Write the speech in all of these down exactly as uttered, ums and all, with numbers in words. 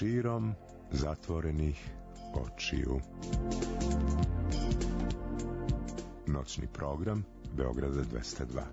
širom zatvorenih očiju. Noćni program Beograda dvesta dva.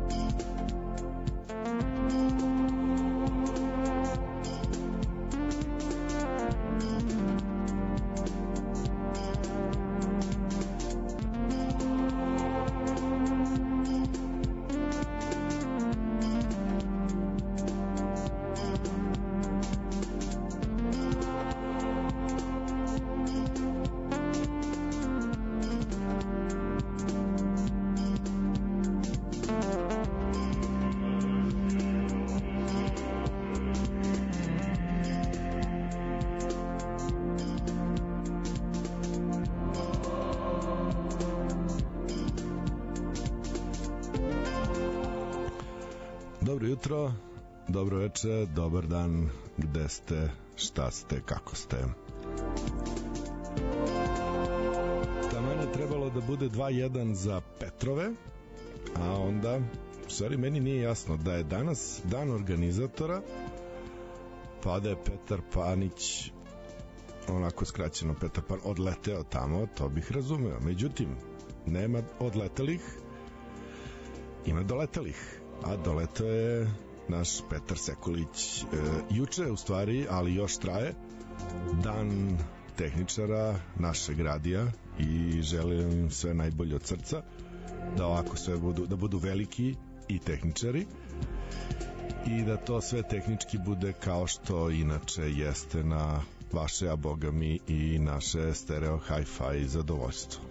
Dobro jutro, dobro večer, dobar dan, gde ste, šta ste, kako ste. Taman je trebalo da bude dva jedan za Petrove, a onda, u stvari meni nije jasno da je danas dan organizatora, pa da je Petar Panić, onako skraćeno Petar Pan, odleteo tamo, to bih razumeo. Međutim, nema odletelih, ima doletelih. A doletao je naš Petar Sekulić. E, juče u stvari, ali još traje, dan tehničara našeg radija i želim im sve najbolje od srca, da ovako sve budu, da budu veliki i tehničari i da to sve tehnički bude kao što inače jeste na vaše, a boga mi i naše stereo hi-fi zadovoljstvo.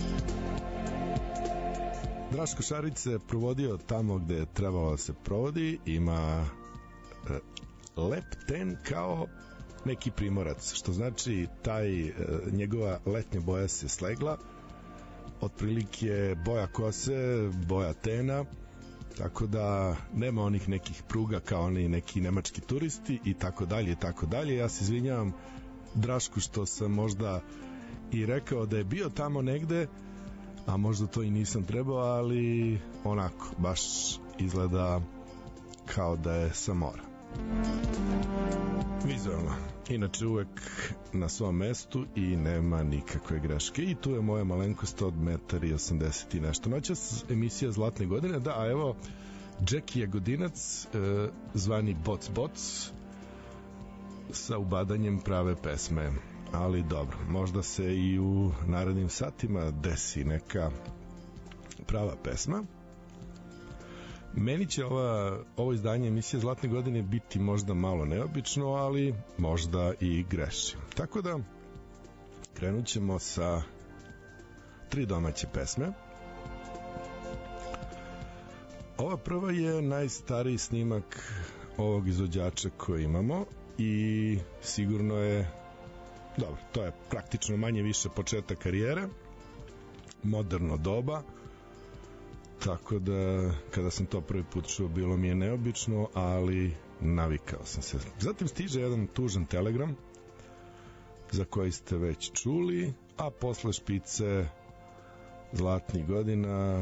Draško Šarić se provodio tamo gde je trebalo da se provodi, ima e, lep ten kao neki primorac, što znači taj e, njegova letnja boja se slegla, otprilike boja kose, boja tena, tako da nema onih nekih pruga kao oni neki nemački turisti i tako dalje i tako dalje. Ja se izvinjavam Drašku što sam možda i rekao da je bio tamo negde, a možda to i nisam trebao, ali onako, baš izgleda kao da je sa mora. Vizualno. Inače uvek na svom mestu i nema nikakve greške. I tu je moja malenkost od metar i osamdeset i nešto. Noćas emisija Zlatne godine, da, a evo Jackie Jagodinac, e, zvani Boc Boc, sa ubadanjem prave pesme. Ali dobro, možda se i u narednim satima desi neka prava pesma. Meni će ova, ovo izdanje emisije Zlatne godine biti možda malo neobično, ali možda i grešim. Tako da krenut ćemo sa tri domaće pesme. Ova prva je najstariji snimak ovog izvođača koji imamo i sigurno je, dobro, to je praktično manje više početak karijere, moderno doba, tako da kada sam to prvi put čuo bilo mi je neobično, ali navikao sam se. Zatim stiže jedan tužan telegram za koji ste već čuli, a posle špice Zlatnih godina,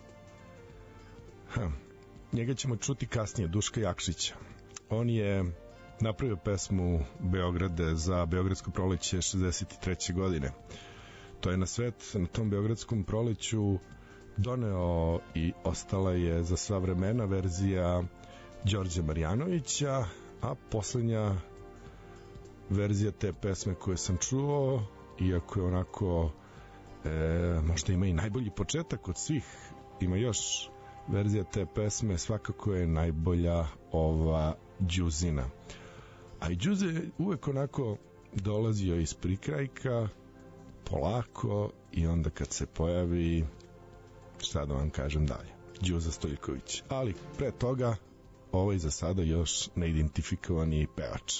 ha, njega ćemo čuti kasnije, Duška Jakšića. On je napravio pesmu Beograde za Beogradsko proleće šezdeset treće godine. To je na svet na tom Beogradskom proleću doneo i ostala je za sva vremena verzija Đorđa Marjanovića, a poslednja verzija te pesme koje sam čuo, iako je onako e, možda ima i najbolji početak od svih, ima još verzija te pesme, svakako je najbolja ova Đuzina. A i Đuze je uvek onako dolazio iz prikrajka, polako, i onda kad se pojavi, šta da vam kažem dalje, Đuza Stojiljković. Ali pre toga, ovo je za sada još neidentifikovani pevač.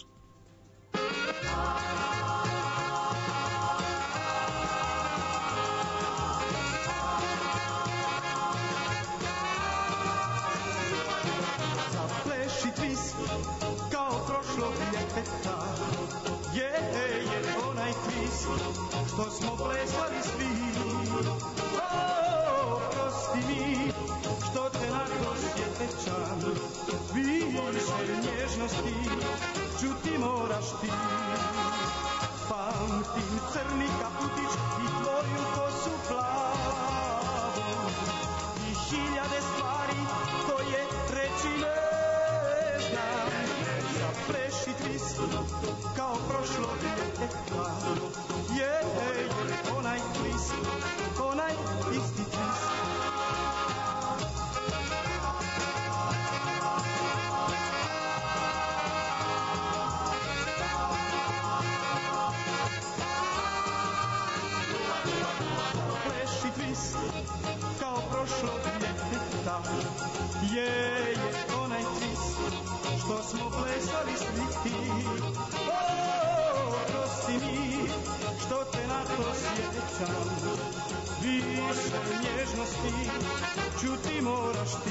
Zapleši twist kao prošlog ljeteta, je, je onaj twist što smo plesali svi. O, prosti mi što te nakon sjetečan, više nježnosti čuti moraš ti. prošlog ljeteta je, je onaj twist što smo plesali svi ti. O, prosti mi što te na to sjećam, više nježnosti čuti moraš ti.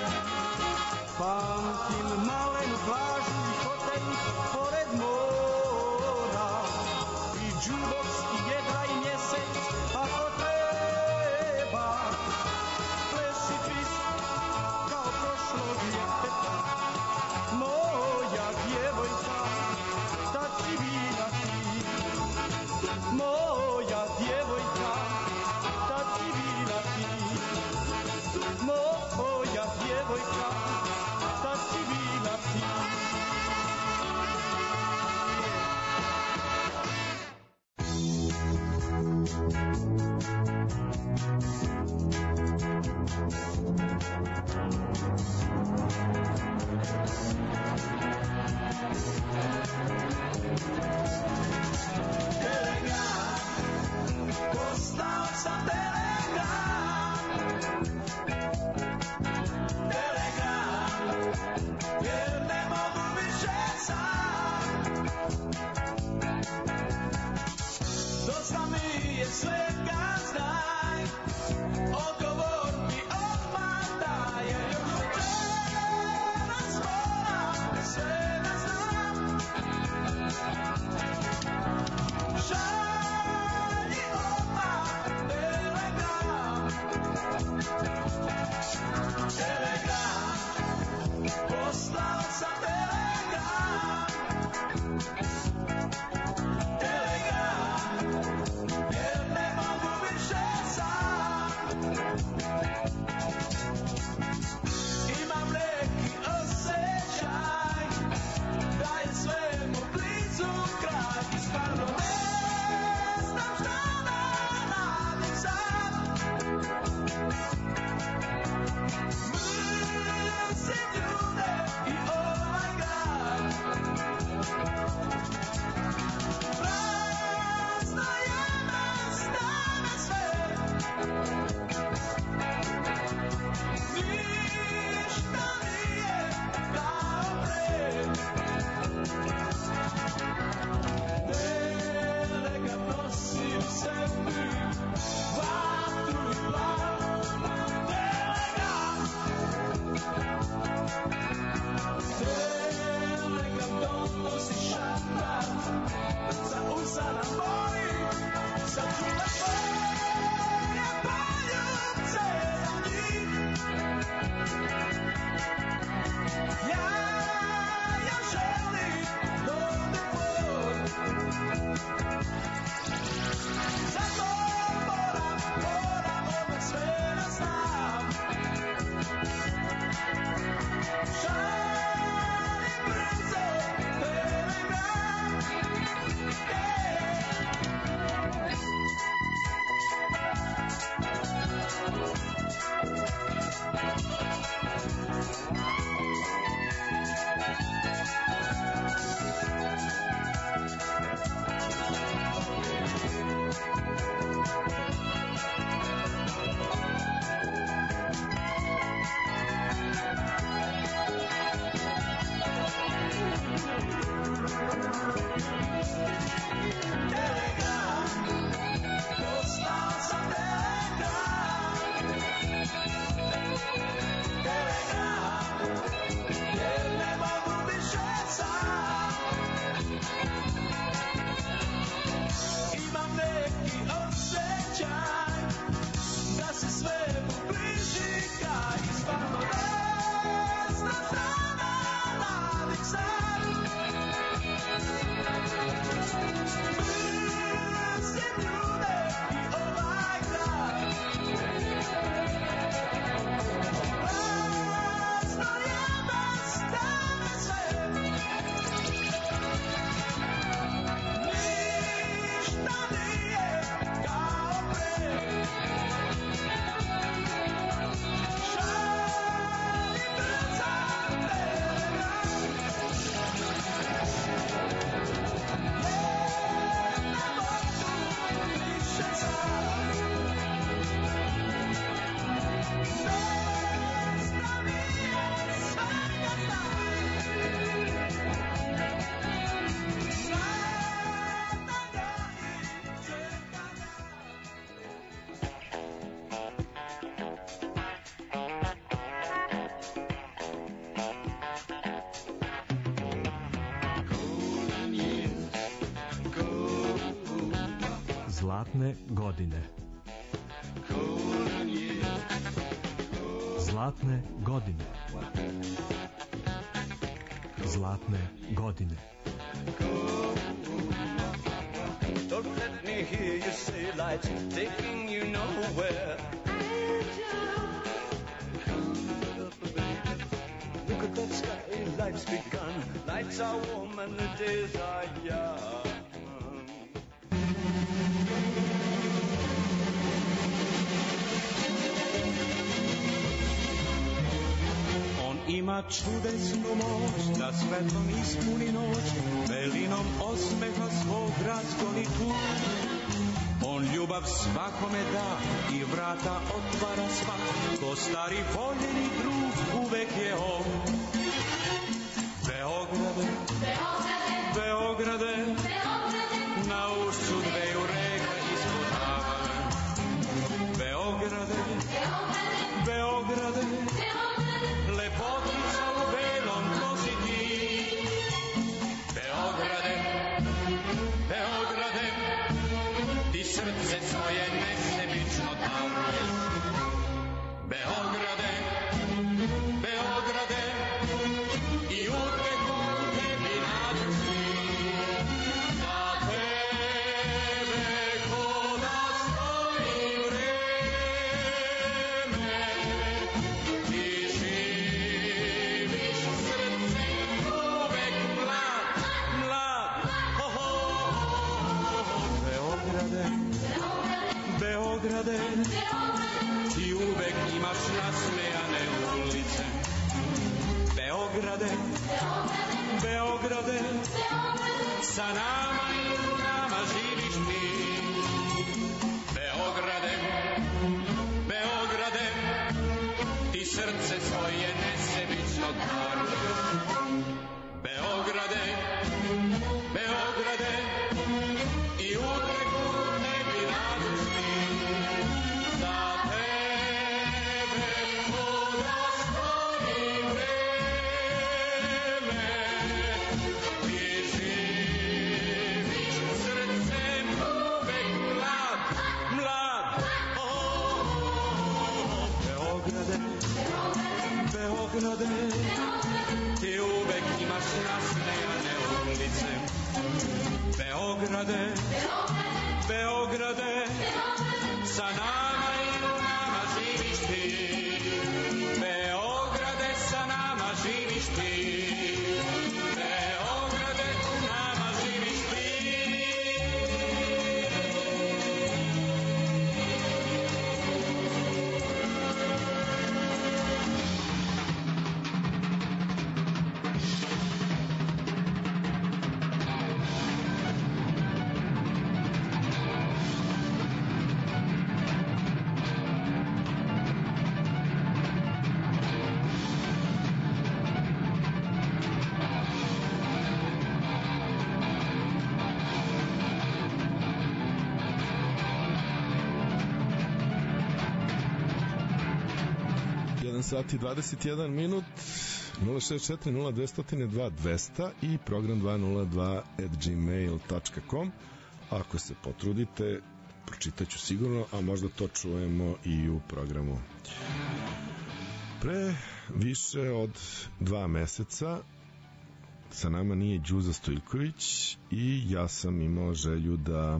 Pamtim malenu plažu i hotel pored mora i jukebox i jedra i mjesec ako treba. Pleši twist kao prošlog ljeteta, moja djevojka, tad si bila ti. Moja djevojka, tad si bila ti. Moja djevojka, tad si bila ti. Zlatne godine. Zlatne godine. Zlatne godine. Don't let me hear you say lights taking you nowhere. Look at that sky, life's begun. Nights are warm and the days are young. On ima čudesnu moć da svetlom ispuni noć, belinom osmeha svog razgoni tu. On ljubav svakome da i vrata otvara sva, ko stari voljeni drug uvek je on. Beograde, Beograde, Beograde, Beograde, na ušću dveju reka ispod Ave. Beograde, Beograde, Beograde, Beograde, lepotica u belom nosi ti. Beograde, Beograde, ti srce svoje nesebično daruješ. Beograde, Beograde, i uteku tebi nađu svi. Za tebe ko da stoji vreme, ti živiš srce uvek mlad, mlad. Oh, oh, oh. Beograde, Beograde, ti uvek imaš nasmejane ulice. Beograde, Beograde, sa nama i u nama živiš ti. Beograde, Beograde, ti srce svoje nesebično daruješ. Beograde, Beograde, i uteku tebi nađu svi. Za tebe ko da stoji vreme, ti živiš srcem uvek mlad, mlad. Oh, oh, oh. Beograde, Beograde, ti uvek imaš nasmejane ulice. Beograde, Beograde, sa nama i u nama živiš ti. Beograde, sa nama živiš ti. Beograde, u nama živiš ti. jedan sat i dvadeset jedan minut, nula šest četiri nula dve nula dva dvesta i program dva nula dva at gmail dot com. Ako se potrudite, pročitaću sigurno, a možda to čujemo i u programu. Pre više od dva meseca sa nama nije Đuza Stojljković i ja sam imao želju da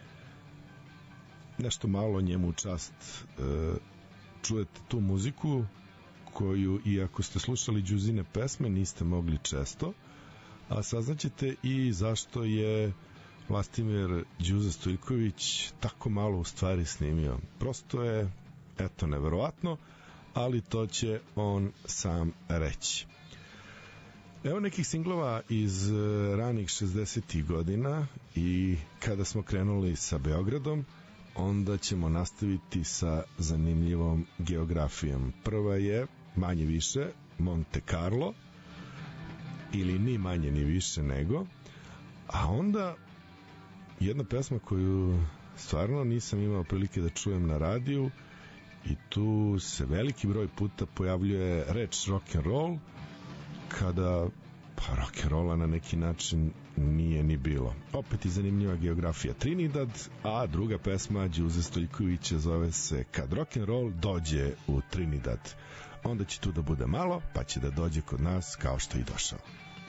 nešto malo njemu u čast e, čujete tu muziku koju, iako ste slušali Đuzine pesme, niste mogli često, a saznaćete i zašto je Vlastimir Đuza Stojljković tako malo u stvari snimio. Prosto je, eto, neverovatno, ali to će on sam reći. Evo nekih singlova iz ranih šezdesetih godina i kada smo krenuli sa Beogradom, onda ćemo nastaviti sa zanimljivom geografijom. Prva je, manje više, Monte Carlo, ili ni manje ni više nego, a onda jedna pesma koju stvarno nisam imao prilike da čujem na radiju i tu se veliki broj puta pojavljuje reč rock and roll kada Pa rock'n'rolla na neki način nije ni bilo. Opet i zanimljiva geografija Trinidad, a druga pesma Đuze Stoljkovića zove se Kad rock'n'roll dođe u Trinidad. Onda će tu da bude malo, pa će da dođe kod nas kao što i došao.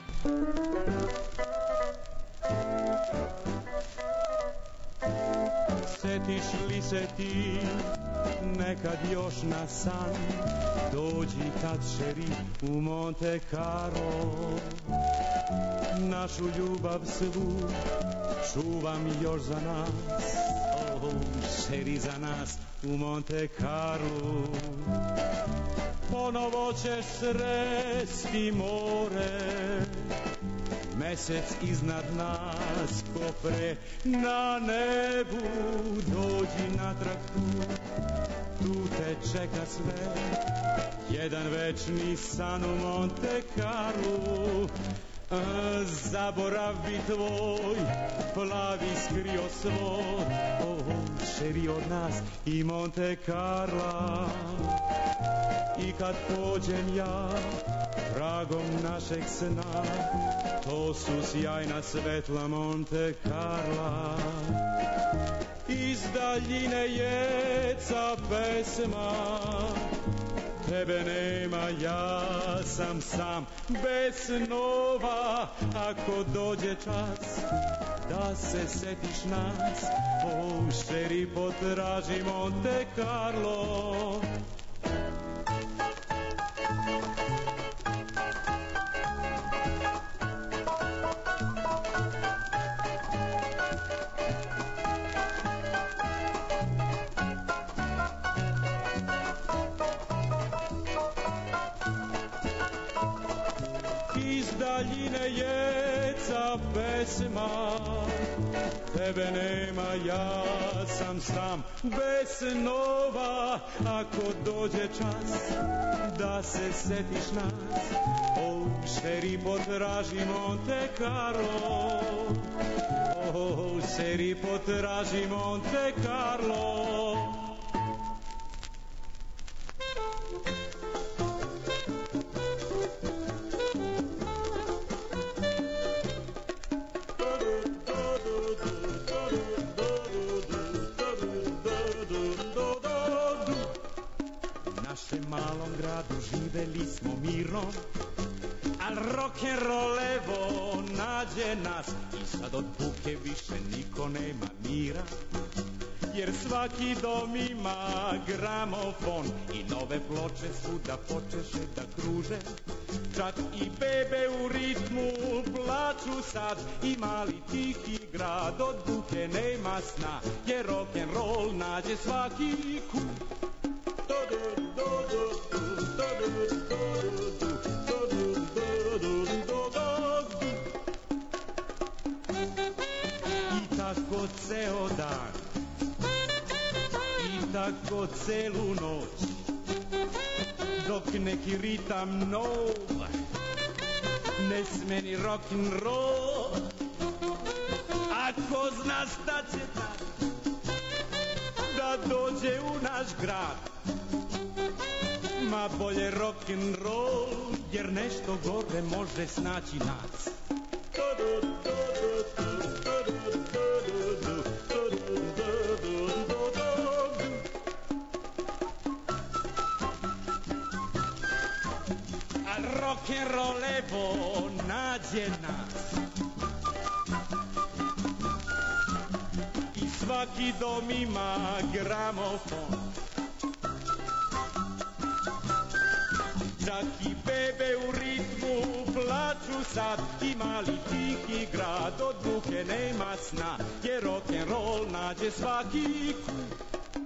Setiš li se ti nekad još na san, dođi kad šeri u Monte Carlo, našu ljubav svu čuvam još za nas, oh, šeri za nas u Monte Carlo. Ponovo ćeš sresti more, mesec iznad nas ko pre na nebu, dođi natrag tu, tu te čeka sve, jedan večni san u Monte Carlo. Zaboravi tvoj plavi skrio svoj, oh, šeri od nas i Monte Carla. I kad pođem ja tragom našeg sna, to su sjajna svetla Monte Carla. Iz daljine jeca pesma, tebe nema, ja sam sam bez snova. Ako dođe čas da se setiš nas, oh, šeri, potraži Monte Carlo. Pesma, tebe nema, ja sam sam bez snova. Ako dođe čas da se setiš nas, oh, šeri, potraži Monte Carlo. Oh, šeri, potraži Monte Carlo. Živeli smo mirom, al rock'n'roll evo nađe nas, i sad od buke više niko nema mira, jer svaki dom ima gramofon i nove ploče svuda počeše da kruže. Čak i bebe u ritmu plaču sad, i mali tihi grad od buke nema sna, jer rock'n'roll nađe svaki kut. I tako ceo dan, i tako celu noć, dok neki ritam nov ne smeni rock'n'roll. Ako zna šta će tad da dođe u naš grad, ma bolje rock'n'roll, jer nešto gore može snaći nas. A rock'n'roll evo nađe nas, i svaki dom ima gramofon. Čak i bebe u ritmu plaču sad, i mali tihi grad od buke nema sna, jer rock'n'roll nađe svaki kut.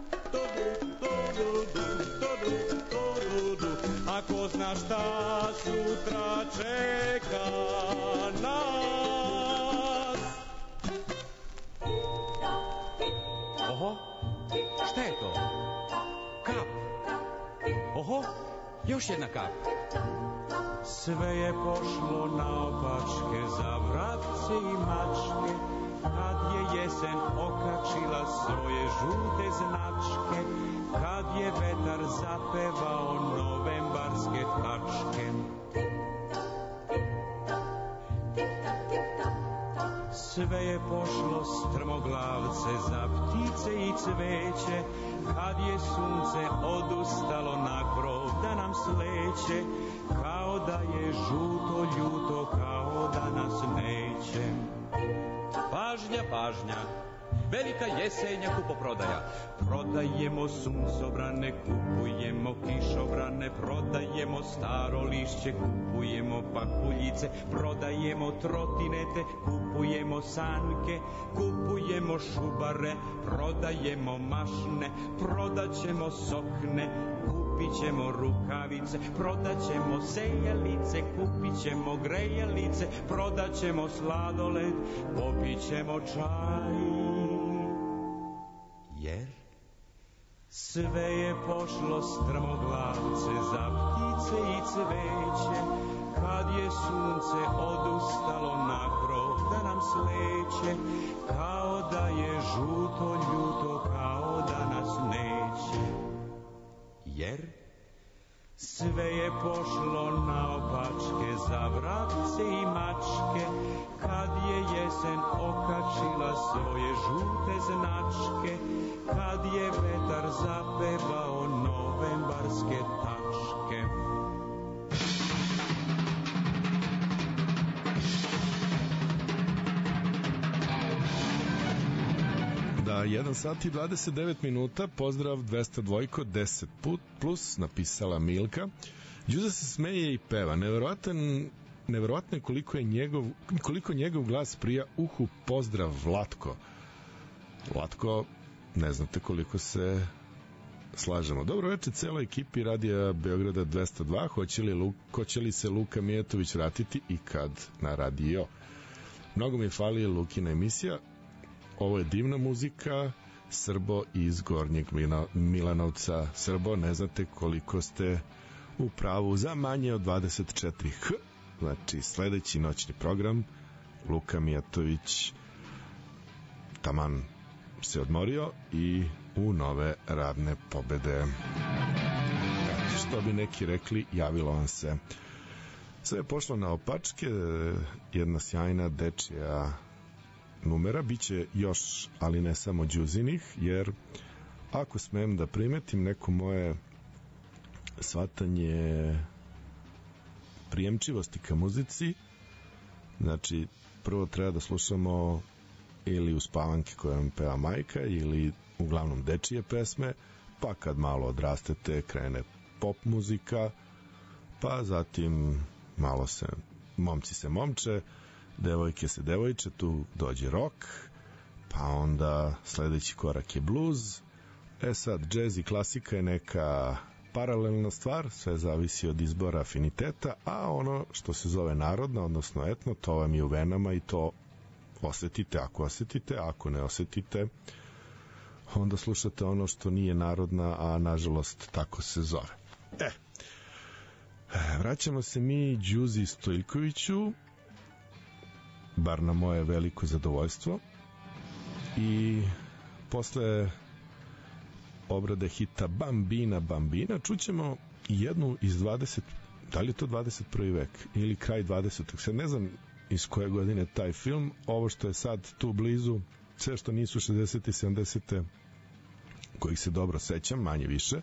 Ako znaš šta sutra čeka nas. Oho, šta je to? Kap. Oho, još jedna kap. Sve je pošlo naopačke za vrapce i mačke, kad je jesen okačila svoje žute značke, kad je vetar zapevao novembarske tačke. Sve je pošlo strmoglavce za ptice i cveće, kad je sunce odustalo na krov da nam sleće, kao da je žuto ljuto, kao da nas neće. Pažnja, pažnja, velika jesenja kupoprodaja. Prodajemo suncobrane, kupujemo kišobrane, prodajemo staro lišće, kupujemo pahuljice, prodajemo trotinete, kupujemo sanke, kupujemo šubare, prodajemo mašne, prodaćemo sokne, kupit ćemo rukavice, prodaćemo sejalice, kupit ćemo grejalice, prodaćemo sladoled, popit ćemo čaj. Jer sve je pošlo strmoglavce za ptice i cveće, kad je sunce odustalo na krov da nam sleće, kao da je žuto ljuto, kao da nas neće. Jer sve je pošlo naopačke za vrapce i mačke, kad je jesen okačila svoje žute značke, kad je vetar zapevao novembarske tačke. Da, jedan sat i dvadeset devet minuta, pozdrav dvesta dva deset put plus, napisala Milka. Đuza se smeje i peva, neverovatan, neverovatno je koliko, je njegov, koliko njegov glas prija uhu. Pozdrav Vlatko. Vlatko, ne znate koliko se slažemo. Dobro večer celoj ekipi Radija Beograda dvesta dva. Hoće li, hoće li se Luka Mijatović vratiti i kad na radio? Mnogo mi fali Lukina emisija. Ovo je divna muzika. Srbo iz Gornjeg Milanovca. Srbo, ne znate koliko ste u pravu za manje od dvadeset četiri h. Znači, sledeći noćni program Luka Mijatović taman se odmorio i u nove radne pobede. Što bi neki rekli, javilo vam se. Sve je pošlo na opačke, jedna sjajna dečija numera, biće još, ali ne samo đuzinih, jer ako smem da primetim neko moje shvatanje prijemčivosti ka muzici, znači prvo treba da slušamo ili uspavanke koje vam peva majka ili uglavnom dečije pesme, pa kad malo odrastete krene pop muzika, pa zatim malo se momci se momče, devojke se devojče, tu dođe rock, pa onda sledeći korak je blues. E sad, jazz i klasika je neka paralelna stvar, sve zavisi od izbora afiniteta, a ono što se zove narodna, odnosno etno, to vam je u venama i to osetite ako osetite, a ako ne osetite, onda slušate ono što nije narodna, a nažalost tako se zove. E, vraćamo se mi Đuzi Stojljkoviću, bar na moje veliko zadovoljstvo, i posle obrade hita Bambina Bambina čućemo jednu iz dvadeset, da li je to dvadeset prvi vek ili kraj dvadesetog, sad ne znam iz koje godine taj film, ovo što je sad tu blizu, sve što nisu šezdesete i sedamdesete kojih se dobro sećam, manje više.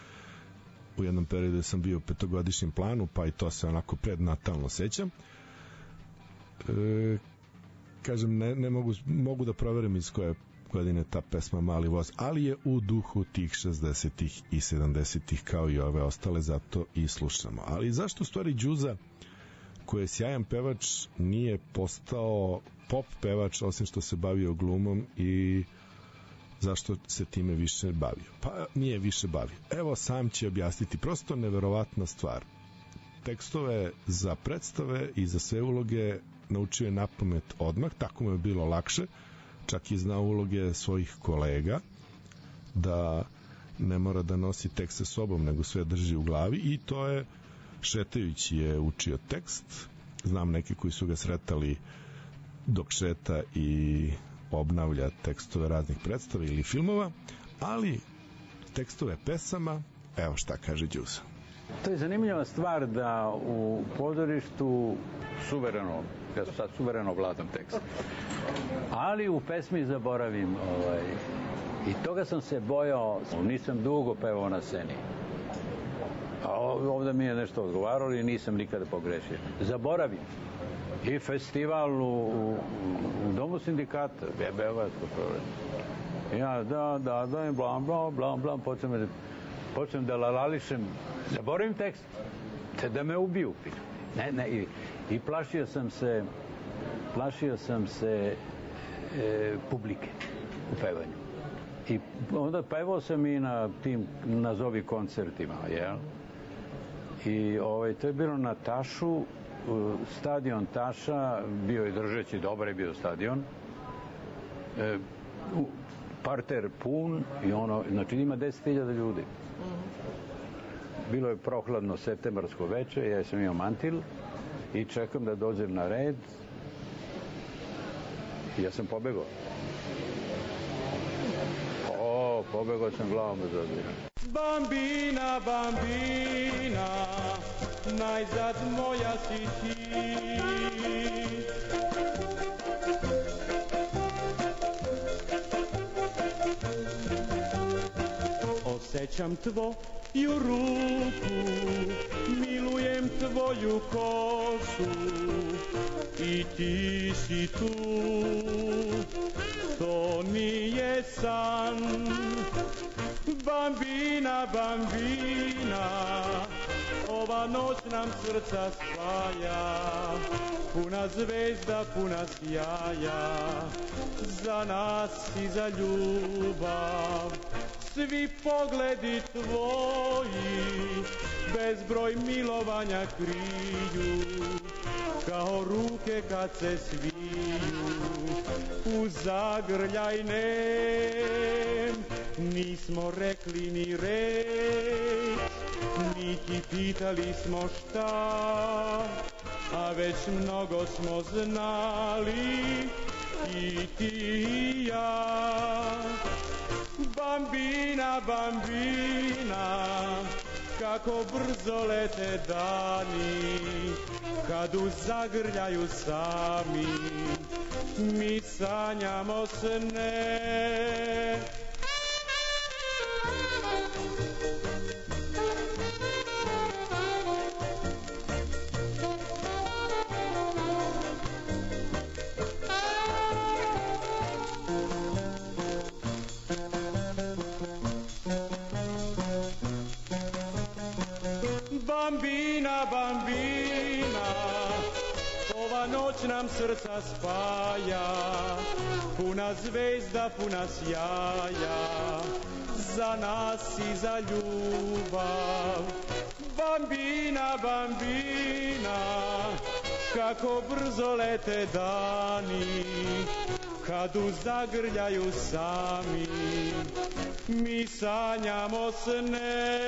U jednom periodu sam bio u petogodišnjem planu, pa i to se onako prednatalno sećam. E, kažem, ne, ne mogu, mogu da proverim iz koje godine ta pesma Mali voz, ali je u duhu tih šezdesetih i sedamdesetih kao i ove ostale, zato i slušamo. Ali zašto u stvari Đuza, koji je sjajan pevač, nije postao pop pevač, osim što se bavio glumom, i zašto se time više bavio? Pa nije više bavio. Evo, sam će objasniti. Prosto neverovatna stvar. Tekstove za predstave i za sve uloge naučio je napamet odmah, tako mu je bilo lakše, čak i znao uloge svojih kolega, da ne mora da nosi tekst sa sobom, nego sve drži u glavi, i to je šetajući je učio tekst. Znam neki koji su ga sretali dok šeta i obnavlja tekstove raznih predstava ili filmova, ali tekstove pesama, evo šta kaže Đuza. To je zanimljiva stvar da u pozorištu suvereno, ja sad suvereno vladam tekst, ali u pesmi zaboravim, ovaj, i toga sam se bojao, nisam dugo pevao na sceni. A ovde mi je nešto odgovaralo i nisam nikada pogrešio. Zaboravim. I festival u, u, u Domu sindikata, je beogradsko problem. Ja, da, da, da, blam, blam, blam, blam, počnem, počnem da lalališem, zaboravim tekst, te da me ubiju. Ne, ne, i, i plašio sam se, plašio sam se e, publike u pevanju. I onda pevao sam i na tim nazovi koncertima, jel? I ovaj, to je bilo na Tašu, stadion Taša, bio je držeći, dobar je bio stadion, e, parter pun i ono, znači ima deset hiljada ljudi. Bilo je prohladno septembarsko veče, ja sam imao mantil i čekam da dođem na red i ja sam pobegao. O, pobegao sam glavom bez obzira. Bambina, bambina, najzad moja si ti. Osjećam tvoju ruku, milujem tvoju kosu i ti si tu. To nije san, bambina, bambina, ova noć nam srca spaja, puna zvezda, puna sjaja, za nas i za ljubav. Svi pogledi tvoji, bezbroj milovanja kriju, kao ruke kad se sviju, u zagrljajne. Nismo rekli ni reč, niti pitali smo šta, a već mnogo smo znali, i ti i ja. Bambina, bambina, kako brzo lete dani, kad u zagrljaju sami mi sanjamo sne. Bambina, bambina, ova noć nam srca spaja, puna zvezda, puna sjaja, za nas i za ljubav. Bambina, bambina, kako brzo lete dani, kad u zagrljaju sami mi sanjamo sne.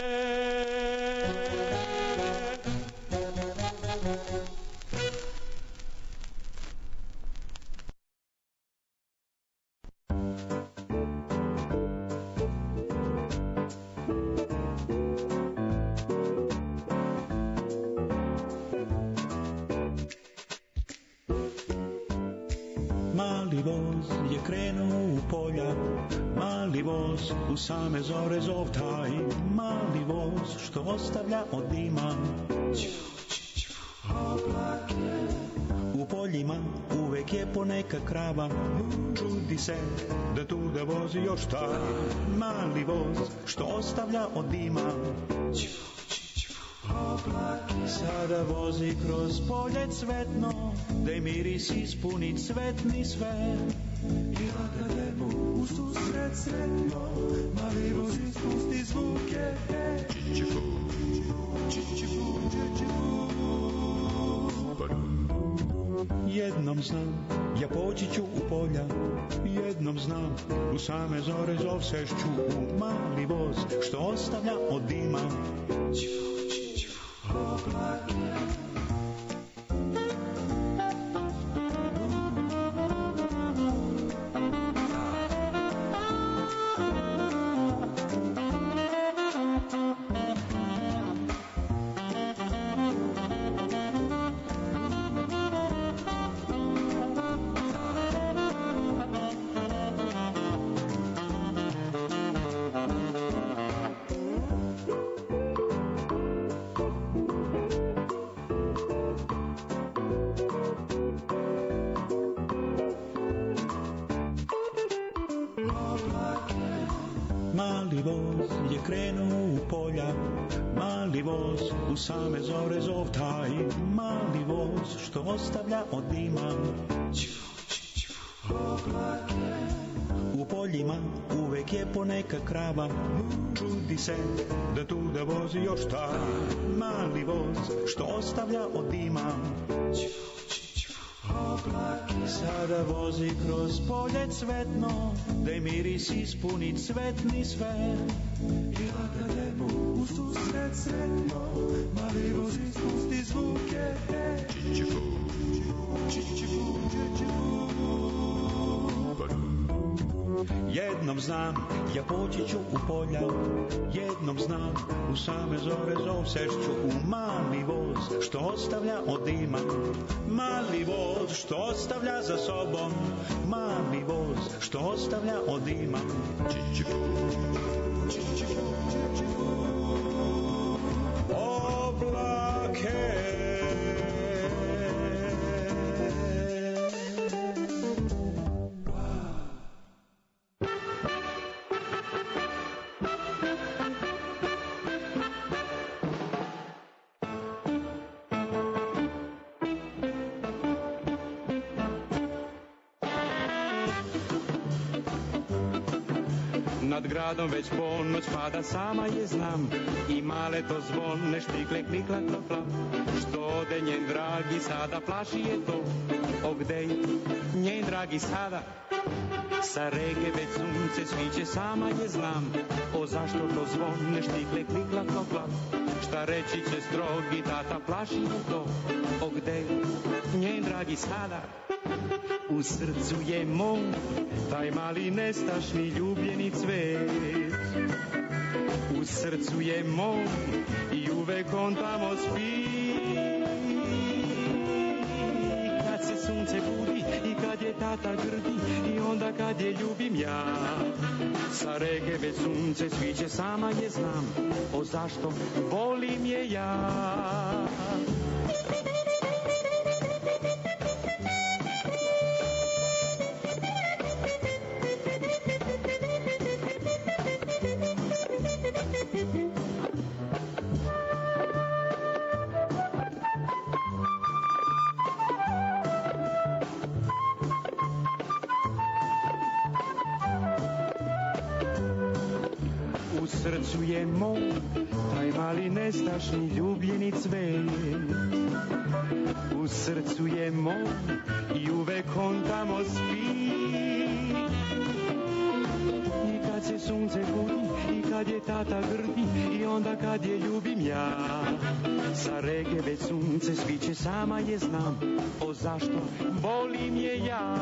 Mali voz je krenuo u polja, mali voz u same zore zov taj, mali voz što ostavlja od dima oblake. U poljima uvek je poneka krava, čudi se da tu da vozi još taj, mali voz što ostavlja od dima oblake. Sada vozi kroz polje cvetno, da je miris ispuni cvetni svet. I laka lepo u susret sretno, mali voz ispusti zvuke. Čičifu, čičifu, čičifu. Jednom znam, ja poći ću u polja, jednom znam, u same zore zov sešću u mali voz što ostavlja od dima oblake. Mali voz je krenuo u polja, mali voz u same zore zov taj, mali voz što ostavlja od dima u poljima, uvek je poneka krava, čudi se da tu da vozi još taj, mali voz što ostavlja od dima. Sada vozi kroz polje cvetno, da miris ispuni cvetni sve. I lagane mu u susret sretno, mali voz ispusti zvuke. Čičifu, čičifu, čičifu. Jednom znam, ja poći ću u polja, jednom znam, u same zore zov sešću u mali voz što ostavlja od dima, mali voz što ostavlja za sobom, mali voz što ostavlja od dima. Čičifu, čičifu, čičifu. Oblake nad gradom već ponoć pada, sama je znam, i male to zvone štikle klikla klopla, što ode njen dragi sada plaši je to, o gde njen dragi sada, sa reke već sunce sviće, sama je znam, o zašto to zvone štikle klikla klopla, šta reći će strogi tata, plaši je to, o gde njen dragi sada. U srcu je mom taj mali nestašni ljubljeni cvet, u srcu je mom i uvek on tamo spi. Kad se sunce budi i kad je tata grdi i onda kad je ljubim ja, sa reke već sunce sviće, sama je znam, o zašto volim je ja. U srcu je moj taj mali nestašni ljubljeni cvet, u srcu je moj i uvek on tamo spi. I kad se sunce budi i kad je tata grdi i onda kad je ljubim ja, sa reke već sunce sviće, sama je znam, o zašto volim je ja.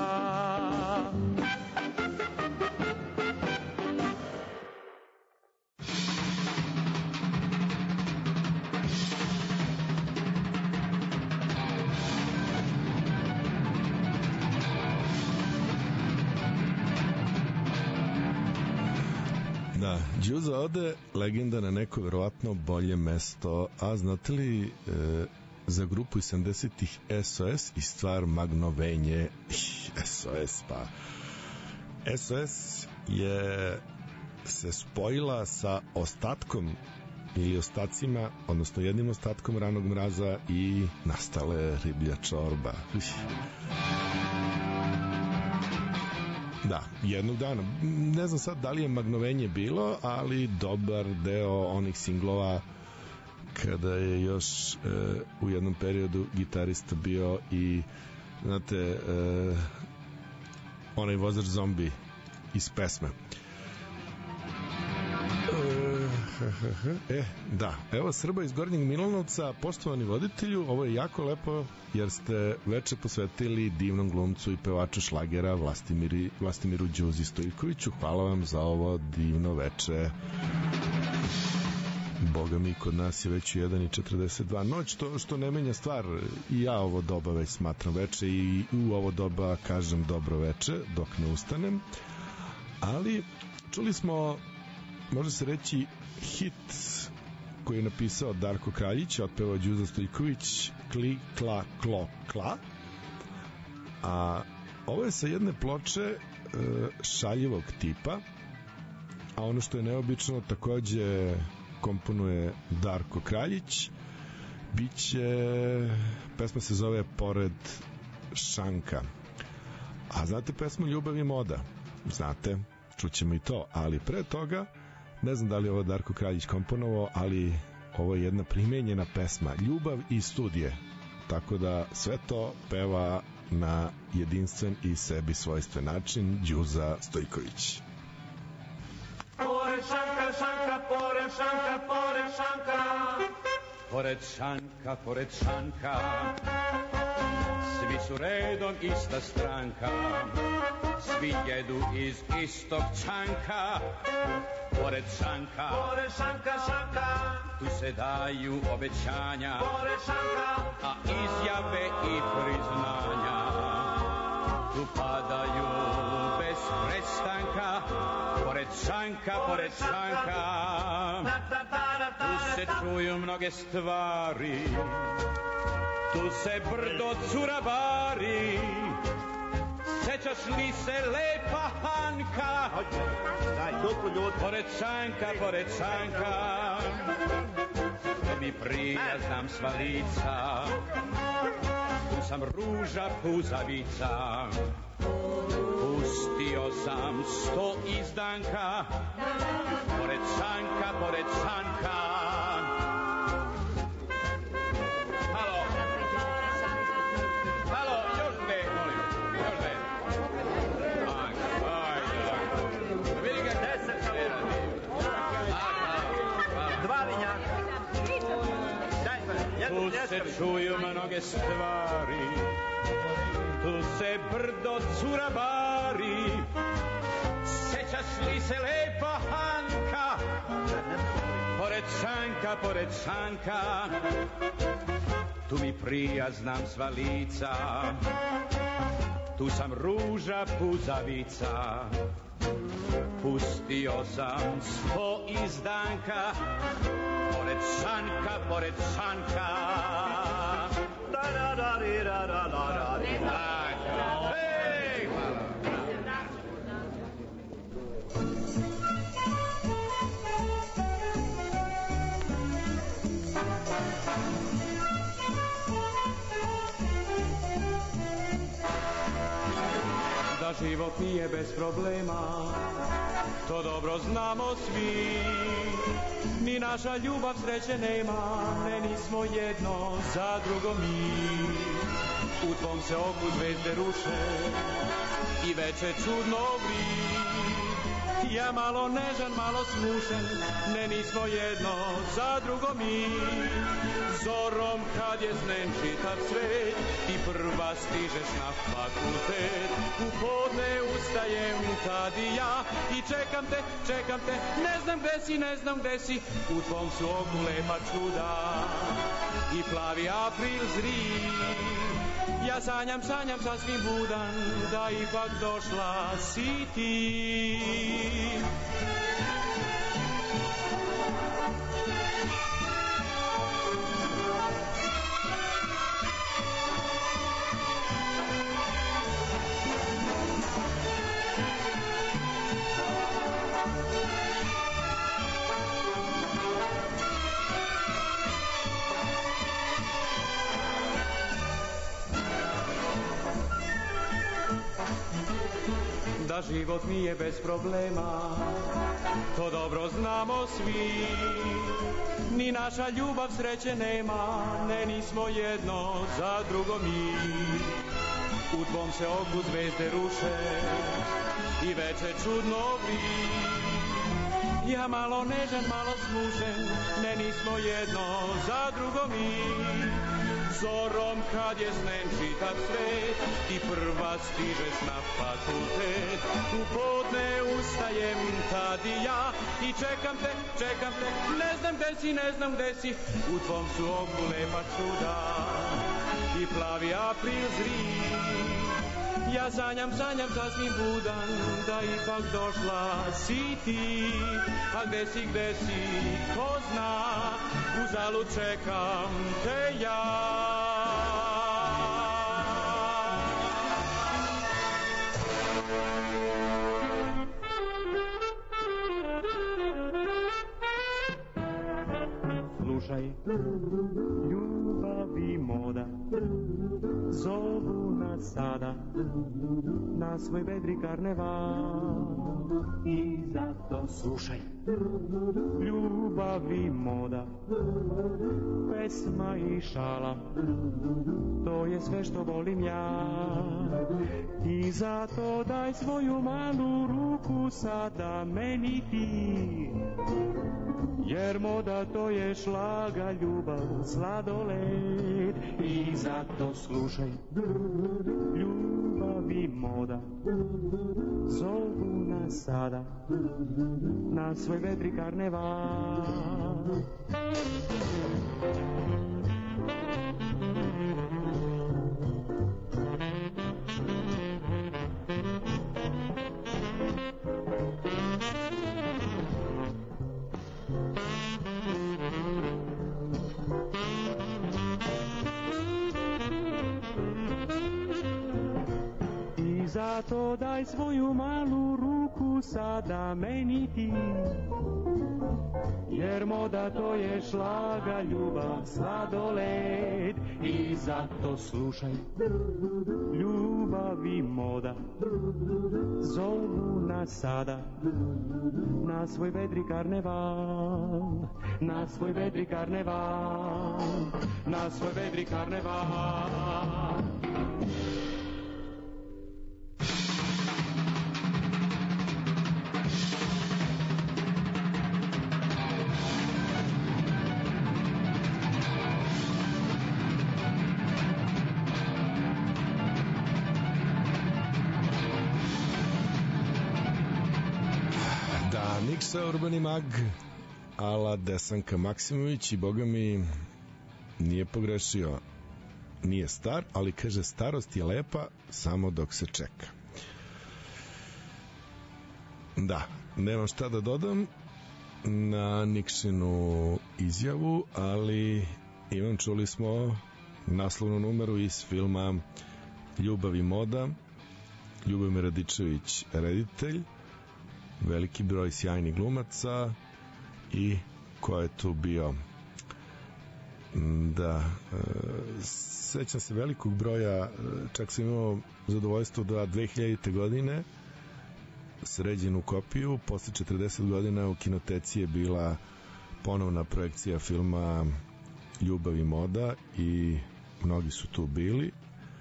Da, Đuza ode, legenda na neko verovatno bolje mesto. A znate li e, za grupu iz sedamdesetih S O S i stvar Magnovenje? S O S, pa S O S je se spojila sa ostatkom ili ostacima, odnosno jednim ostatkom Ranog mraza i nastale Riblja čorba. Da, jednog dana. Ne znam sad da li je Magnovenje bilo, ali dobar deo onih singlova kada je još e, u jednom periodu gitarista bio i, znate, e, onaj vozač zombi iz pesme. E, da, evo Srba iz Gornjeg Milanovca, poštovani voditelju, ovo je jako lepo jer ste veče posvetili divnom glumcu i pevaču šlagera Vlastimiri, Vlastimiru Đuzi Stojkoviću. Hvala vam za ovo divno veče. Boga mi, kod nas je već u jedan i četrdeset dva noć, što, što ne menja stvar. I ja ovo doba već smatram veče i u ovo doba kažem dobro veče dok ne ustanem. Ali čuli smo, može se reći, hit koji je napisao Darko Kraljić, otpevao Đuza Stojković, Kli, kla, klo, kla. A ovo je sa jedne ploče e, šaljivog tipa, a ono što je neobično takođe komponuje Darko Kraljić. Biće, pesma se zove Pored šanka. A znate pesmu Ljubav i moda? Znate, čućemo i to, ali pre toga ne znam da li je ovo Darko Kraljić komponovao, ali ovo je jedna primenjena pesma Ljubav i studije, tako da sve to peva na jedinstven i sebi svojstven način Đuza Stojković. Pored šanka, šanka, pored šanka, pored šanka, pored šanka, pored šanka, svi su redom ista stranka, svi jedu iz istog čanka. Pored šanka, pored šanka, šanka, tu se daju obećanja, pored šanka, a izjave i priznanja tu padaju bez prestanka. Pored šanka, pored šanka, tu se čuju mnoge stvari, tu se brdo curabari. Sećaš li se lepa Hanka? daj duplo ljudi. Pored šanka, pored šanka, tebi prija znam sva lica, tu sam ruža puzavica, pustio sam sto izdanka. Pored šanka, pored šanka. Halo, halo, još ne, molim, još ne. Aj, aj, aj. Vidi ga, Deset sa dva vinjaka. Daj, jednu tu se pljeskavicu. čuju mnoge stvari, tu se brdo curabari. Sećaš li se lepa Hanka? Pored šanka, pored šanka, tu mi prija znam sva lica, tu sam ruža puzavica, pustio sam sto izdanka. Pored šanka, pored šanka. Da, da, da, di, da, da, da, da, di, da. Hej, hvala. Da život nije bez problema, to dobro znamo svi. Ni naša ljubav sreće nema, ne nismo jedno za drugo mi. U tvom se oku zvezde ruše i veče čudno vri. Ja malo nežan, malo smušen, ne nismo jedno za drugo mi. Zorom kad je snen čitav svet, ti prva stižeš na fakultet. U podne ustajem tad i ja i čekam te, čekam te, ne znam gde si, ne znam gde si. U tvom su oku lepa čuda i plavi april zri. Ja sanjam, sanjam sasvim budan, da ipak došla si ti. Da život nije bez problema, to dobro znamo svi. Ni naša ljubav sreće nema, ne nismo jedno za drugo mi. U tvom se oku zvezde ruše i veče čudno vri. Ja malo nežan, malo smušen, ne nismo jedno za drugo mi. Zorom kad je snen čitav svet, ti prva stižeš na fakultet. U podne ustajem tad i ja i čekam te, čekam te, ne znam gde si, ne znam gde si. U tvom su oku lepa čuda i plavi april zri. Ja sanjam, sanjam sasvim budan, da ipak došla si ti. A gde si, gde si, ko zna, uzalud čekam te ja. slušaj, ljubav i moda zovu nas sada na svoj vedri karneval. I zato slušaj, ljubav i moda, pesma i šala, to je sve što volim ja. I zato daj svoju malu ruku sada meni ti, jer moda to je šlaga, ljubav, sladoled. I zato slušaj, ljubav i moda zovu nas sada na svoj vedri karneval. Zato daj svoju malu ruku sada meni ti, jer moda to je šlaga, ljubav, sladoled. I zato slušaj, ljubav i moda zovu nas sada na svoj vedri karneval, na svoj vedri karneval, na svoj vedri karneval. Niksa Urbani Mag, ala Desanka Maksimović, i boga mi nije pogrešio, nije star, ali kaže starost je lepa samo dok se čeka. Da, nemam šta da dodam na Nikšinu izjavu, ali imam, čuli smo naslovnu numeru iz filma Ljubav i moda, Ljubomir Radičević reditelj, veliki broj sjajnih glumaca. I ko je tu bio? Da, e, sećam se velikog broja, čak sam imao zadovoljstvo da dve hiljadite godine sređenu kopiju, posle četrdeset godina u kinoteci je bila ponovna projekcija filma Ljubav i moda i mnogi su tu bili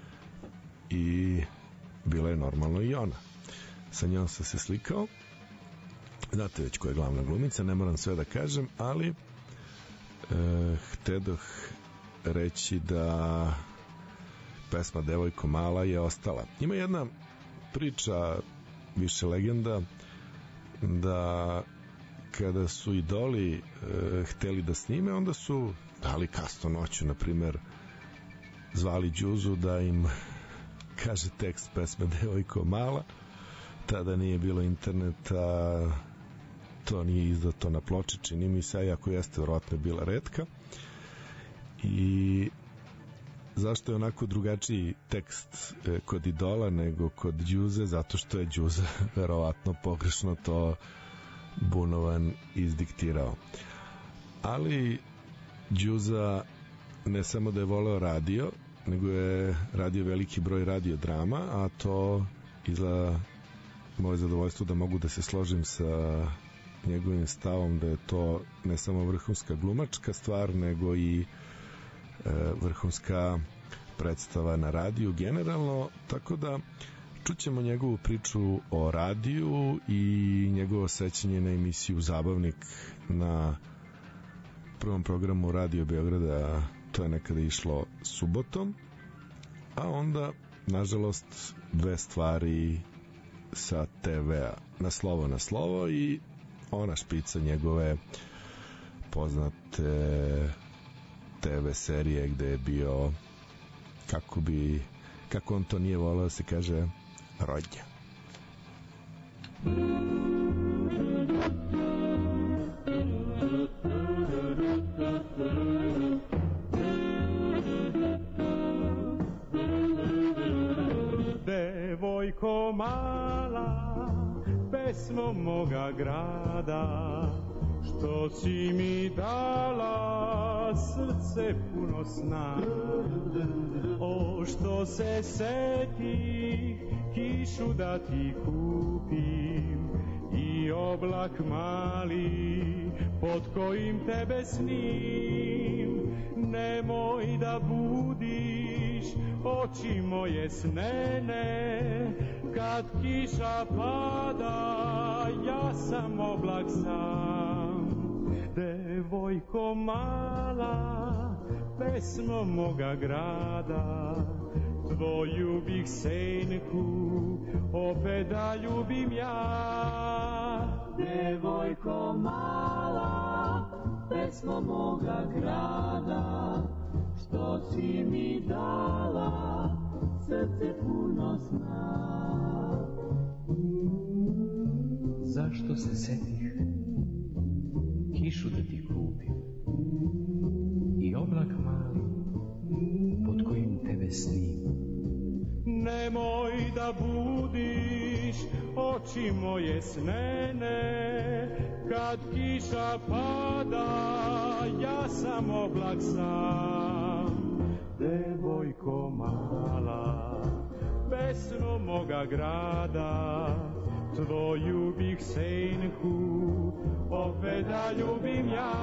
i bila je normalno i ona. Sa njom sam se slikao. Znate već ko je glavna glumica, ne moram sve da kažem, ali e, htedoh reći da pesma Devojko mala je ostala. Ima jedna priča, više legenda, da kada su idoli e, hteli da snime, onda su dali kasno noću, na primer, zvali Đuzu da im kaže tekst pesme Devojko mala. Tada nije bilo interneta, to nije izdato na ploči, čini mi se, iako jeste verovatno bila retka. I zašto je onako drugačiji tekst e, kod idola nego kod Đuze? Zato što je Đuza verovatno pogrešno to bunovan izdiktirao. Ali Đuza ne samo da je voleo radio, nego je radio veliki broj radiodrama, a to izgleda moje zadovoljstvo da mogu da se složim sa njegovim stavom da je to ne samo vrhunska glumačka stvar, nego i e, vrhunska predstava na radiju generalno, tako da čućemo njegovu priču o radiju i njegovo sećanje na emisiju Zabavnik na prvom programu Radio Beograda, to je nekada išlo subotom, a onda nažalost dve stvari sa te ve-a, na slovo na slovo, i ona špica njegove poznate te ve serije gde je bio, kako bi, kako on to nije voleo se kaže, rodnja. Devojko mala, pesmo moga grada, što si mi dala srce puno sna. O, što se setih kišu da ti kupim i oblak mali pod kojim tebe snim. Nemoj da budiš oči moje snene, kad kiša pada ja sam oblak sam. Devojko mala, pesmo moga grada, tvoju bih senku opet da ljubim ja. Devojko mala, pesmo moga grada, što si mi dala srce puno sna. Zašto se setih kišu da ti kupim i oblak mali pod kojim tebe snim. Nemoj da budiš oči moje snene, kad kiša pada ja sam oblak sam. Devojko mala, pesmo moga grada, tvoju bih senku opet da ljubim ja.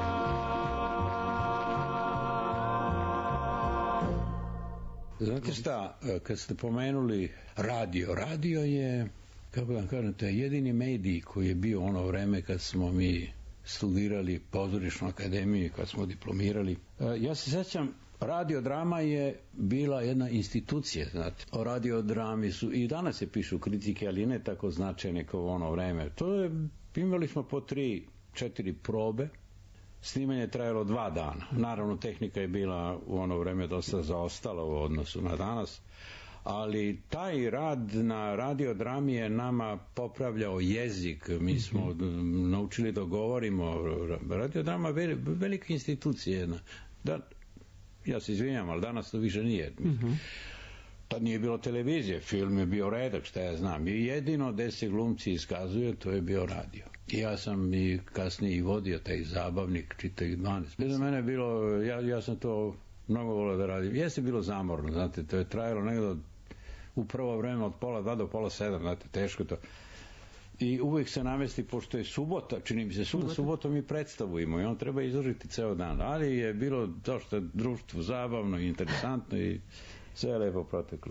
Znate šta, kad ste pomenuli radio, radio je, kako da kažem, to je jedini medij koji je bio ono vreme kad smo mi studirali pozorišnu akademiju, kad smo diplomirali. Ja se sećam, radiodrama je bila jedna institucija, znate. O radiodrami su, i danas se pišu kritike, ali ne tako značajne kao u ono vreme. To je, imali smo po tri, četiri probe, snimanje je trajalo dva dana. Naravno, tehnika je bila u ono vreme dosta zaostala u odnosu na danas, ali taj rad na radiodrami je nama popravljao jezik. Mi smo mm-hmm. naučili da govorimo. Radiodrama je velika institucija jedna. Da, ja se izvinjam, ali danas to više nije. Mm-hmm. Tad nije bilo televizije, film je bio redak, šta ja znam. I jedino gde se glumci iskazuju, to je bio radio. I ja sam i kasnije i vodio taj zabavnik, čitavih dvanaest. Za mene je bilo, ja, ja sam to mnogo volio da radim. Jeste bilo zamorno, znate, to je trajalo negdje u prvo vreme od pola dva do pola sedam, znate, teško to. I uvijek se namesti, pošto je subota, čini mi se, subota, subotom mi predstavujemo i on treba izložiti ceo dan. Ali je bilo dosta društvo zabavno i interesantno i sve je lepo proteklo.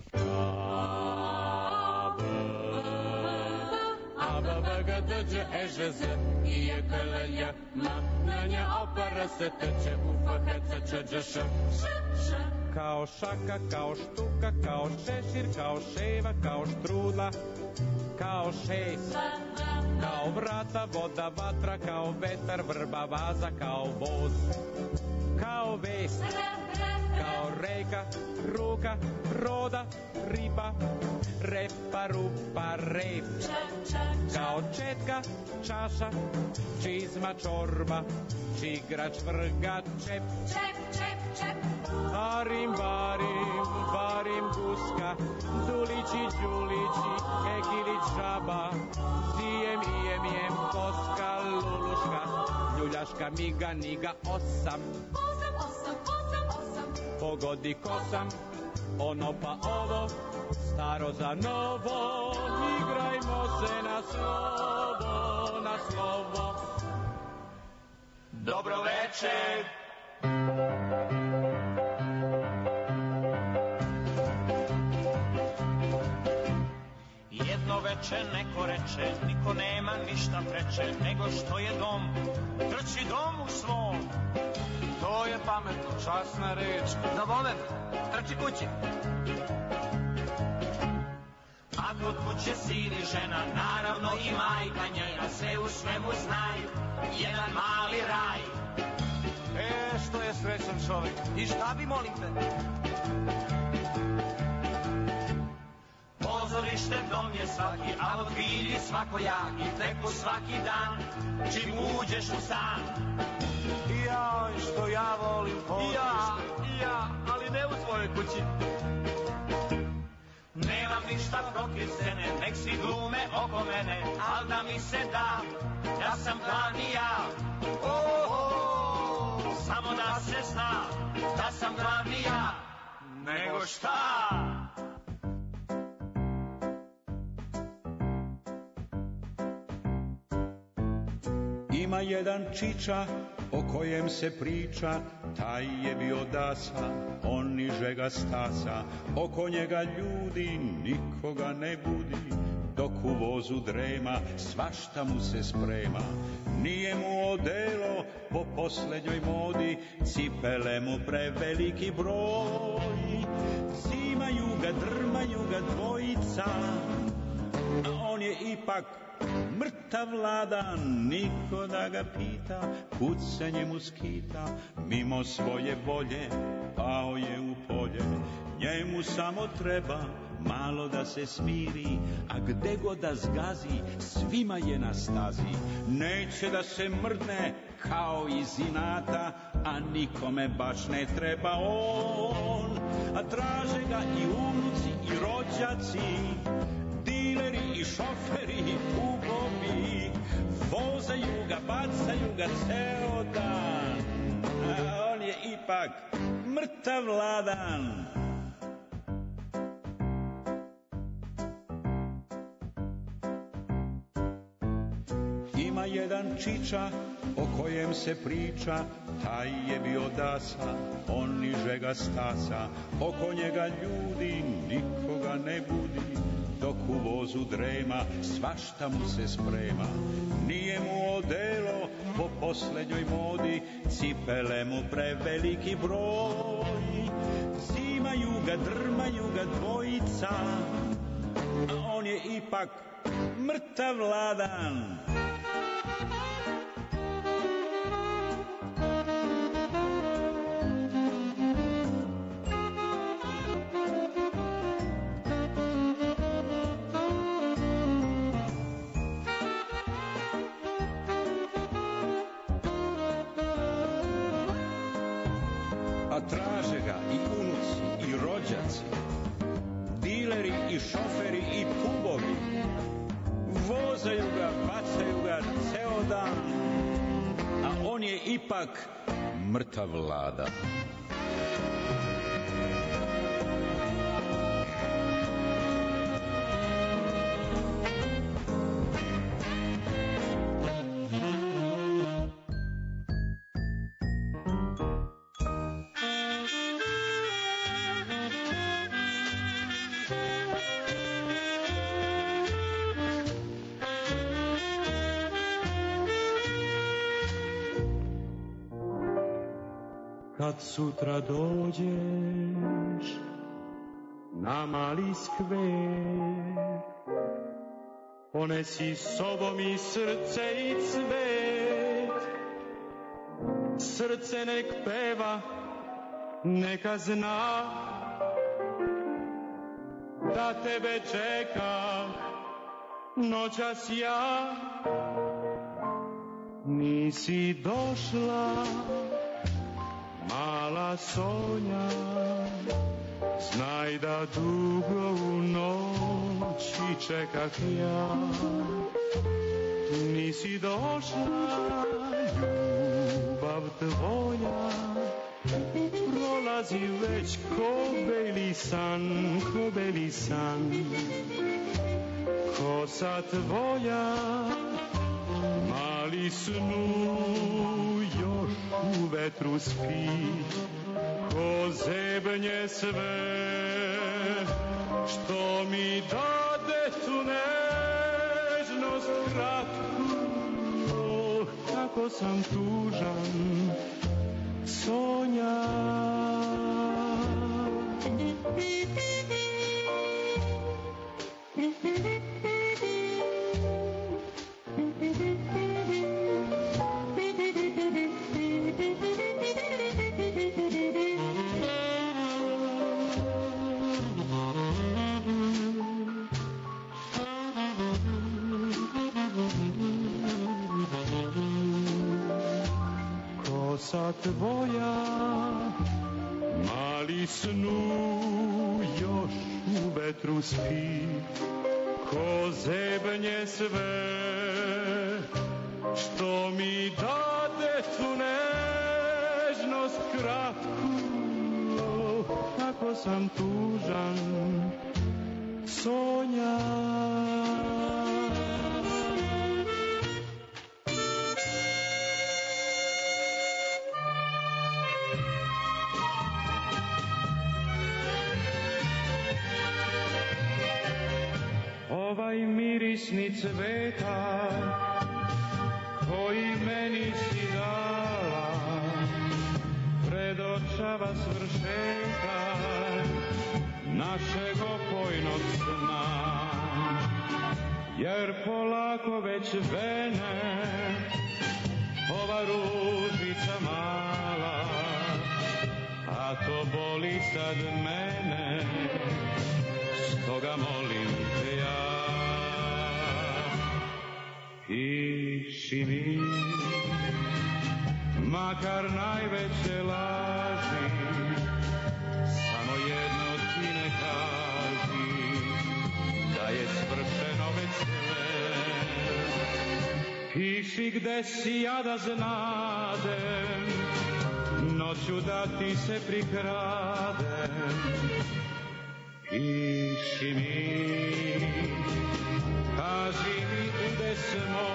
Dođe ežez i je kalja ma na nja opara se teče u faheca čeđeš kao šaka, kao štuka, kao šešir, kao ševa, kao štrudla, kao šest, kao vrata, voda, vatra, kao vetar, vrba, vaza, kao voz, kao vest, kao reka, ruka, roda, riba, repa, rupa, rep, kao četka, čaša, čizma, čorba, čigrač, vrga, čep, čep, čep, čep, harim, varim, varim, guska, dulići, đulići, ekilić, žaba, zijem, ijem, jem, koska, luluška, ljuljaška, miga, niga, osam, osam, osam, osam, osam, pogodi kosam, ono pa ovo, staro za novo, igrajmo se na slovo, na slovo. Dobro večer. Jedno veče neko reče, niko nema ništa preče, nego što je dom, trči dom u svom. To je pametno, časna reč. Za moment, trči kući. A kod kuće sin i žena, naravno i majka njena, sve u svemu znaju, jedan mali raj. E, što je srećan čovjek. I šta bi, molim te? Pozorište dom je svaki, a od bilji svakojaki, teku svaki dan, čim uđeš u stan. I ja, što ja volim pozorište. I ja, i ja, ali ne u svojoj kući. Nemam ništa šta prokrij scene, nek si glume oko mene, al da mi se da, da sam glavni ja. Oh, oh, samo da se zna, da sam glavni ja. Nego šta? Ima jedan čiča o kojem se priča, taj je bio dasa, on niže ga stasa, oko njega ljudi nikoga ne budi, dok u vozu drema svašta mu se sprema. Nije mu odelo po poslednjoj modi, cipele mu preveliki broj, zimaju ga, drmaju ga dvojica, a on je ipak mrtav ladan, niko da ga pita, kud se njemu skita, mimo svoje volje, pao je u polje. Njemu samo treba malo da se smiri, a gde god da zgazi, svima je na stazi. Neće da se mrdne kao iz inata, a nikome baš ne treba on, a traže ga i unuci i rođaci, dileri i šoferi i pugovi, vozaju ga, bacaju ga ceo dan, a on je ipak mrtav ladan. Ima jedan čiča o kojem se priča, taj je bio dasa, on niže ga stasa, oko njega ljudi nikoga ne budi, dok u vozu drema svašta mu se sprema. Nije mu odelo po poslednjoj modi, cipele mu preveliki broj, zimaju ga, drmaju ga dvojica, a on je ipak mrtav ladan. Traže ga i unuci i rođaci, dileri i šoferi i pubovi, vozaju ga, bacaju ga ceo dan, a on je ipak mrtav ladan. Kad sutra dođeš na mali skver, ponesi sobom i srce i cvet. Srce nek peva, neka zna da tebe čekam noćas ja. Nisi došla, mala Sonja, znaj da dugo u noći čekah ja. Nisi došla, ljubav tvoja prolazi već ko beli san, ko beli san. Kosa tvoja, mali snu, još u vetru spi, ko zebnje sve, što mi dade tu nežnost kratku. Oh, kako sam tužan, Sonja. Kosa tvoja, Mali snu još u vetru spi, ko zebnje sve, što mi dade tu nežnost kratku. Oh, kako sam tužan, Sonja. Ovaj mirisni cveta koji meni si dala predočava svršetak našeg opojnog sna, jer polako već vene ova ružica mala, a to boli sad mene, stoga molim te ja, piši mi, makar najveće laži, samo jedno ti ne kaži, da je svršeno već sve. Piši gde si, ja da znadem, noću da ti se prikradem. Piši mi, kaži mi gde smo.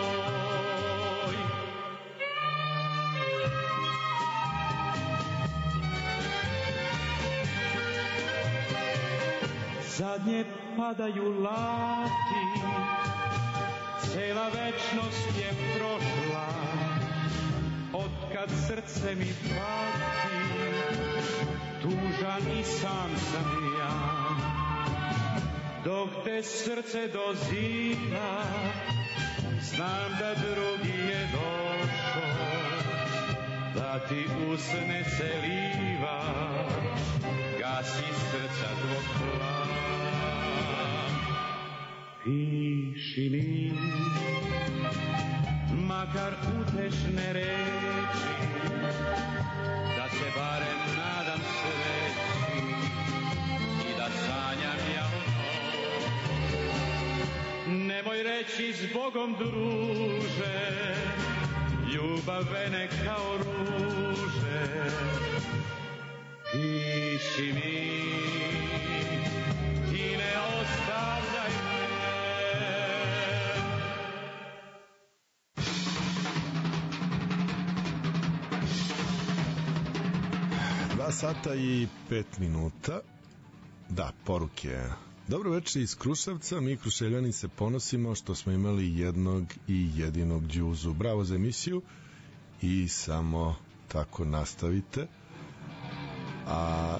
Zadnje padaju lati, cela večnost je prošla, otkad srce mi pati, tužan i sam sam ja. Dok te srce doziva, znam da drugi je došao, da ti usne se liva, gasi srca tvog plan. Piši mi, makar utešne reči, da se barem nadam sreći i da sanjam ja o njoj. Nemoj reći zbogom druže, ljubav vene kao ruže. Piši mi, ti ne ostavljaj me. Dva sata i pet minuta. Da, poruke. Dobro večer iz Kruševca. Mi Kruševljani se ponosimo što smo imali jednog i jedinog Đuzu. Bravo za emisiju i samo tako nastavite. A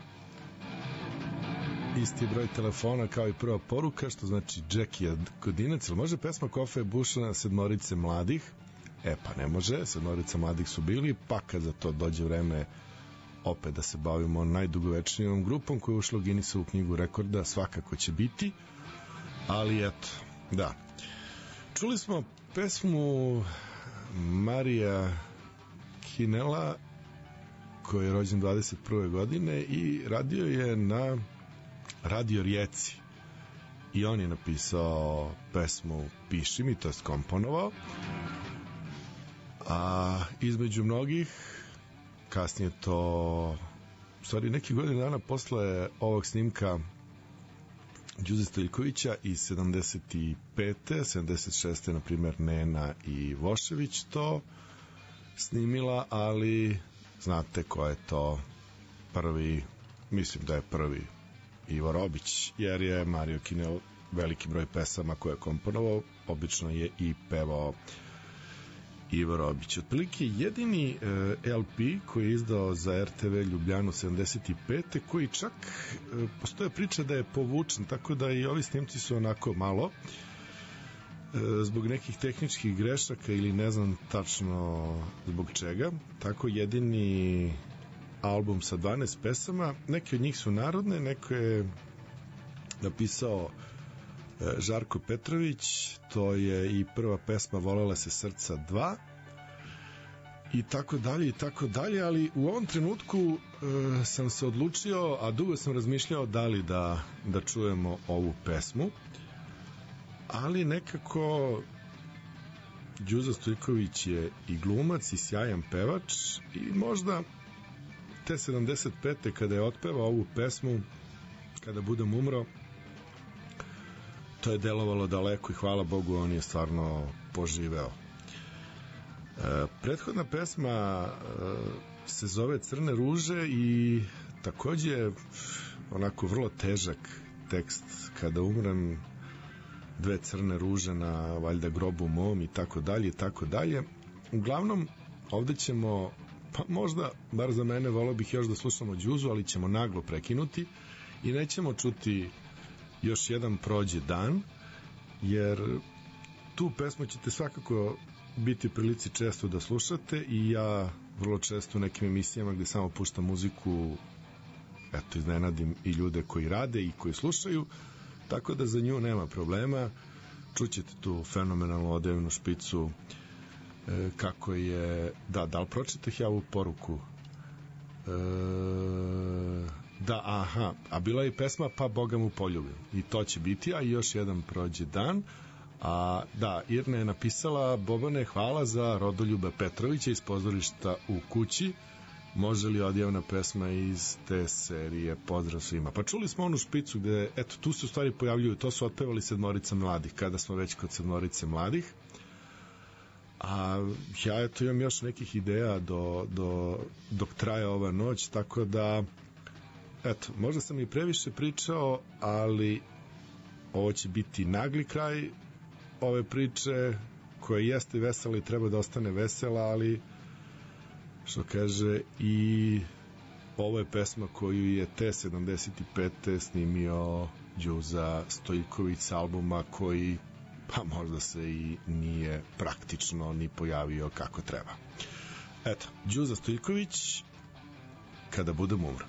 isti broj telefona kao i prva poruka, što znači Džekija Kodinac. Ili može pesma Kofe Bušana Sedmorice mladih? E pa ne može, Sedmorica mladih su bili, pa kad za to dođe vreme opet da se bavimo najdugovečnijom grupom koja je ušla u Guinnessovu knjigu rekorda, svakako će biti, ali eto, da. Čuli smo pesmu Marija Kinela, koji je rođen dvadeset prve godine i radio je na Radio Rijeci. I on je napisao pesmu Piši mi, to je skomponovao. A između mnogih, kasnije to, u stvari neki godin dana posle ovog snimka Đuze Stojiljkovića iz sedamdeset pete sedamdeset šeste na primjer Nena i Vošević to snimila, ali znate ko je to prvi, mislim da je prvi Ivo Robić, jer je Mario Kinel veliki broj pesama koje je komponovao, obično je i pevao Ivo Robić. Otprilike jedini e, L P koji je izdao za R T V Ljubljanu sedamdeset pete koji čak e, postoje priča da je povučen, tako da i ovi snimci su onako malo e, zbog nekih tehničkih grešaka ili ne znam tačno zbog čega. Tako jedini album sa dvanaest pesama, neke od njih su narodne, neko je napisao Žarko Petrović, to je i prva pesma Volela se srca dva, i tako dalje i tako dalje, ali u ovom trenutku e, sam se odlučio, a dugo sam razmišljao da li da, da čujemo ovu pesmu, ali nekako Đuza Stojković je i glumac i sjajan pevač i možda te sedamdeset pete kada je otpevao ovu pesmu Kada budem umro, to je delovalo daleko i hvala Bogu on je stvarno poživeo. E, prethodna pesma e, se zove Crne ruže i takođe onako vrlo težak tekst, kada umrem dve crne ruže na valjda grobu mom i tako dalje i tako dalje. Uglavnom ovde ćemo, pa možda bar za mene volao bih još da slušamo Đuzu, ali ćemo naglo prekinuti i nećemo čuti još jedan Prođe dan, jer tu pesmu ćete svakako biti u prilici često da slušate i ja vrlo često u nekim emisijama gde samo puštam muziku eto iznenadim i ljude koji rade i koji slušaju, tako da za nju nema problema. Čućete tu fenomenalnu odevnu špicu e, kako je da, da li pročitah ja ovu poruku e, da, aha, a bila je i pesma Pa Boga mu poljubim i to će biti, a još jedan Prođe dan. A da, Irna je napisala: Bobane, hvala za Rodoljuba Petrovića iz pozorišta U kući, može li odjevna pesma iz te serije, pozdrav svima. Pa čuli smo onu špicu gde, eto, tu se u stvari pojavljuju, to su otpevali Sedmorica mladih, kada smo već kod Sedmorice mladih. A ja eto imam još nekih ideja do, do, dok traje ova noć, tako da eto, možda sam i previše pričao, ali ovo će biti nagli kraj ove priče koja jeste vesela i treba da ostane vesela, ali što kaže, i ovo je pesma koju je te sedamdeset pete snimio Đuza Stojković s albuma koji pa možda se i nije praktično ni pojavio kako treba. Eto, Đuza Stojković, Kada budem umro.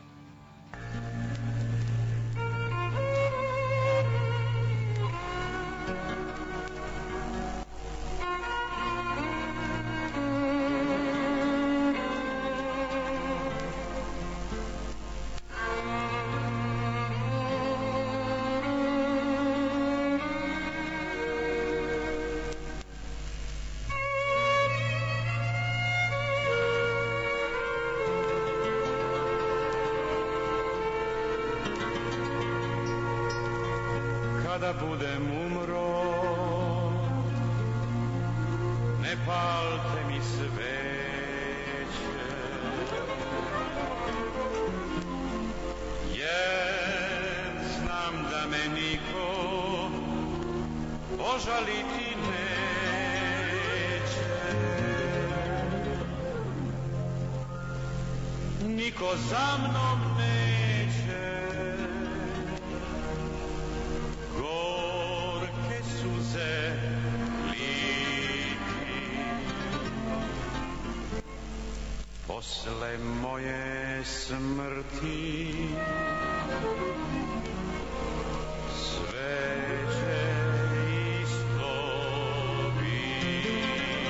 Kada budem umro, ne palte mi sveće, jer znam da me niko požaliti neće. Niko za mnom neće posle moje smrti. Sve će isto biti.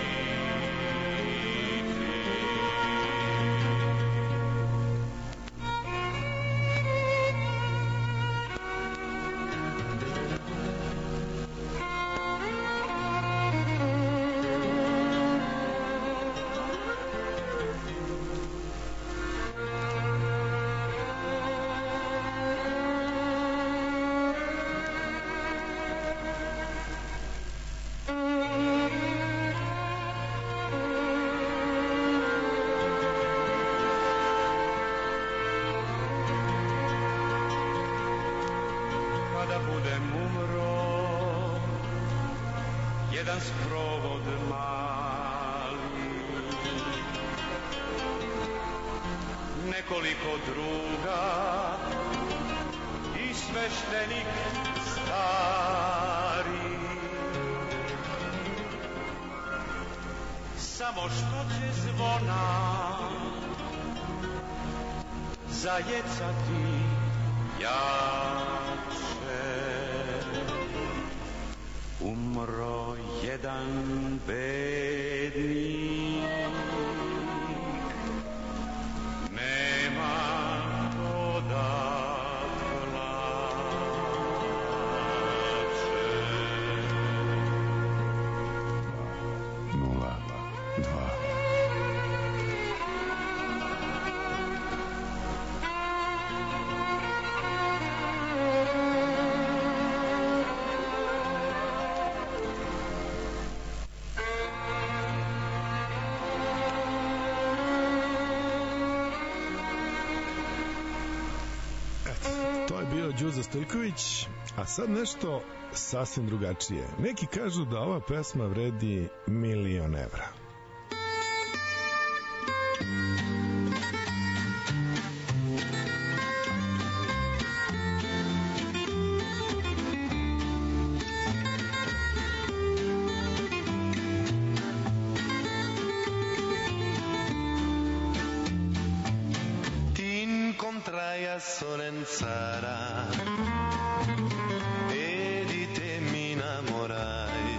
Jedan sprovod mali, nekoliko druga i sveštenik stari. Samo što će zvona zajecati jače. Umro jedan bednik bio Đuza Stojković, a sad nešto sasvim drugačije. Neki kažu da ova pesma vredi milion evra. Solenzara e di te mi innamorai.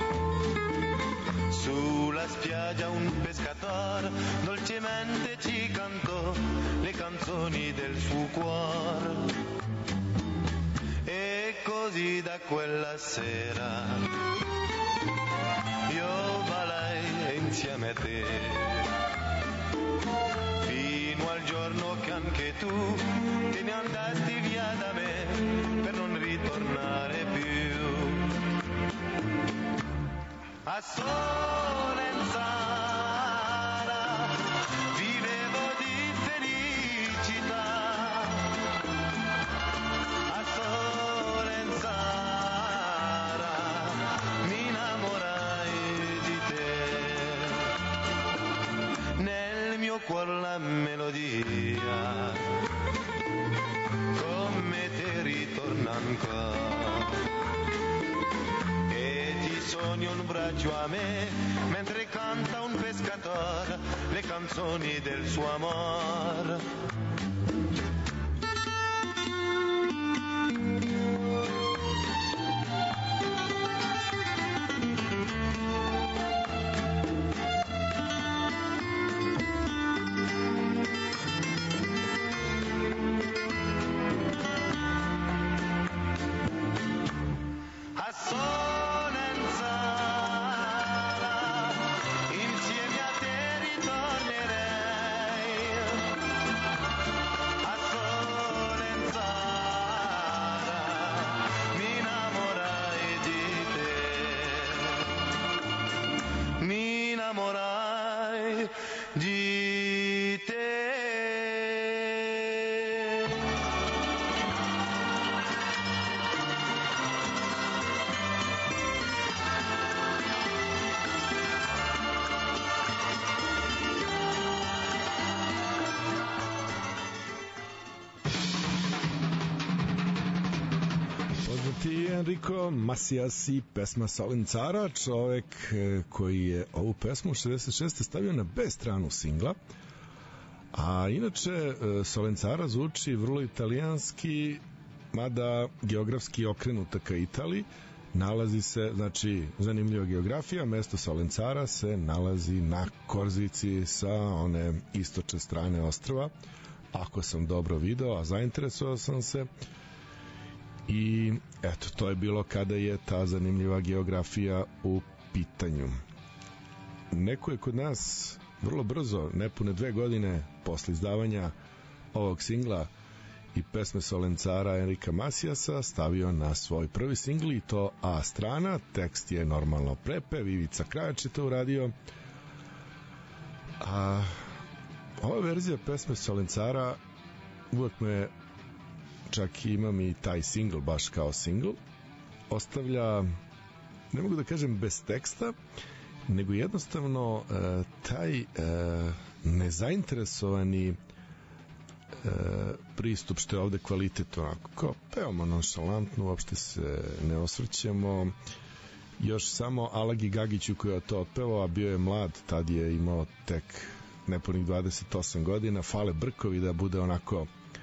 Sulla spiaggia un pescator dolcemente ci cantò le canzoni del suo cuore. E così da quella sera io balai insieme a te, fino al giorno che anche tu te ne andasti via da me per non ritornare più. A Solenzara vivevo di felicità, a Solenzara mi innamorai di te, nel mio cuore la melodia come te ritorna ancora, e ti sogno un braccio a me mentre canta un pescatore le canzoni del suo amor. Enrico Macias i pesma Solenzara, čovek koji je ovu pesmu šezdeset šeste stavio na B stranu singla, a inače Solenzara zvuči vrlo italijanski, mada geografski okrenuta ka Italiji. Nalazi se, znači zanimljiva geografija, mesto Solenzara se nalazi na Korzici sa one istočne strane ostrva, ako sam dobro video, a zainteresovao sam se. I eto, to je bilo kada je ta zanimljiva geografija u pitanju. Neko je kod nas vrlo brzo, nepune dve godine posle izdavanja ovog singla i pesme Solenzara Enrika Maciasa stavio na svoj prvi singl, i to A strana. Tekst je normalno prepev, Ivica Krajač je to uradio. A ova verzija pesme Solenzara uvek me, čak imam i taj singl baš kao singl, ostavlja, ne mogu da kažem bez teksta, nego jednostavno e, taj e, nezainteresovani e, pristup, što je ovde kvalitet, onako kao pevamo nonšalantno, uopšte se ne osvrćemo. Još samo Alagi Gagiću koji je to otpevao, a bio je mlad, tad je imao tek nepunih dvadeset osam godina, fale brkovi da bude onako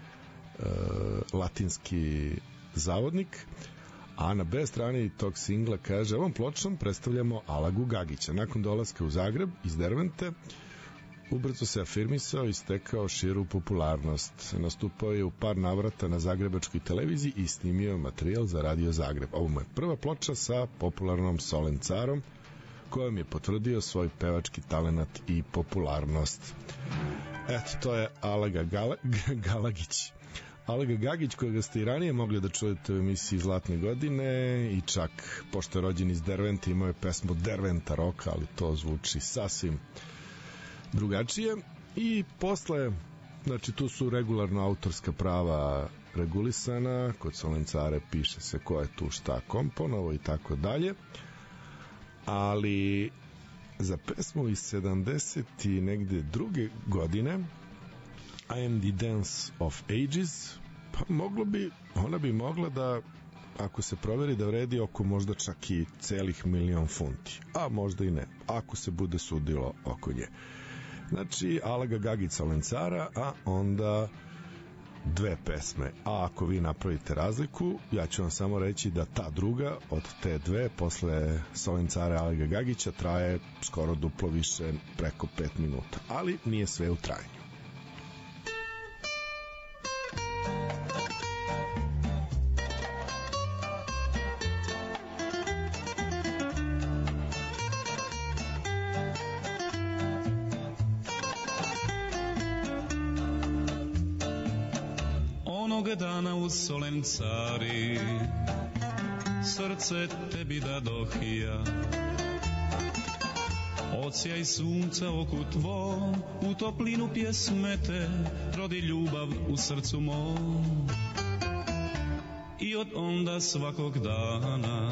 latinski zavodnik, a na B strani tog singla kaže: ovom pločom predstavljamo Alagu Gagića. Nakon dolaska u Zagreb iz Dervente ubrzo se afirmisao i stekao širu popularnost. Nastupao je u par navrata na zagrebačkoj televiziji i snimio materijal za Radio Zagreb. Ovo mu je prva ploča sa popularnom Solenzarom, kojom je potvrdio svoj pevački talenat i popularnost. Eto, to je Alaga Gala, Galagić. Alaga Gagić, kojega ste i ranije mogli da čujete u emisiji Zlatne godine, i čak, pošto je rođen iz Dervente, imao je pesmu Derventa roka, ali to zvuči sasvim drugačije. I posle, znači tu su regularno autorska prava regulisana, kod Solencare piše se ko je tu šta komponovao i tako dalje, ali za pesmu iz sedamdeset i negde druge godine I am the Dance of Ages, pa moglo bi, ona bi mogla da, ako se proveri, da vredi oko možda čak i celih milion funti, a možda i ne, ako se bude sudilo oko nje. Znači, Alaga Gagić Solencara, a onda dve pesme. A ako vi napravite razliku, ja ću vam samo reći da ta druga od te dve, posle Solencara Alaga Gagića, traje skoro duplo više, preko pet minuta. Ali nije sve u trajanju. Dana u Solencari srce tebi dadohija, odsjaj sunca oku tvom, u toplinu pjesme te rodi ljubav u srcu mom. I od onda svakog dana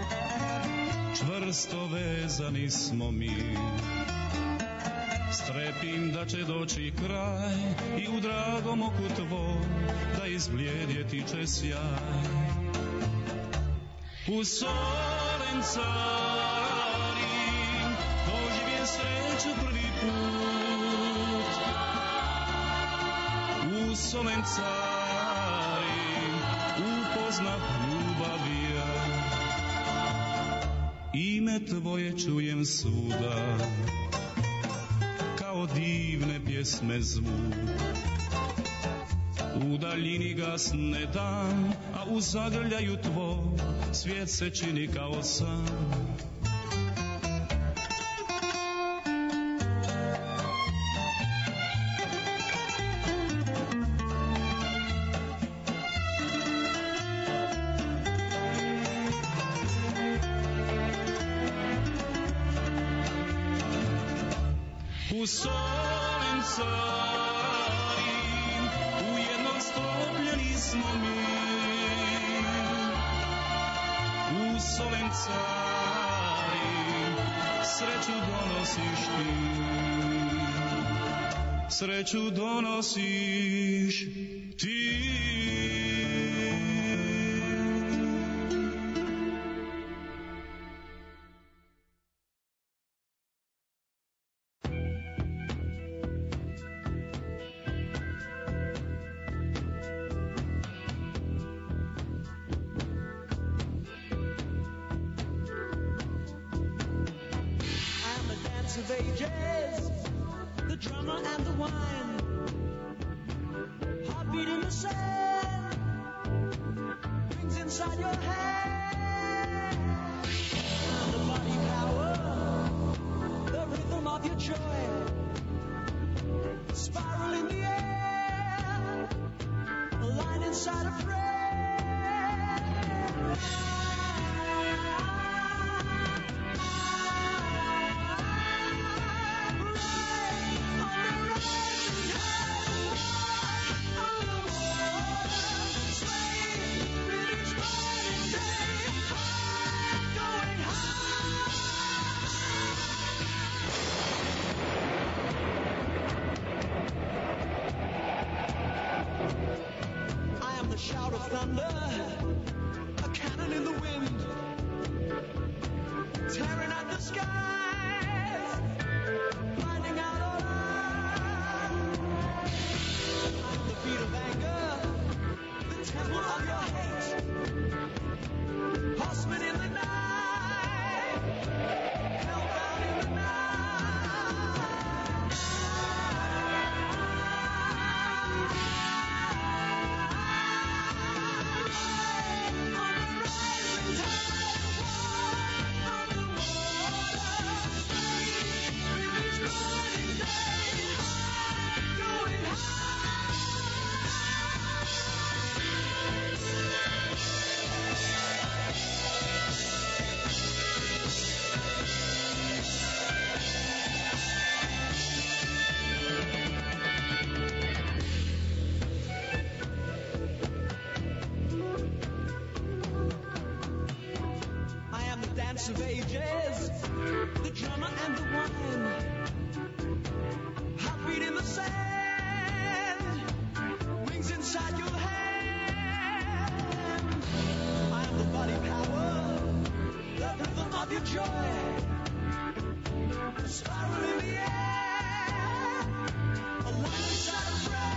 čvrsto vezani smo mi, strepim da će doći kraj i u dragom oku tvom da izblijedjeti će sjaj. U Solencari doživjem sreću prvi put, u Solencari upoznat ljubav ja, ime tvoje čujem svuda, kao divne pjesme zvuk. U daljini gasne dan, a u zagrljaju tvoj svijet se čini kao san. U Solencari u jednom stopljeni smo mi, u Solencari sreću donosiš ti, sreću donosiš ti. Of ages, the drummer and the wine, heartbeat in the sand, rings inside your hand, the body power, the rhythm of your joy, spiral in the air, a line inside a prayer. Shout of thunder, a cannon in the wind, tearing at the skies, blinding out all eyes. I'm the beat of anger, the temple of your hate, horsemen in the night, hellbound in the night. of ages, the drama and the wine, heartbeat in the sand, wings inside your hand. I am the body power, the rhythm of your joy, spiral in the air, a light inside a friend.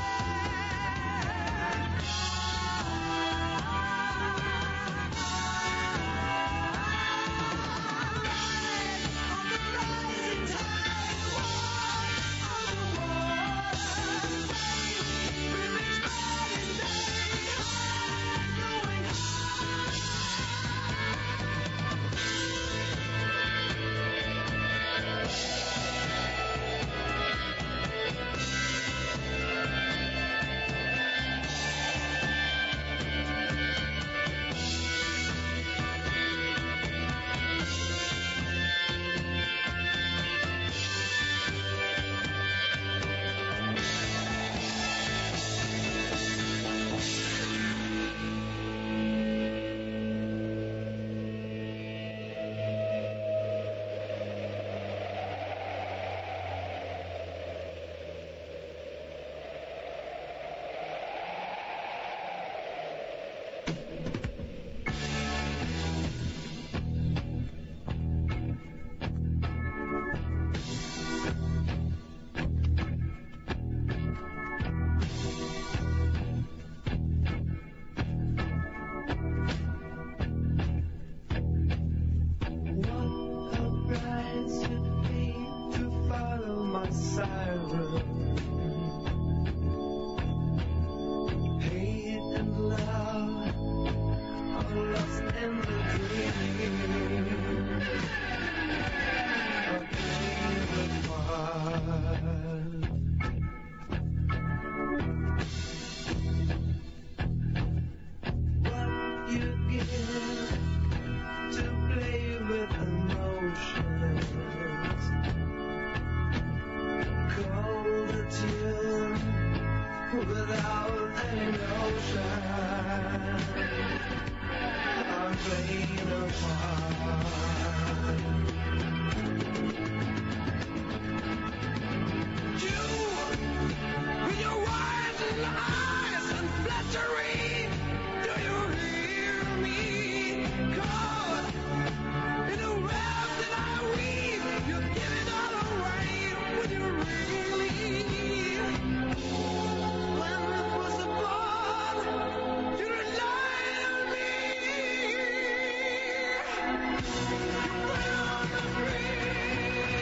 Free.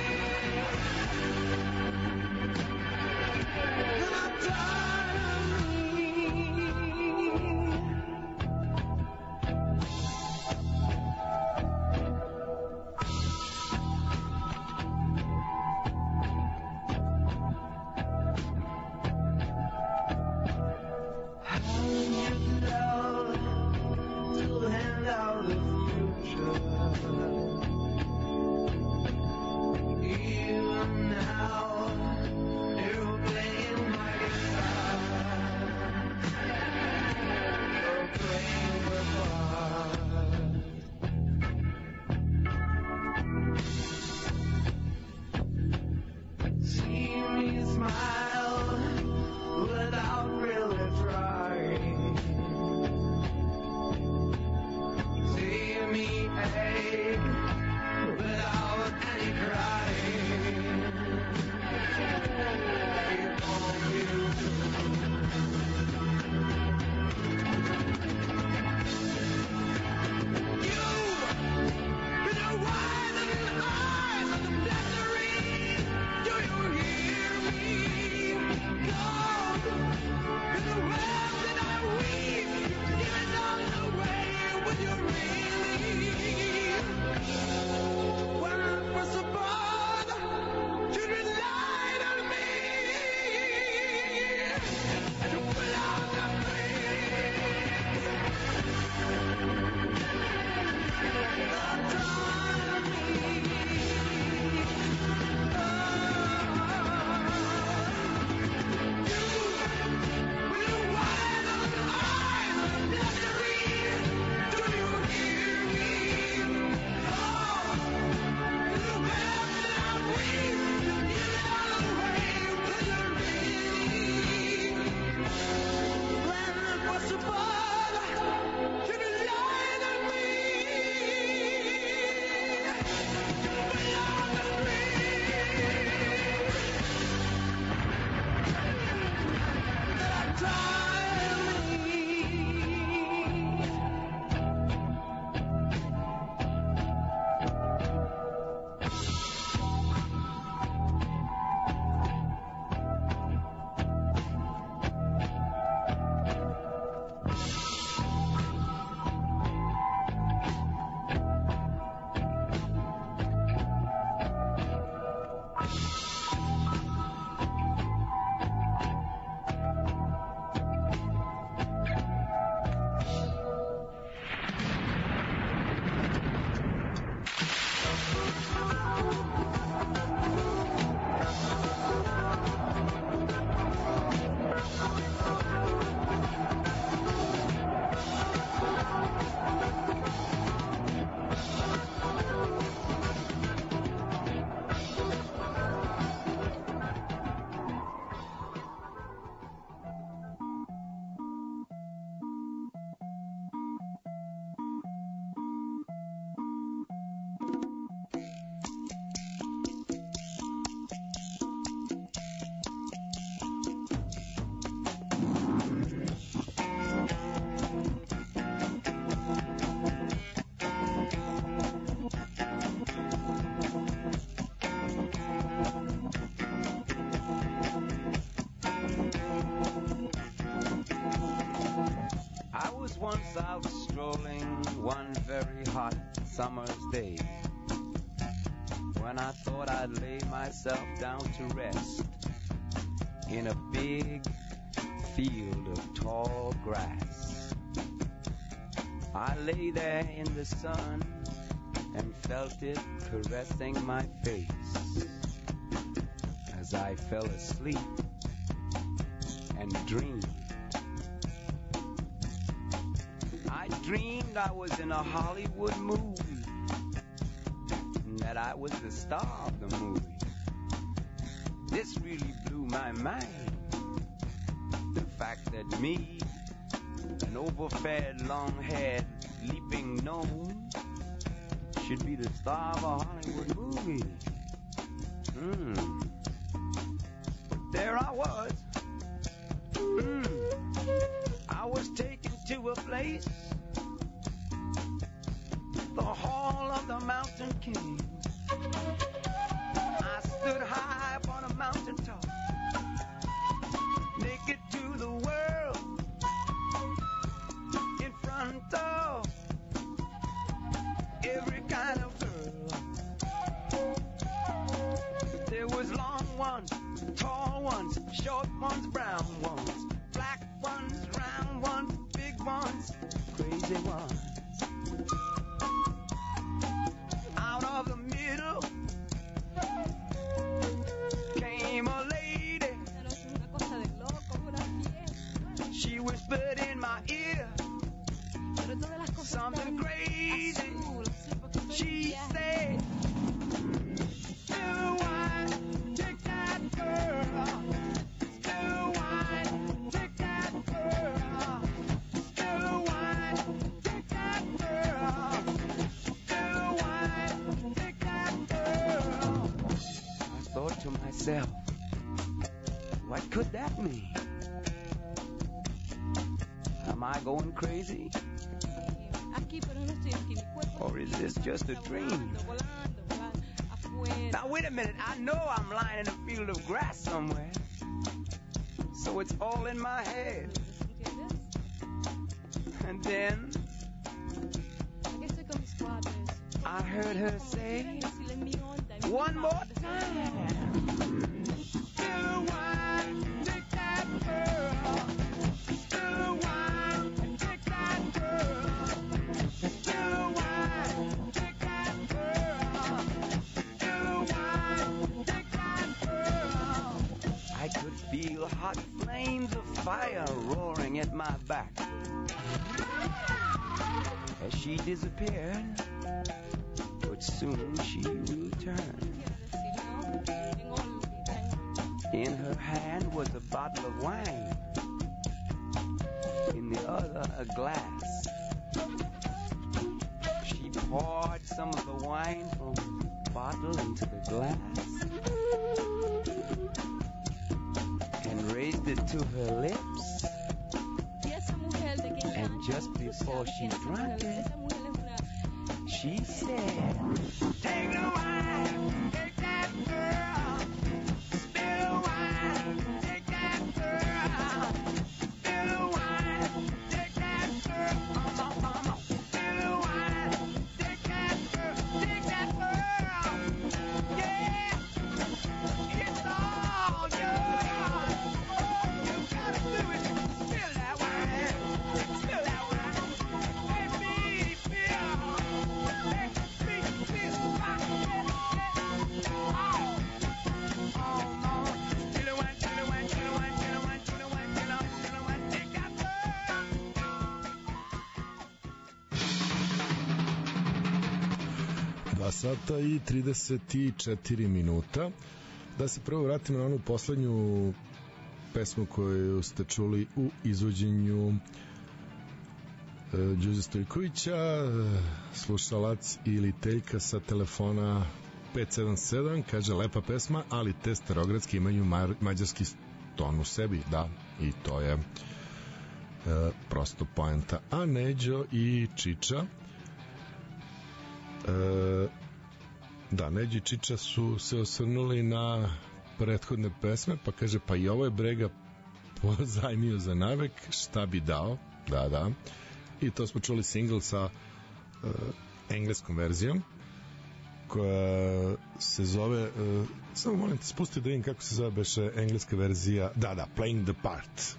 was once out strolling one very hot summer's day, when I thought I'd lay myself down to rest in a big field of tall grass. I lay there in the sun and felt it caressing my face as I fell asleep and dreamed. I dreamed I was in a Hollywood movie, and that I was the star of the movie. This really blew my mind. The fact that me, an overfed, long-haired, leaping gnome, should be the star of a Hollywood movie. Hmm. But there I was. Hmm. I was taken to a place, the Hall of the Mountain King. I stood high upon a mountain top, naked to the world, in front of every kind of girl. There was long ones, tall ones, short ones, brown ones, black ones, round ones, big ones, crazy ones. Out of the middle came a lady. She whispered in my ear something crazy. She said, still wine, take that girl. Still wine, take that girl. Still wine, take that girl. Still wine, take that girl. I thought to myself, what could that mean? Am I going crazy? Or is this just a dream? Now wait a minute, I know I'm lying in a field of grass somewhere, so it's all in my head. And then I heard her say, one more time, still wine, take that girl. Still wine, take that girl. Still wine, take that girl. Still wine, take that girl. I could feel hot flames of fire roaring at my back as she disappeared, but soon she returned. In her hand was a bottle of wine, in the other a glass. She poured some of the wine from the bottle into the glass and raised it to her lips. And just before she drank it, she said, take the wine, take that girl. Still wine, take that girl. Still wine, take that girl. Come on, come on. Still wine, take that girl. Take that girl. Yeah, it's all yours. You gotta do it. Spill that wine. Spill that wine. Let me feel. Let me feel. Oh, oh, Lord. Spill the wine, spill the wine, spill the wine, spill the wine, spill the wine, spill the wine, spill the wine. Take that girl. Dva sata i trideset četiri minuta. Da se prvo vratimo na onu poslednju pesmu koju ste čuli u izvođenju Đuze Stojkovića, slušalac ili teljka sa telefona pet sedam sedam, kaže lepa pesma, ali te starogradski imaju mar, mađarski ton u sebi, da, i to je e, prosto poenta. A Neđo i Čiča e, da, Neđo i Čiča su se osvrnuli na prethodne pesme, pa kaže, pa i ovo je Brega pozajmio za navek, šta bi dao, da, da, i to smo čuli single sa uh, engleskom verzijom koja se zove uh, samo molim te spusti da vidim kako se zove beše engleska verzija, da da, Playing the Part.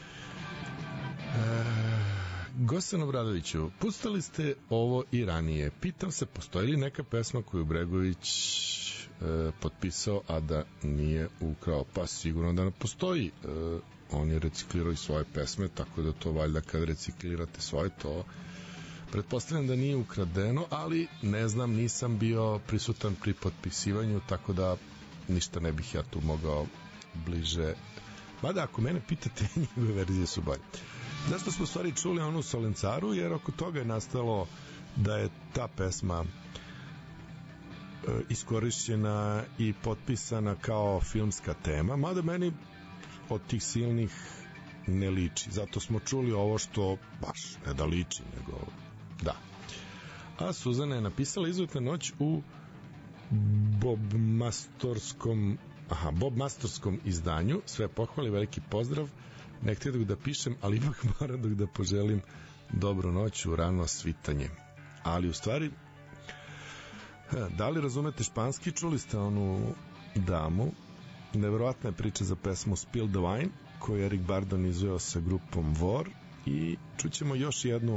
uh, Gosan Obradoviću, pustali ste ovo i ranije, pitam se postoji li neka pesma koju Bregović uh, potpisao a da nije ukrao? Pa sigurno da ne postoji. uh, on je reciklirao i svoje pesme, tako da to valjda kad reciklirate svoje, to pretpostavljam da nije ukradeno, ali ne znam, nisam bio prisutan pri potpisivanju, tako da ništa ne bih ja tu mogao bliže. Mada ako mene pitate, njegove verzije su bolje. Zašto smo u stvari čuli onu Solencaru? Jer oko toga je nastalo da je ta pesma e, iskorišćena i potpisana kao filmska tema, mada meni od tih silnih ne liči. Zato smo čuli ovo što baš ne da liči, nego da. A Suzana je napisala Izuzetna noć u Bob Mastorskom aha, Bob Mastorskom izdanju. Sve pohvali, veliki pozdrav. Ne htio da pišem, ali ipak moram da poželim dobru noć u rano svitanje. Ali u stvari, da li razumete španski? Čuli ste onu damu. Neverovatna je priča za pesmu Spill the Wine, koju je Erik Bardon izveo sa grupom War, i čućemo još jednu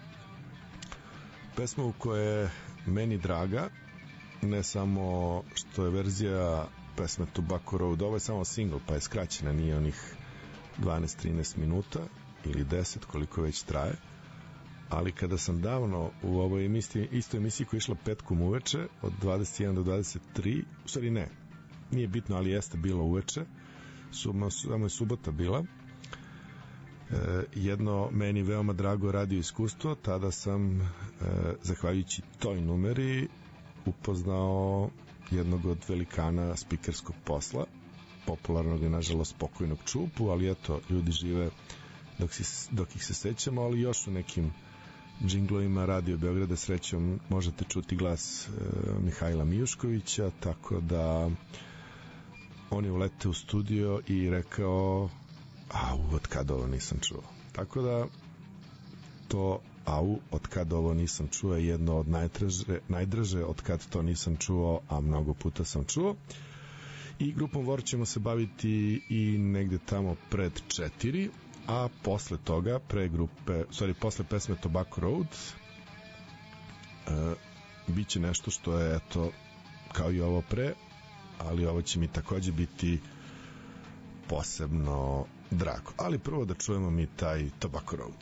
pesmu koja je meni draga, ne samo što je verzija pesme Tobacco Road, ovo je samo single pa je skraćena, nije onih dvanaest trinaest minuta ili deset koliko već traje, ali kada sam davno u ovoj emisiji, istoj emisiji koja je išla petkom uveče od dvadeset jedan do dvadeset tri, u stvari ne, nije bitno, ali jeste bilo uveče, samo je subota bila, e, jedno meni veoma drago radio iskustvo, tada sam e, zahvaljujući toj numeri upoznao jednog od velikana spikerskog posla, popularnog i nažalost pokojnog Čupu, ali eto, ljudi žive dok, si, dok ih se sećamo, ali još u nekim džinglovima Radio Beograda srećom možete čuti glas e, Mihajla Mijuškovića, tako da on je uleteo u studio i rekao au, od kada ovo nisam čuo. Tako da to au, od kada ovo nisam čuo je jedno od najdraže, najdraže od kada to nisam čuo, a mnogo puta sam čuo. I grupom War ćemo se baviti i negde tamo pred četiri, a posle toga, pre grupe, sorry, posle pesme Tobacco Road, uh, bit će nešto što je, eto, kao i ovo pre, ali ovo će mi takođe biti posebno drago. Ali prvo da čujemo mi taj Tobacco Road.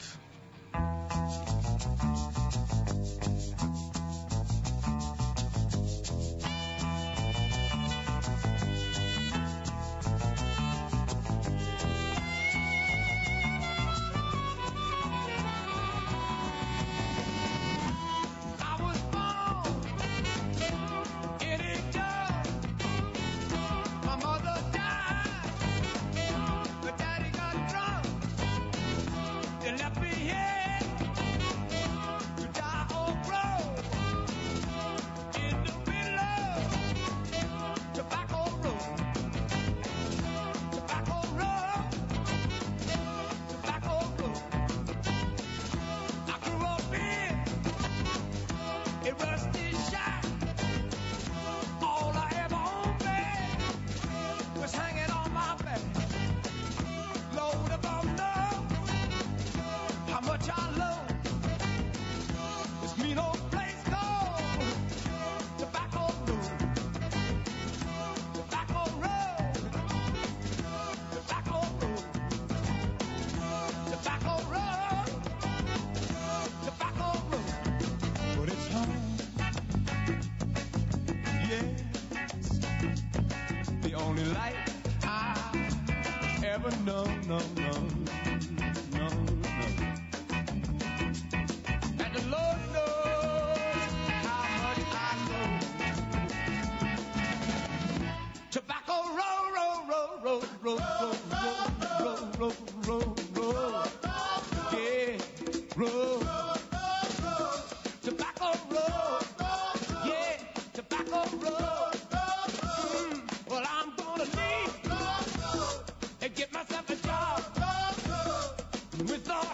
With all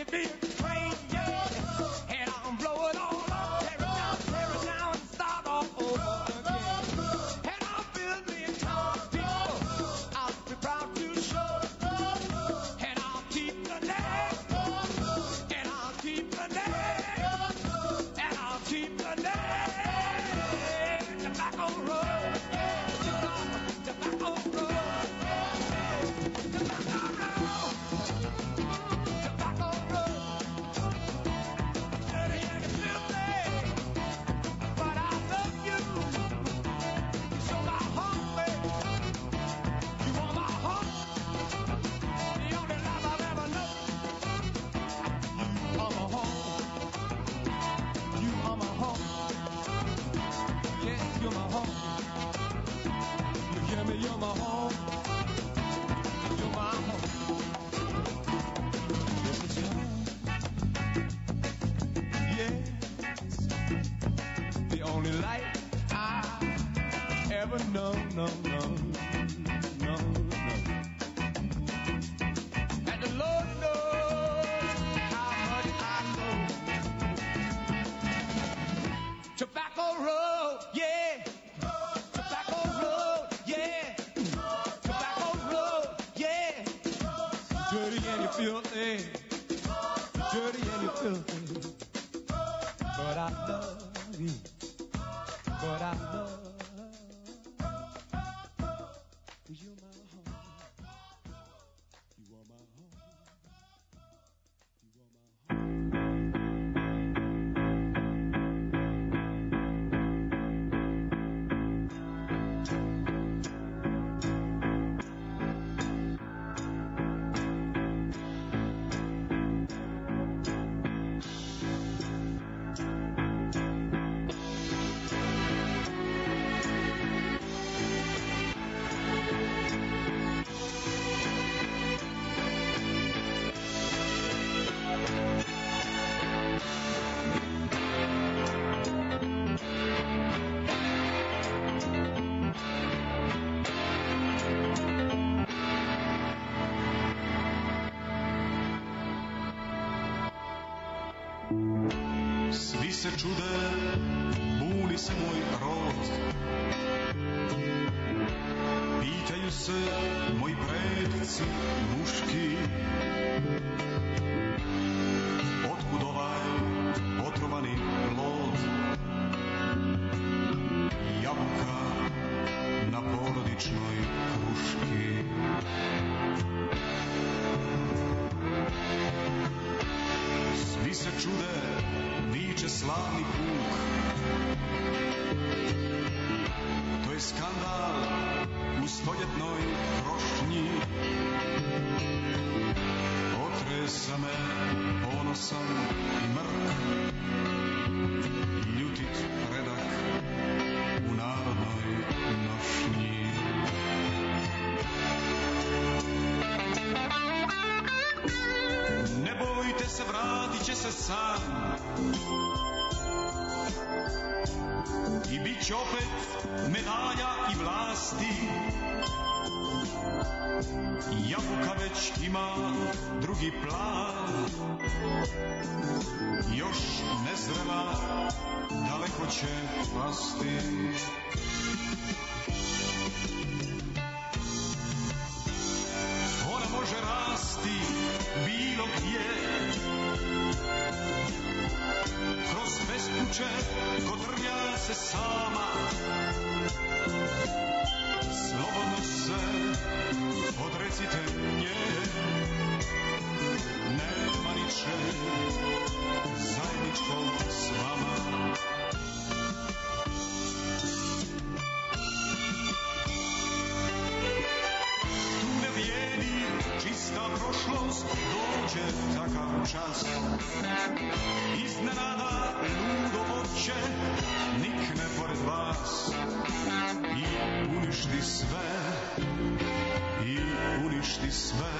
Svi se čude, buni se moj rod. Pitaju se moji predci muški, otkud ovaj otrovani plod, jabuka na porodičnoj kruški. Svi se čude, viče slavni puk, to je skandal u stoljetnoj krošnji. Otresa me ponosan i mrk, ljutit predak u narodnoj nošnji. Ne bojte se, vratit će se sam i bit će opet medalja i vlasti. Jabuka već ima drugi plan, još nezrela, daleko će pasti. Ona može rasti bilo gdje, kroz bespuće kotrlja se sama. Slobodno se odrecite nje, nema ničeg zajedničkog s vama. Tu ne vrijedi čista prošlost, dođe takav čas. Iznenada ludo oče nikne pored vas i uništi sve, i uništi sve.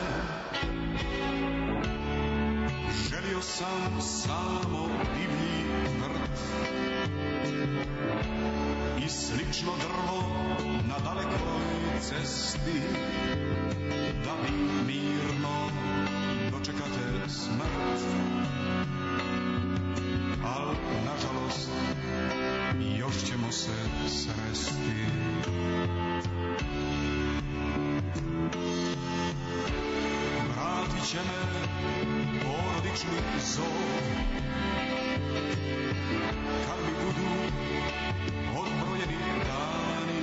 Želio sam samo divlji vrt i slično drvo na dalekoj cesti, da bi mirno dočekate smrt, al nažalost još ćemo se sresti. Vratit će me porodični zov, kad mi budu odbrojeni dani,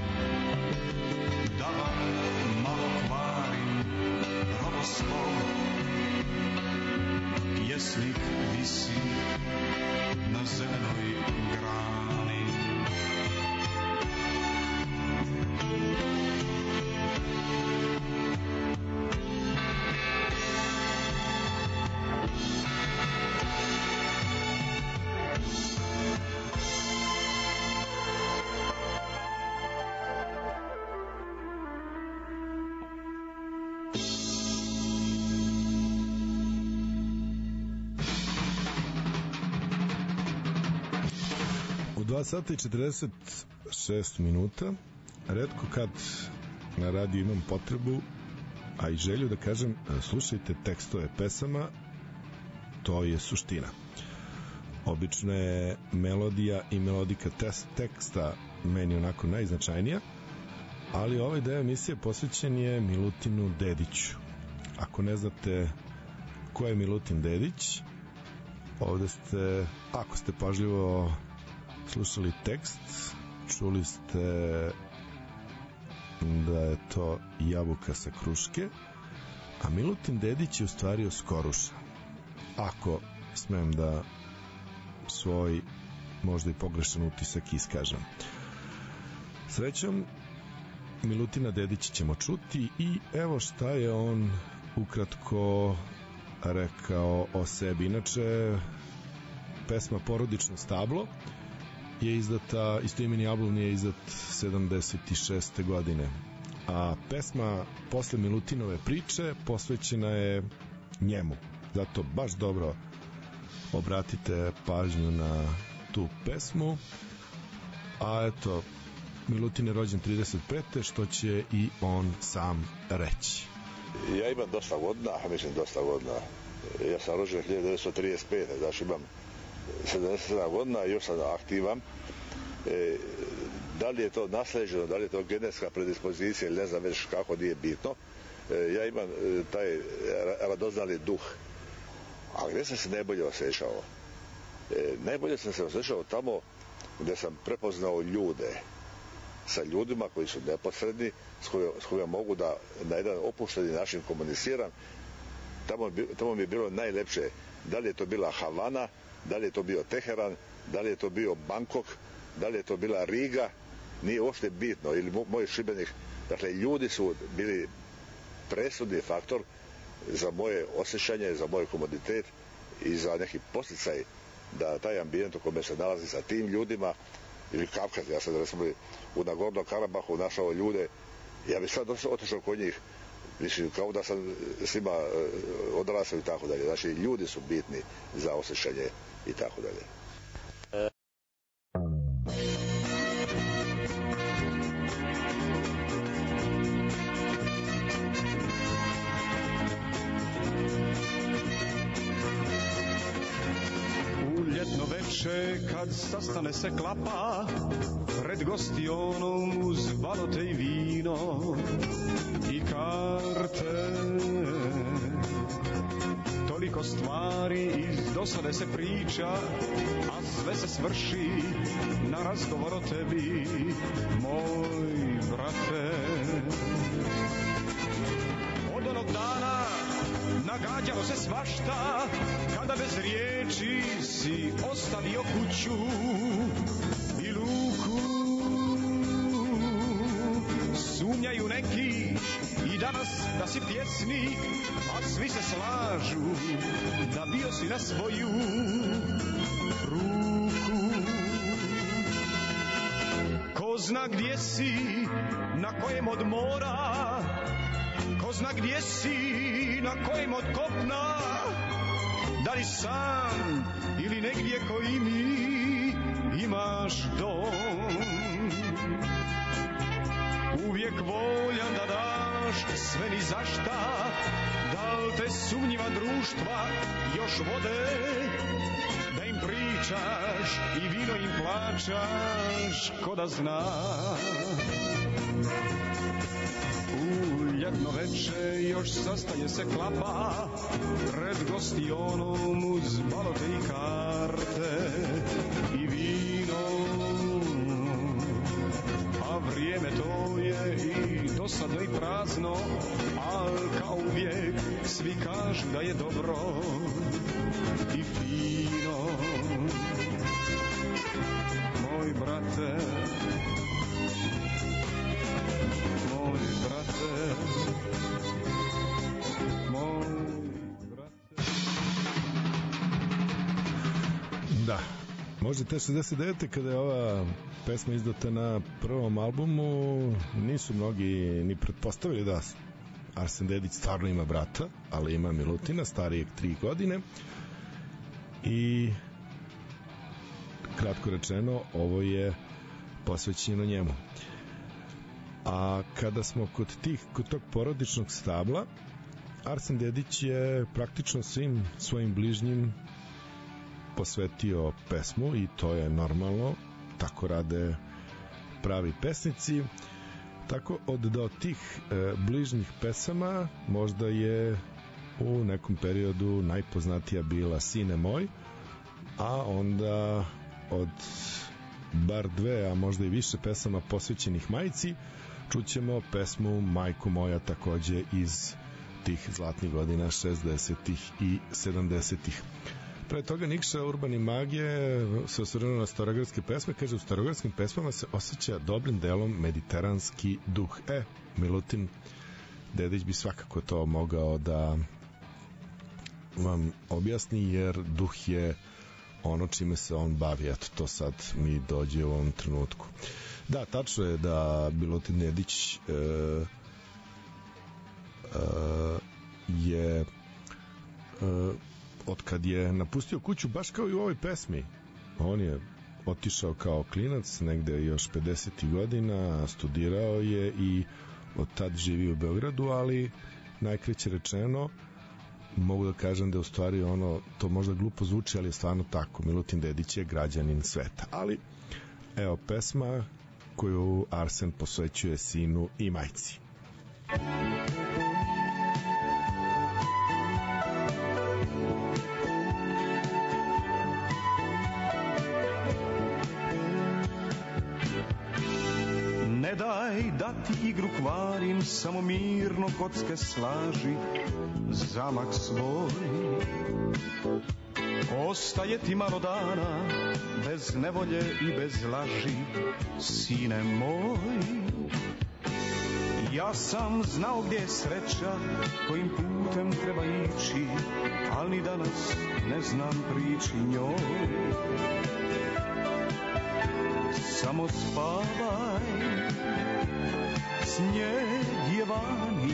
da vam malo kvarim roboslov. Pjesnik visi na zelenoj grani. dva sata i četrdeset šest minuta. Retko kad na radiju imam potrebu, a i želju da kažem slušajte tekstove pesama, to je suština. Obično je melodija i melodika test teksta meni onako najznačajnija, ali ovaj deo emisije posvećen je Milutinu Dediću. Ako ne znate ko je Milutin Dedić, ovde ste, ako ste pažljivo slušali tekst, čuli ste da je to jabuka sa Kruške, a Milutin Dedić je u stvari Oskoruša. Ako smem da svoj možda i pogrešan utisak iskažem. Srećom, Milutina Dedića ćemo čuti i evo šta je on ukratko rekao o sebi. Inače, pesma Porodično stablo je izdata, istoimeni album je izdat sedamdeset šeste godine, a pesma posle Milutinove priče posvećena je njemu. Zato baš dobro obratite pažnju na tu pesmu. A eto, Milutin je rođen trideset pete što će i on sam reći. Ja imam dosta godina, mislim dosta godina. Ja sam rođen hiljadu devetsto trideset pete, znači imam sedamdeset sedam godina i još sam aktivan. E, da li je to nasleđeno, da li je to genetska predispozicija ili ne znam već kako, nije bitno. E, ja imam e, taj radoznali duh. A gdje sam se najbolje osjećao? E, najbolje sam se osjećao tamo gdje sam prepoznao ljude, sa ljudima koji su neposredni, s kojima, s kojima mogu da na jedan opušteni način komuniciram. Tamo, tamo mi je bilo najlepše. Da li je to bila Havana, da li je to bio Teheran, da li je to bio Bangkok, da li je to bila Riga, nije uopšte bitno, ili moj Šibenik. Dakle, ljudi su bili presudni faktor za moje osjećanje, za moj komoditet i za neki posticaj da taj ambijent u kome se nalazi sa tim ljudima, ili Kavkaz, ja sam recimo u Nagorno Karabahu našao ljude, ja bih sad otišao kod njih, mislim, kao da sam s njima odrasao i tako dalje. Znači, ljudi su bitni za osjećanje i tako dalje. Ljetno veče kad sastane se klapa pred gostionom uz balote i vino i karte, toliko stvari iz dosade se priča, a sve se svrši na razgovor o tebi, moj brate. Od onog dana nagađalo se svašta, kada bez riječi si ostavio kuću i luku. Sumnjaju neki i danas da si pjesnik, a svi se slažu da bio si na svoju ruku. Ko zna gdje si, na kojem od mora, ko zna gdje si, na kojem od kopna, da li sam ili negdje koji mi imaš dom. Uvijek voljan da daš sve ni zašta, da al te sumnjiva društva još vode, da im pričaš i vino im plaćaš, ko da zna. U ljetno veče još sastaje se klapa pred gostionom uz balote i karte i vino, a vrijeme to je i dosadno i prazno, al kao uvijek svi kažu da je dobro i fino. Moj brate, moj brate, moj brate. Da, možda te šezdeset devete kada je ova pesma izdata na prvom albumu, nisu mnogi ni pretpostavili da Arsen Dedić stvarno ima brata, ali ima Milutina, starijeg tri godine. I kratko rečeno, ovo je posvećeno njemu. A kada smo kod tih, kod tog porodičnog stabla, Arsen Dedić je praktično svim svojim bližnjim posvetio pesmu i to je normalno, tako rade pravi pesnici. Tako od, da od tih e, bližnjih pesama možda je u nekom periodu najpoznatija bila Sine moj, a onda od bar dve, a možda i više pesama posvećenih majci, čućemo pesmu Majko moja, takođe iz tih zlatnih godina šezdesetih i sedamdesetih. Pre toga Nikša Urbani Magije se osvrnuo na starogradske pesme, kaže u starogradskim pesmama se osjeća dobrim delom mediteranski duh. E, Milutin Dedić bi svakako to mogao da vam objasni, jer duh je ono čime se on bavi. Eto, to sad mi dođe u ovom trenutku. Da, tačno je da Milutin Dedić e, e, je e, od kad je napustio kuću, baš kao i u ovoj pesmi, on je otišao kao klinac negde još pedesetih godina, studirao je i od tad živi u Beogradu, ali najkraće rečeno mogu da kažem da je u stvari ono, to možda glupo zvuči, ali je stvarno tako. Milutin Dedić je građanin sveta. Ali evo pesma koju Arsen posvećuje sinu i majci. Ne daj da ti igru kvarim, samo mirno kocke slaži, zamak svoj. Ostaje ti malo dana, bez nevolje i bez laži, sine moj. Ja sam znao gdje je sreća, kojim putem treba ići, ali ni danas ne znam priči njoj. Samo spavaj, snijeg je vani,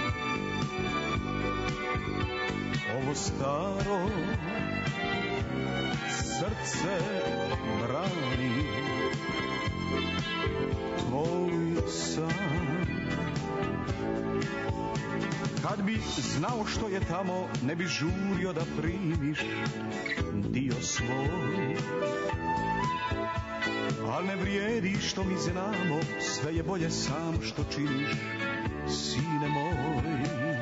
ovo staro srce brani, tvoj san. Kad bi znao što je tamo, ne bi žurio da primiš dio svoj. Al ne vrijedi što mi znamo, sve je bolje sam što činiš, sine moj.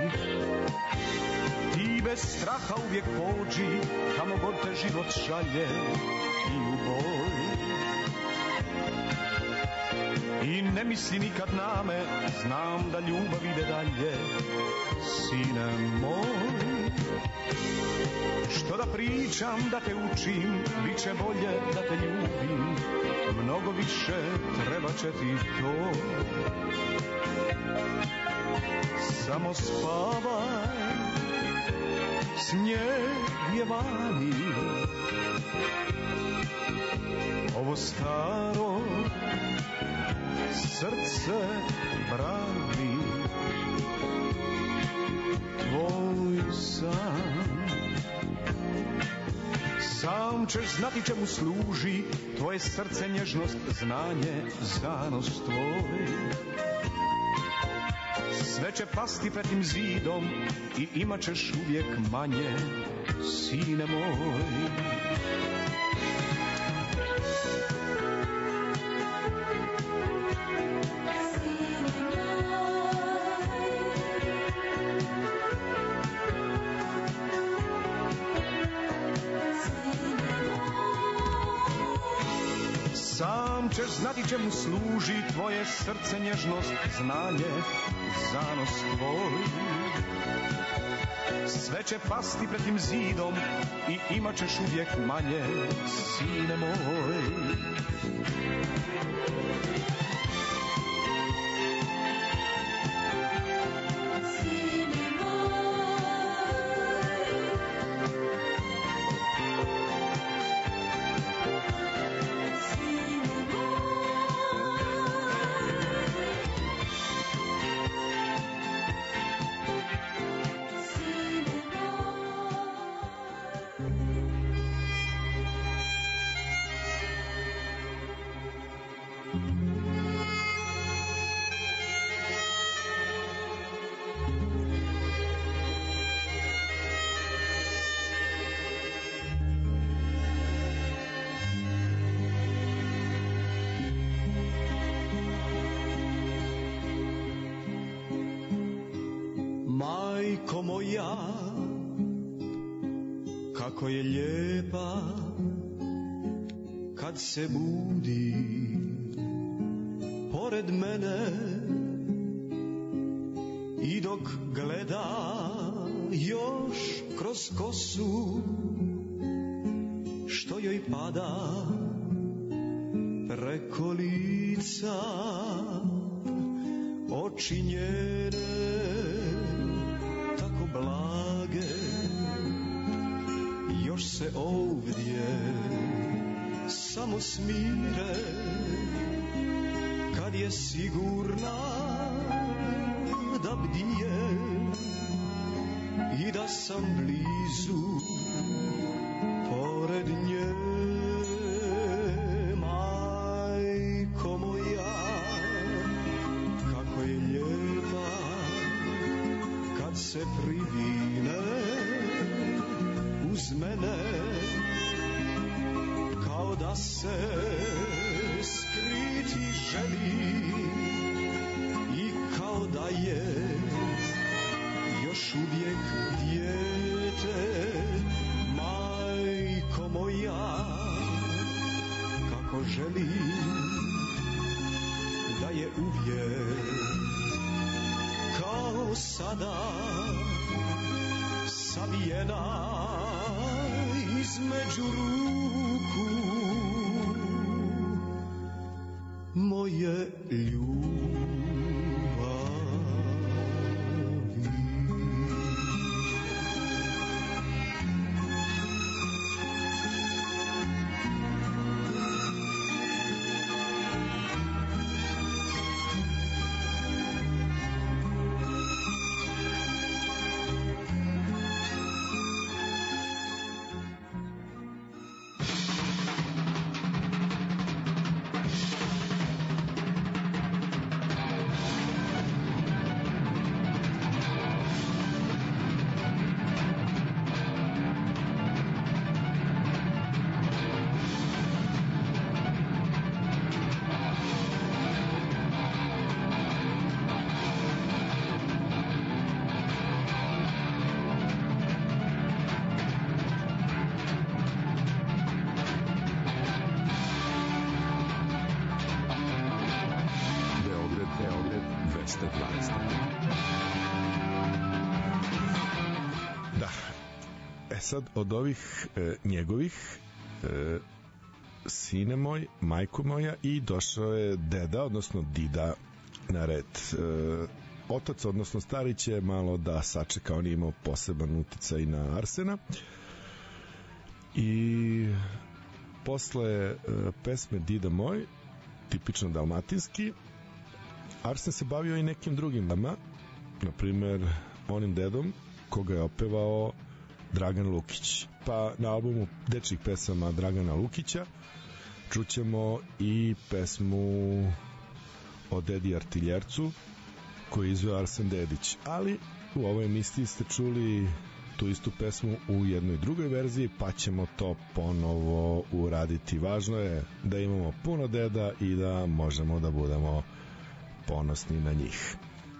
Ti bez straha uvijek pođi, kamo god te život šalje i u boj. I ne misli nikad na me, znam da ljubav ide dalje, sine moj. Što da pričam, da te učim, bit će bolje da te ljubim, mnogo više treba će ti to. Samo spavaj, snijeg je vani, ovo staro srce brani, tvoj san. Sam ćeš znati čemu služi tvoje srce, nježnost, znanje, zanos tvoj. Sve će pasti pred tim zidom i imat ćeš uvijek manje, sine moj. Sam ćeš znati čemu služi tvoje srce, nježnost, znanje, zanos tvoj. Sve će pasti pred tim zidom i imat ćeš uvijek manje, sine moj. Majko moja, kako je lijepa kad se budi pored mene i dok gleda još kroz kosu što joj pada preko lica, oči njene tako blage, još se ovdje samo smire kad je sigurna da bdije i da sam blizu pored nje. Majko moja, kako je lijepa kad se privine uz mene, kao da se skriti želi i kao da je još uvijek dijete. Majko moja, kako želim da je uvijek kao sada, savijena između ruku moje ljubavi. Sad od ovih e, njegovih e, sine moj, majko moja, i došao je deda, odnosno dida na red. E, otac, odnosno stari, će malo da sačeka, on je imao poseban uticaj na Arsena i posle e, pesme Dida moj, tipično dalmatinski, Arsen se bavio i nekim drugim dama, na primer onim dedom koga je opevao Dragan Lukić. Pa na albumu dečjih pesama Dragana Lukića čućemo i pesmu o dedi Artiljercu koji je izveo Arsen Dedić, ali u ovoj emisiji ste čuli tu istu pesmu u jednoj drugoj verziji, pa ćemo to ponovo uraditi. Važno je da imamo puno deda i da možemo da budemo ponosni na njih.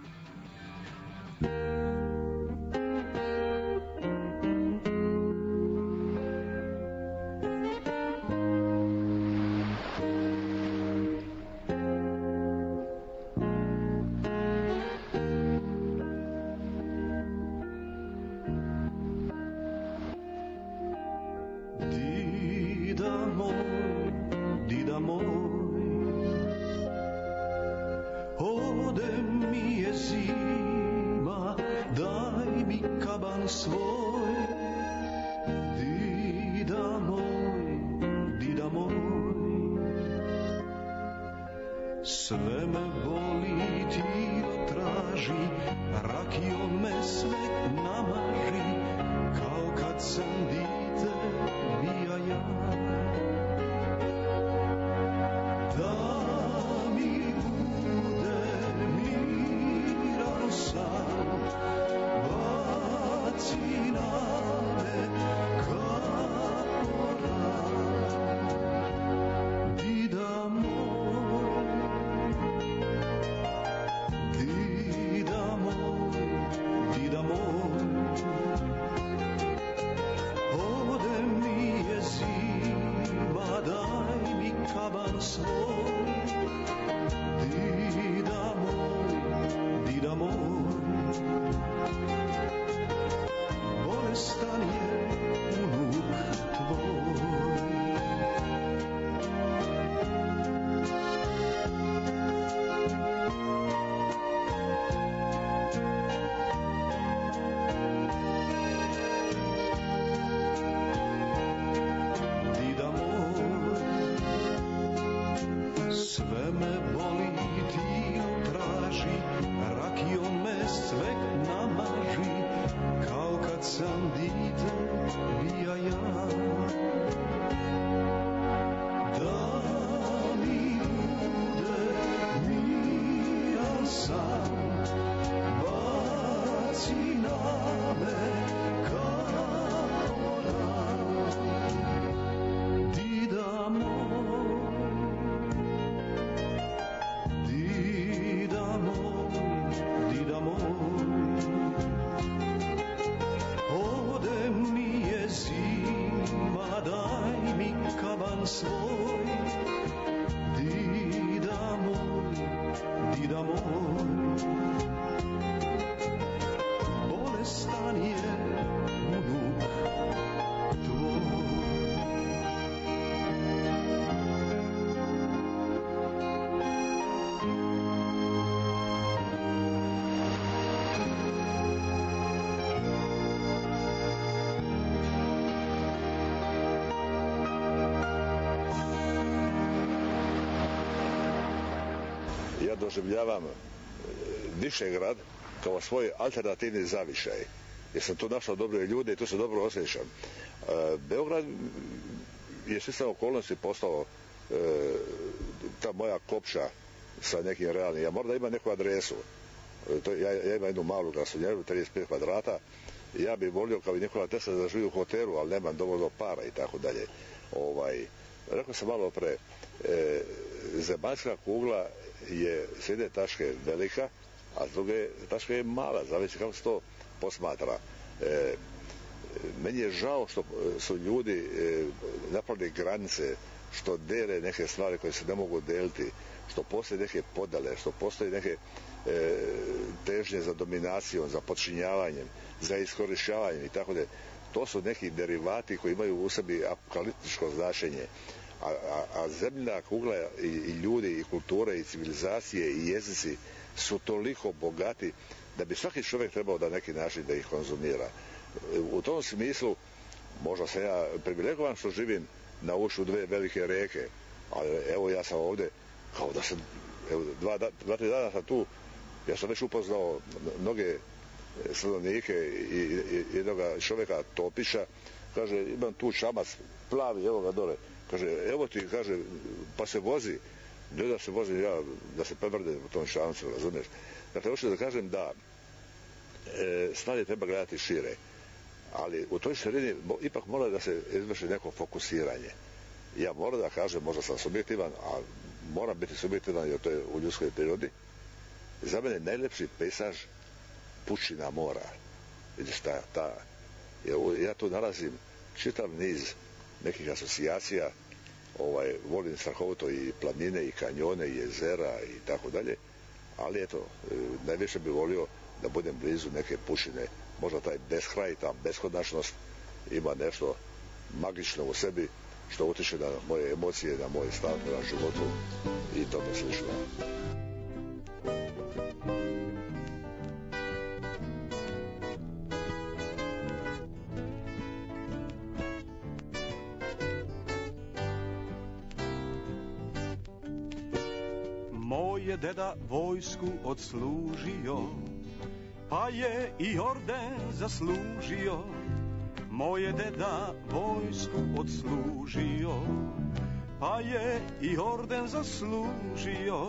Doživljavam Višegrad kao svoj alternativni zavišaj, jer sam tu našao dobre ljude i tu se dobro osjećam. Beograd je sve okolnosti postao ta moja kopča sa nekim realnim. Ja moram da imam neku adresu. To, ja, ja imam jednu malu garsonjeru, trideset pet kvadrata. Ja bih volio kao i Nikola Tesla da živi u hotelu, ali nemam dovoljno para i tako dalje. Ovaj, rekao sam malo pre, e, zemaljska kugla je s jedne tačke velika, a s druge tačke je mala, zavisi kako se to posmatra. E, meni je žao što su ljudi e, napravili granice, što dele neke stvari koje se ne mogu deliti, što postoje neke podele, što postoje neke e, težnje za dominacijom, za podčinjavanjem, za iskorišćavanjem i tako da. To su neki derivati koji imaju u sebi apokaliptičko značenje. A, a, a zemljina kugla i, i ljudi i kulture i civilizacije i jezici su toliko bogati da bi svaki čovjek trebao da neki način da ih konzumira. U tom smislu možda sam ja privilegovan što živim na ušu dve velike reke, ali evo ja sam ovdje kao da sam evo, dva, dva, tri dana sam tu, ja sam već upoznao mnoge stanovnike i, i jednog čovjeka Topića, kaže imam tu čamac plavi, evo ga dole, kaže evo ti, kaže, pa se vozi, ne da se vozim ja, da se prevrdim u tom šancu, razumiješ? Dakle, hoću da kažem da e, stvari treba gledati šire, ali u toj širini ipak mora da se izvrši neko fokusiranje. Ja moram da kažem, možda sam subjektivan, a moram biti subjektivan jer to je u ljudskoj prirodi. Za mene najlepši pejsaž pučina mora. Vidiš, ta, ta, ja tu nalazim čitav niz nekih asocijacija, ovaj, volim strahovito i planine, i kanjone, i jezera, i tako dalje, ali eto, najviše bih volio da budem blizu neke pučine. Možda taj beskraj, ta beskonačnost ima nešto magično u sebi, što utiče na moje emocije, na moj stav, na životu i tome slično. Moj je deda vojsku odslužio, pa je i orden zaslužio. Moj je deda vojsku odslužio, pa je i orden zaslužio.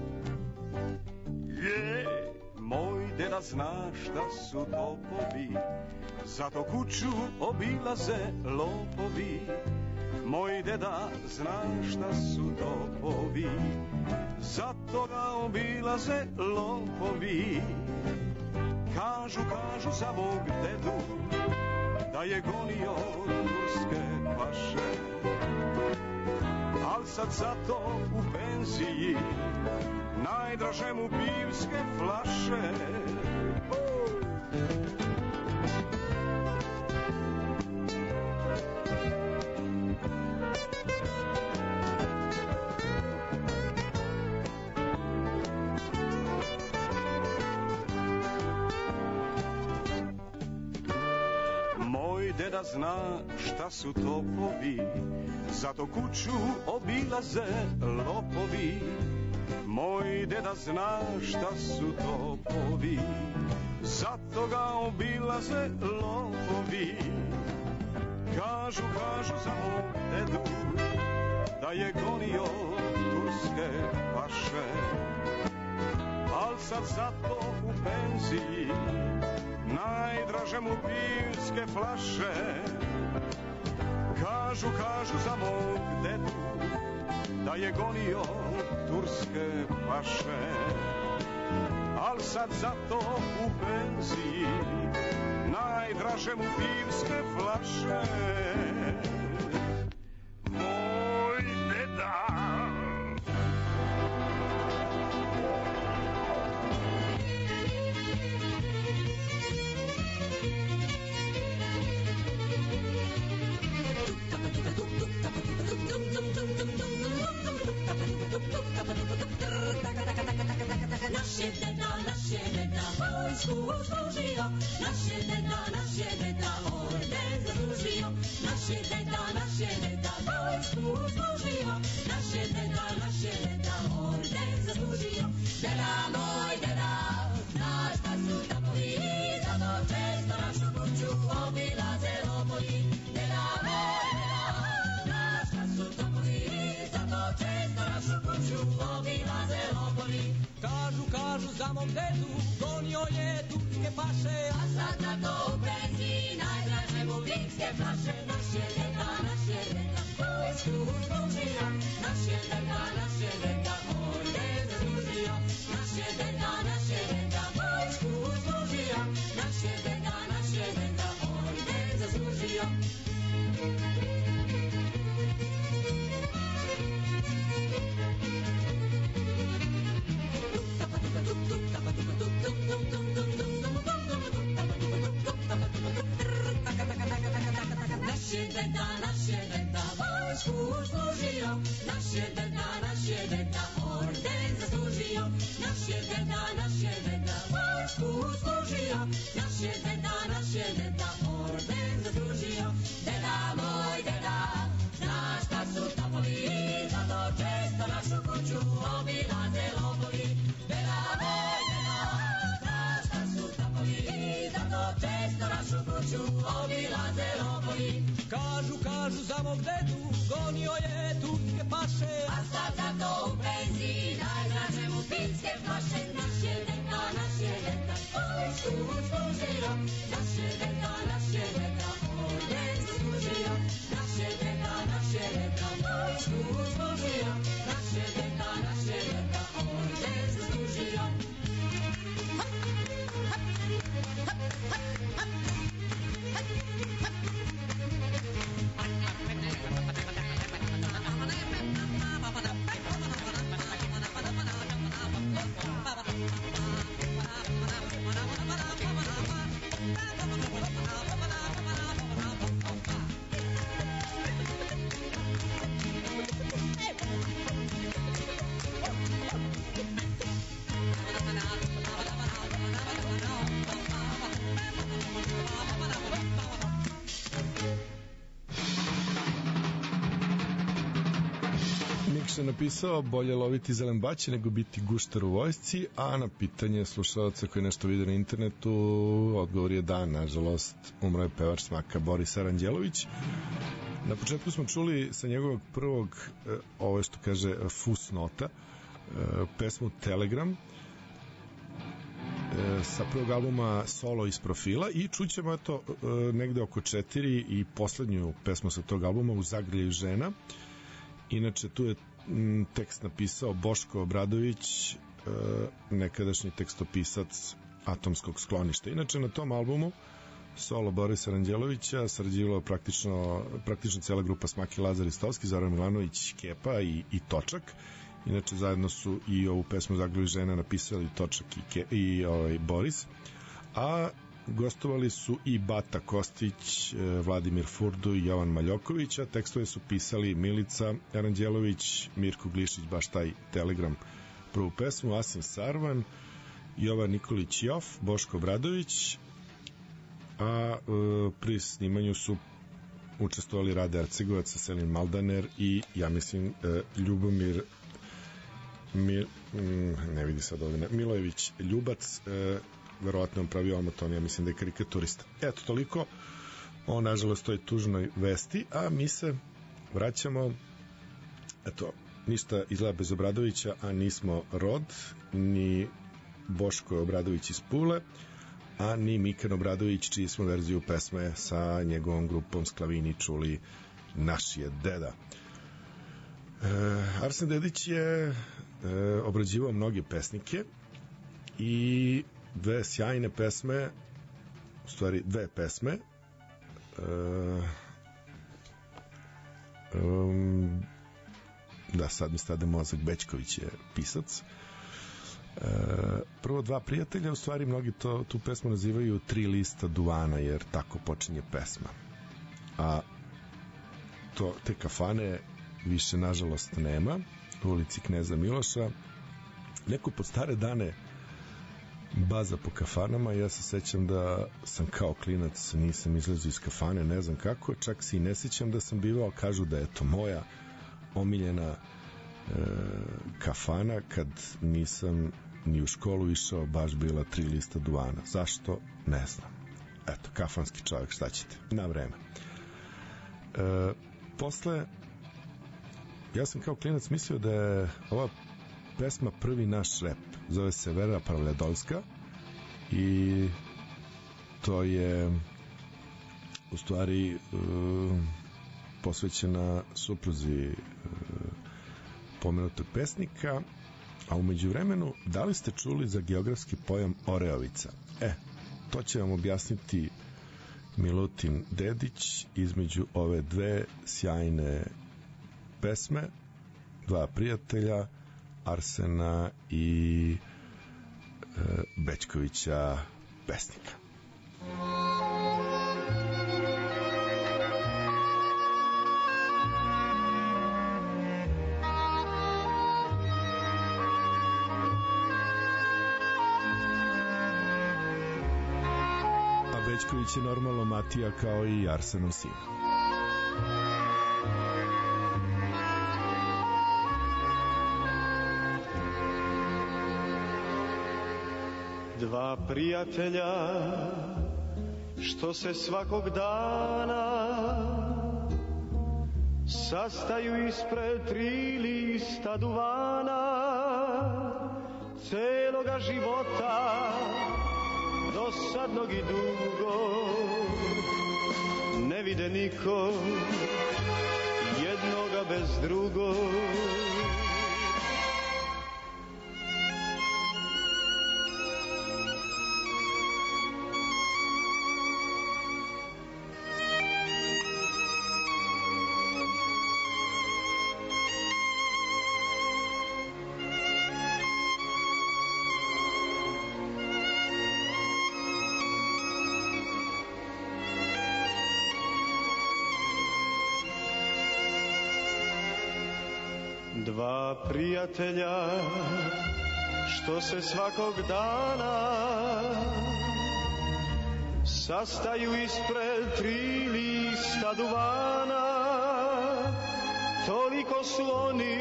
Je, moj deda zna šta su topovi, zato kuću obilaze lopovi. Moj deda zna šta su topovi, zato ga obilaze lopovi. Kažu, kažu za mog dedu, da je gonio turske paše, al sad zato u penziji najdraže mu pivske flaše. Deda zna šta su topovi, zato kuću obilaze lopovi. Moj deda zna šta su topovi, zato ga obilaze lopovi. Kažu, kažu za mog dedu, da je gonio turske paše, al sad zato u penziji najdraže mu pivske flaše. Kažu, kažu za mog dedu, da je gonio turske paše, al sad zato u penziji najdraže mu pivske flaše. Moj deda Naš je deda, naš je deda vojsku odslužio, naš je deda, naš je deda orden zaslužio. Naš je deda, naš je deda vojsku odslužio, naš je deda, naš je deda orden zaslužio. Deda moj, deda, znaš pa su topovi, zato često našu kuću obilaze lopovi. Deda moj, deda, znaš pa su topovi, zato često našu kuću obilaze lopovi. Kažu, kažu za mog dedu, gonio je turske paše, a sad na to u penziji najdraže mu vinske flaše. Naš je deda, naš je deda vojsku odslužio, naš je deda, naš je deda orden zaslužio. Naš je deda, naš je deda vojsku odslužio, naš je deda, naš je deda orden zaslužio. Naš je deda, naš je deda vojsku odslužio, naš je deda, naš je deda orden zaslužio. Naš je deda, naš je deda vojsku odslužio, naš je deda, naš je deda orden zaslužio. Deda moj, deda, znaš šta su topovi, zato često našu kuću obilaze lopovi. Deda moj, deda, znaš šta su topovi, zato često našu kuću obilaze lopovi. Kažu, kažu za mog dedu, gonio je turske paše, a sad zato u penziji Mikša je napisao bolje loviti zelenbaće nego biti gušter u vojsci, a na pitanje slušalca koji nešto vide na internetu odgovor je da, nažalost, umro je pevač smaka Boris Aranđelović. Na početku smo čuli sa njegovog prvog, ovo je što kaže fusnota, pesmu Telegram sa prvog albuma Solo iz profila i čućemo eto negde oko četiri i poslednju pesmu sa tog albuma U zagrljaju žena. Inače tu je tekst napisao Boško Obradović, nekadašnji tekstopisac Atomskog skloništa. Inače na tom albumu solo Borisa Aranđelovića sarađivala praktično, praktično cela grupa Smaki, Lazar Istovski, Zoran Milanović, Kepa i, i Točak. Inače zajedno su i ovu pesmu Zagrljaju žena napisali Točak i, Ke, i ovaj, Boris, a gostovali su i Bata Kostić, Vladimir Furdu i Jovan Maljoković, a tekstove su pisali Milica Aranđelović, Mirko Glišić, baš taj Telegram prvu pesmu, Asim Sarvan, Jovan Nikolić Jof, Boško Obradović, a e, pri snimanju su učestvovali Rade Arcegovac, Selin Maldaner i ja mislim e, Ljubomir Mi, ne vidi sad ovdje, Milojević Ljubac, e, verovatno on pravi omoton, ja mislim da je karikaturista. Eto, toliko o nažalost toj tužnoj vesti, a mi se vraćamo, eto, ništa izgleda bez Obradovića, a nismo Rod, ni Boško Obradović iz Pule, a ni Mikan Obradović, čiji smo verziju pesme sa njegovom grupom Sklavini čuli Naš je deda. E, Arsen Dedić je e, obrađivao mnoge pesnike i dve sjajne pesme, u stvari dve pesme, e, um, da sad mi stade mozak, Bećković je pisac. E, prvo Dva prijatelja, u stvari mnogi to, tu pesmu nazivaju Tri lista duvana, jer tako počinje pesma. A to, te kafane više nažalost nema u ulici Kneza Miloša. Neko pod stare dane baza po kafanama, ja se sećam da sam kao klinac nisam izlazio iz kafane, ne znam kako, čak se i ne sećam da sam bivao, kažu da je to moja omiljena e, kafana kad nisam ni u školu išao, baš bila Tri lista duvana. Zašto? Ne znam. Eto, kafanski čovjek, šta ćete? Na vreme. E, posle ja sam kao klinac mislio da je ova pesma prvi naš rap, zove se Vera Pavledolska i to je u stvari uh, posvećena supruzi uh, pomenutog pesnika, a umeđu vremenu da li ste čuli za geografski pojam Oreovica? E, to će vam objasniti Milutin Dedić između ove dve sjajne pesme, Dva prijatelja, Arsena i e, Bećkovića pesnika. A Bećković je normalno Matija kao i Arsenov sin. Dva prijatelja što se svakog dana sastaju ispred tri lista duvana, celoga života dosadnog i dugo ne vide niko jednoga bez drugog. Dva prijatelja što se svakog dana sastaju ispred tri lista duvana, toliko koliko su oni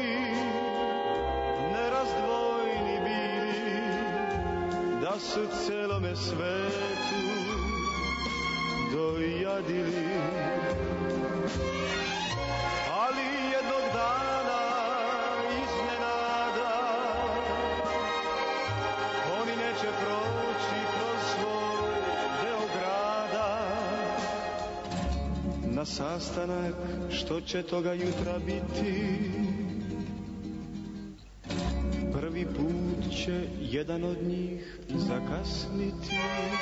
nerazdvojni bili, da su celome svetu dojadili. Ali jednog dana iznenada oni neće proći kroz svoj deo grada na sastanak što će toga jutra biti. Prvi put će jedan od njih zakasniti.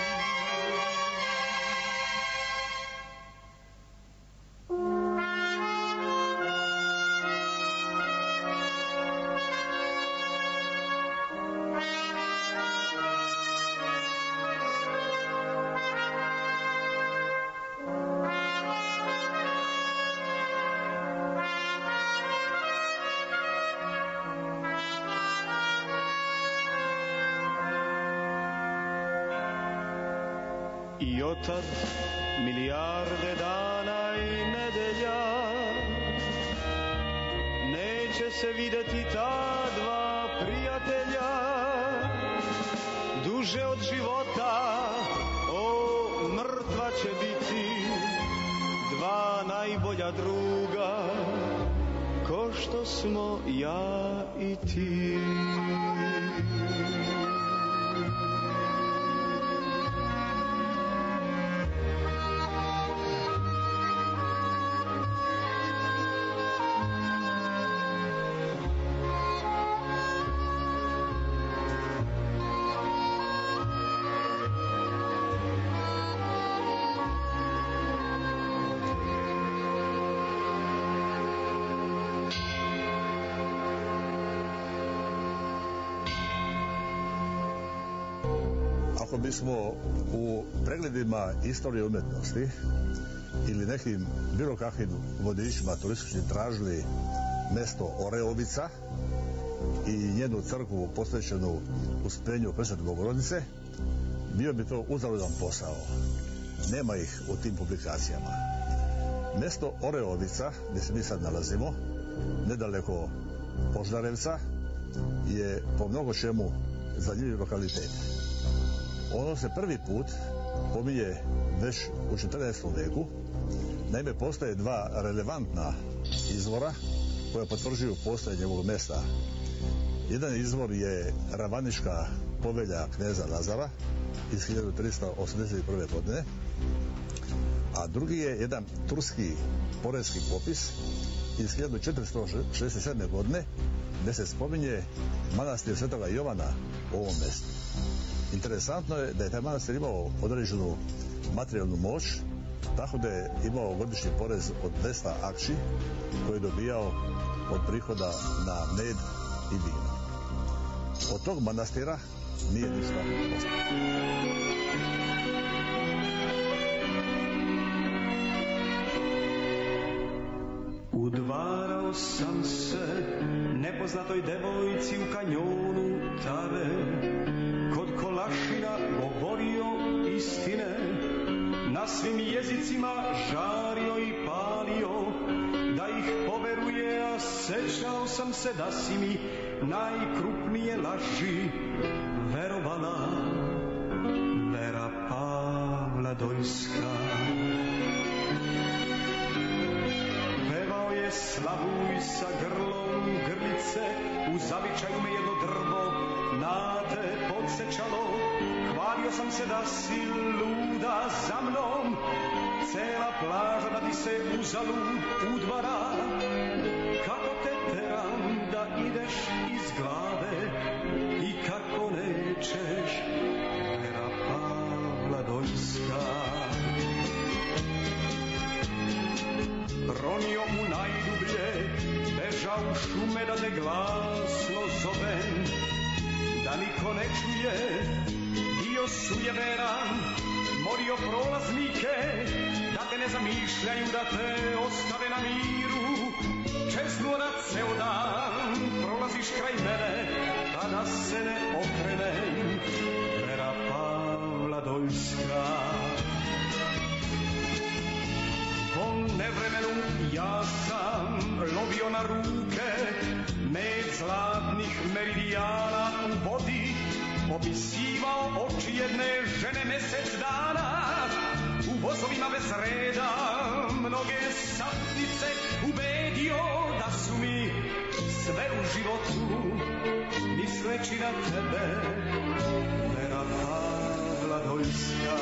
I otad milijarde dana i nedelja neće se videti ta dva prijatelja duže od života. O, mrtva će biti dva najbolja druga, ko što smo ja i ti. Ako bismo u pregledima istorije umetnosti ili nekim bilo kakvim vodičima turističkim tražili mesto Oreovica i njenu crkvu posvećenu uspenju Presvete Bogorodice, bio bi to uzaludan posao. Nema ih u tim publikacijama. Mesto Oreovica, gdje se mi sad nalazimo, nedaleko Požarevca, je po mnogo čemu zanimljiv lokalitet. Ono se prvi put pominje već u četrnaestom veku. Naime, postoje dva relevantna izvora koja potvrđuju postojanje ovog mesta. Jedan izvor je Ravaniška povelja kneza Lazara iz hiljadu tristo osamdeset prve. godine, a drugi je jedan turski poreski popis iz hiljadu četiristo šezdeset sedme. godine, gdje se spominje manastir Svetoga Jovana u ovom mjestu. Interesantno je da je taj manastir imao određenu materijalnu moć, tako da je imao godišnji porez od dvesta akši koji je dobijao od prihoda na med i vino. Od tog manastira nije ništa ostalo. Udvarao sam se nepoznatoj devojci u kanjonu Tave, kod Kolašina govorio istine, na svim jezicima žario i palio, da ih poveruje, a sećao sam se da si mi najkrupnije laži verovala. Vera Pavla Dojska. Pevao je slavuj sa grlom grlice, u zavičaju me jedno drvo nade podsjećalo. Hvalio sam se da si luda za mnom, cela plaža da ti se uzalud udvara. Kako te teram da ideš iz glave i kako nećeš, Vera Pavla Dojska. Ronio u najdublje, beža u šume da te glasno zovem, da niko ne čuje, bio sujeveran, morio prolaznike, da te ne zamišljaju, da te ostave na miru. Čeznuo na ceo dan, prolaziš kraj mene, pa da se ne okrenem, Vera Pavla Dojska. Po nevremenu ja sam lovio na ruke med zlatnih meridijana u vodi, opisivao oči jedne žene mesec dana, u vozovima bez reda mnoge satnice ubedio da su mi sve u životu, misleći na tebe, Vera Pavladoljska.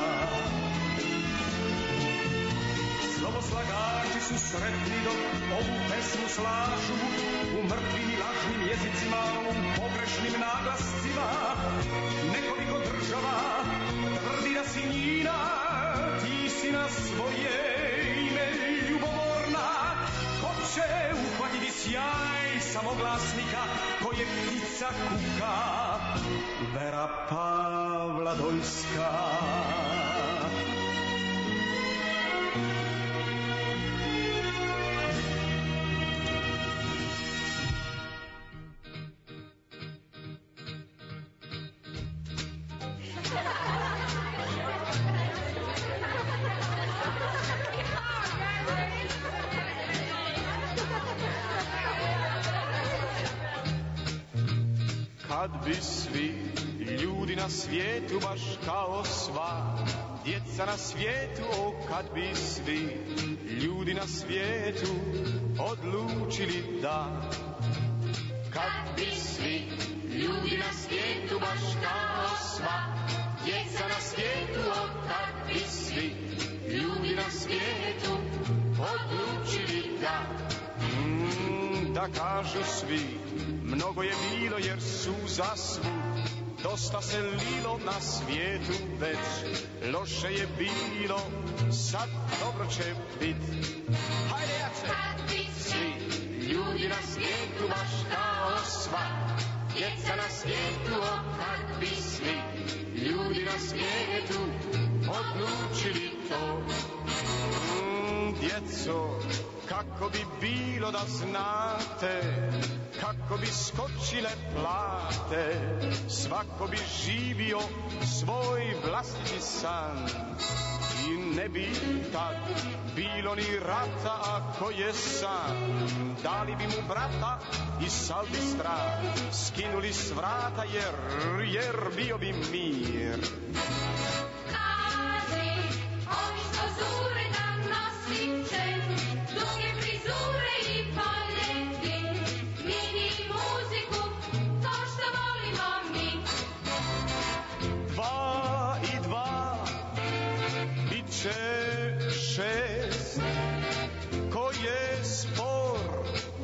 Sloboslagači su sretni dok ovu pesmu slažu u mrtvim i lažnim jezicima, u pogrešnim naglascima. Nekoliko država tvrdi da si njina, ti si na svoje ime ljubomorna. Ko će uhvatiti sjaj samoglasnika koje ptica kuka? Vera Pavladoljska. Kad bi svi ljudi na svijetu baš kao sva djeca na svijetu, o kad bi svi ljudi na svijetu odlučili da. Kad bi svi ljudi na svijetu baš kao sva djeca na svijetu, o kad bi svi ljudi na svijetu odlučili da. Mm, da kažu svi mnogo je bilo jer su za svud, dosta se lilo na svijetu već, loše je bilo, sad dobro će bit. Hajde jače! Kad bi svi ljudi na svijetu baš kao sva djeca na svijetu, o kad bi svi ljudi na svijetu odlučili to. Mm, djeco, kako bi bilo da znate, kako bi skočile plate, svako bi živio svoj vlastiti san. I ne bi tad bilo ni rata, ako je san. Dali bi mu brata i sav bi strah skinuli s vrata, jer, jer bio bi mir. Kaži, ovi što zure da nosi čep, duge frizure i poljeti, mini muziku, to što volimo mi. Dva i dva bit će šest, ko je spor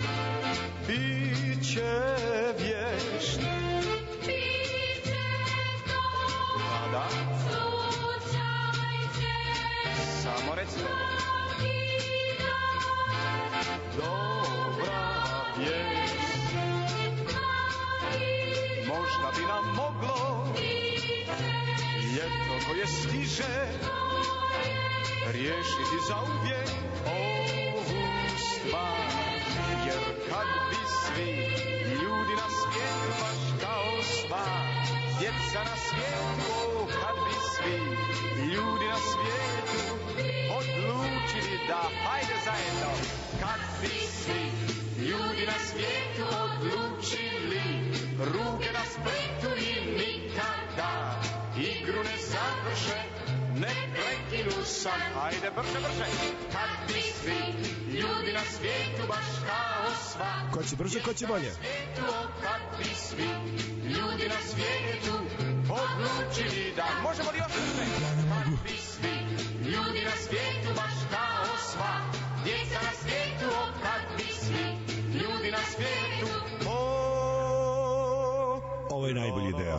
bit će vješt. Bit će to, A da? slučaj će, Samo recite. svaki dan, Dobra vijest, svaki možda bi nam moglo bit će, ljeto koje stiže riješiti zauvijek ovu stvar. Jer kad bi svi ljudi na svijetu baš kao sva djeca na svijetu, o, kad bi svi ljudi na svijetu odlučili da, hajde zajedno, kad bi svi ljudi na svijetu odlučili ruke na splitu i nikada igru ne završe, ne prekinu sam, hajde brže, brže. Kad bi svi ljudi na svijetu baš kao sva Ko će brže, ko će bolje? svijetu, o, kad bi svi ljudi na svijetu odlučili da. Možemo li još brže? Kad bi svi ljudi na svijetu baš kao sva djeca na svijetu, o, kad bi svi ljudi na svijetu Ovo je najbolji deo.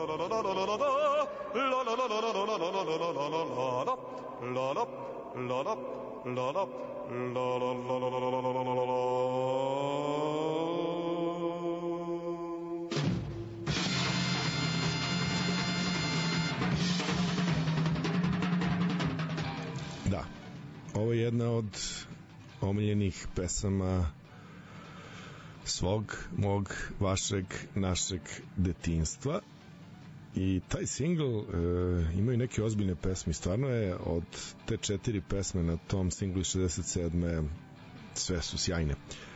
Da, ovo je jedna od omiljenih pesama svog, mog, vašeg, našeg detinjstva. I taj singl e, imaju neke ozbiljne pesme. Stvarno je od te četiri pesme na tom singlu šezdeset sedme sve su sjajne.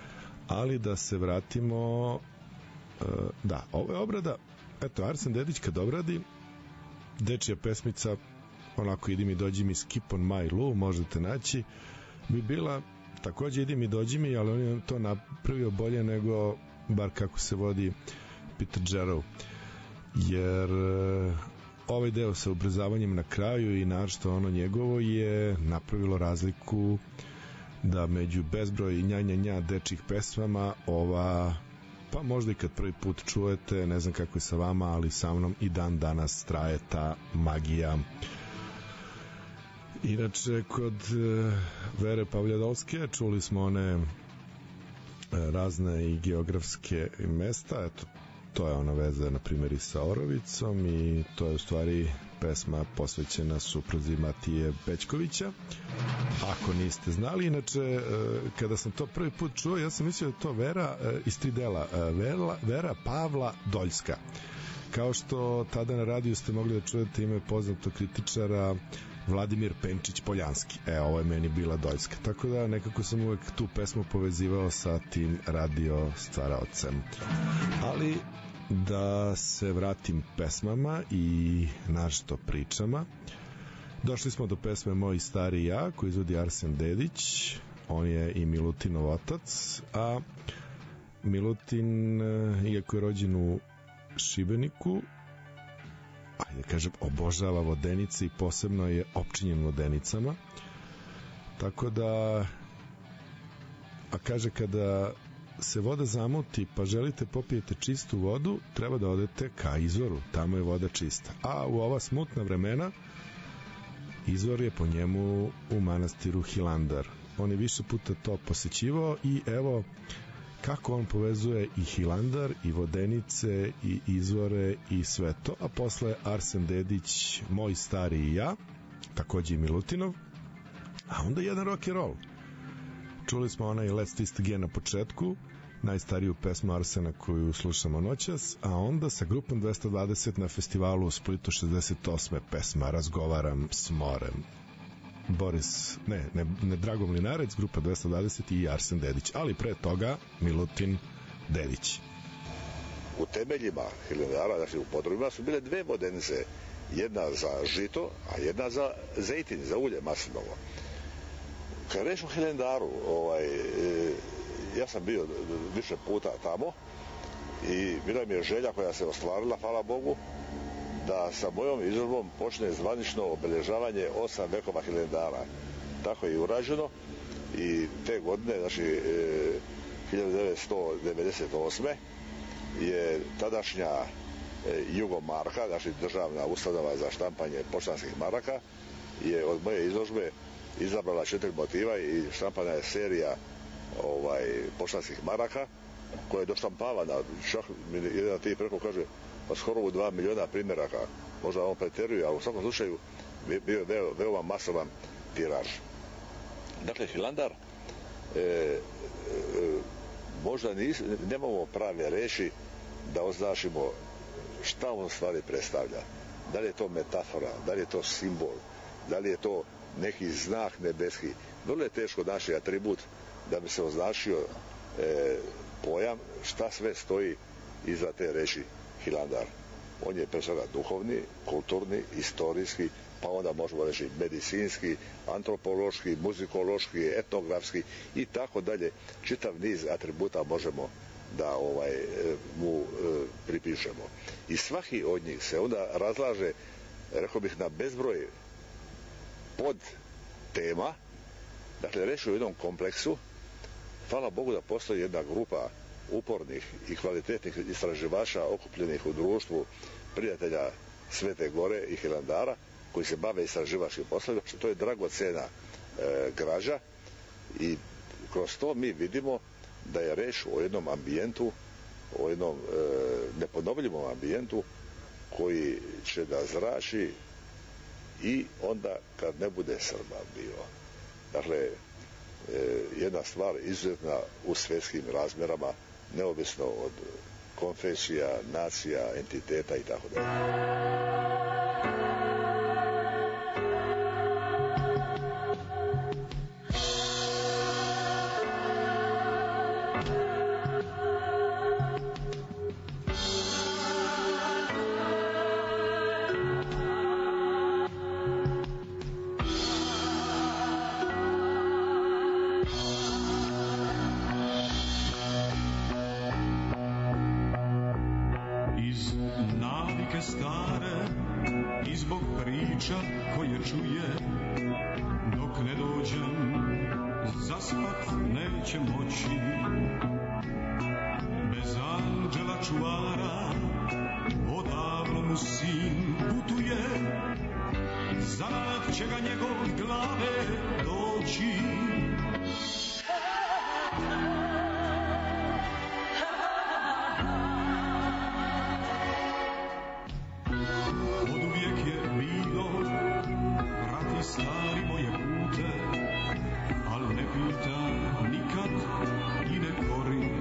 Ali da se vratimo, uh, da, ovo je obrada, eto, Arsen Dedić kad obradi, dečija pesmica, onako idi mi dođi mi Skip on my Lou, možete naći, bi bila takođe idi mi dođi mi, ali on je to napravio bolje nego bar kako se vodi Peter Jarrow, jer uh, ovaj deo sa ubrzavanjem na kraju i našto ono njegovo je napravilo razliku da među bezbroj nja nja nja dečjih pesmama ova, pa možda i kad prvi put čujete, ne znam kako je sa vama, ali sa mnom i dan danas traje ta magija. Inače, kod Vere Pavljadolske čuli smo one razne i geografske mesta, eto, to je ona veza, na primjer, i sa Orovicom, i to je u stvari pesma posvećena supruzi Matije Pećkovića, ako niste znali. Inače, kada sam to prvi put čuo, ja sam mislio da je to Vera iz tri dela, Vera, Vera Pavla Doljska, kao što tada na radiju ste mogli da čujete ime poznatog kritičara Vladimir Penčić Poljanski. E, ovo je meni bila Doljska, tako da nekako sam uvek tu pesmu povezivao sa tim radio stvaraocem. Ali da se vratim pesmama i našto pričama. Došli smo do pesme Moj stari ja, koju izvodi Arsen Dedić. On je i Milutinov otac, a Milutin, iako je rođen u Šibeniku, ajde kažem, obožava vodenice i posebno je opčinjen vodenicama. Tako da, a kaže, kada se voda zamuti pa želite popijete čistu vodu, treba da odete ka izvoru, tamo je voda čista. A u ova smutna vremena izvor je po njemu u manastiru Hilandar. On je više puta to posećivao i evo kako on povezuje i Hilandar i vodenice i izvore i sve to, a posle Arsen Dedić Moj stari i ja, takođe i Milutinov, a onda jedan rock and roll. Čuli smo onaj Let's Twist Again na početku, najstariju pesmu Arsena koju slušamo noćas, a onda sa grupom dvesta dvadeset na festivalu u Splitu šezdeset osme pesma Razgovaram s morem. Boris, ne, ne, ne Drago Mlinarec, grupa dvesta dvadeset i Arsen Dedić, ali pre toga Milutin Dedić. U temeljima Hilandara, znači u podrumima, su bile dve vodenice, jedna za žito, a jedna za zejtin, za ulje maslinovo. Kad reč o Hilandaru, ovaj, ja sam bio više puta tamo i bila mi je želja koja se ostvarila, hvala Bogu, da sa mojom izložbom počne zvanično obeležavanje osam vekova Hilandara. Tako je i urađeno i te godine, znači hiljadu devetsto devedeset osme je tadašnja Jugomarka, znači državna ustanova za štampanje poštanskih maraka, je od moje izložbe izabrala četiri motiva i štampana je serija ovaj, poštanskih maraka koja je doštampavana. Čak jedan od tih preko kaže pa skoro u dva miliona primjeraka, možda on preteruje, ali u svakom slučaju bio je veo, veoma masovan tiraž. Dakle, Hilandar e, e, možda nis, nemamo prave reči da označimo šta on stvari predstavlja. Da li je to metafora, da li je to simbol, da li je to neki znak nebeski. Vrlo je teško naći atribut da bi se označio e, pojam šta sve stoji iza te reči Hilandar. On je pre svega duhovni, kulturni, istorijski, pa onda možemo reći medicinski, antropološki, muzikološki, etnografski i tako dalje. Čitav niz atributa možemo da ovaj mu e, pripišemo. I svaki od njih se onda razlaže, rekao bih, na bezbroj pod tema. Dakle, reći u jednom kompleksu. Hvala Bogu da postoji jedna grupa upornih i kvalitetnih istraživača okupljenih u društvu prijatelja Svete Gore i Hilandara koji se bave istraživačkim poslovima. To je dragocena e, građa i kroz to mi vidimo da je reč o jednom ambijentu, o jednom e, neponovljivom ambijentu koji će da zrači i onda kad ne bude Srba bio. Dakle, e, jedna stvar izuzetna u svetskim razmjerama, neovisno od konfesija, nacija, entiteta i tako dalje. stare i zbog priča koje čuje, dok ne dođem zaspat neće moći. Bez anđela čuvara odavno mu sin putuje, zanad će ga njegov glave doći. Oduvijek je bilo, prati stari moje pute, al ne pita nikad i ne kori.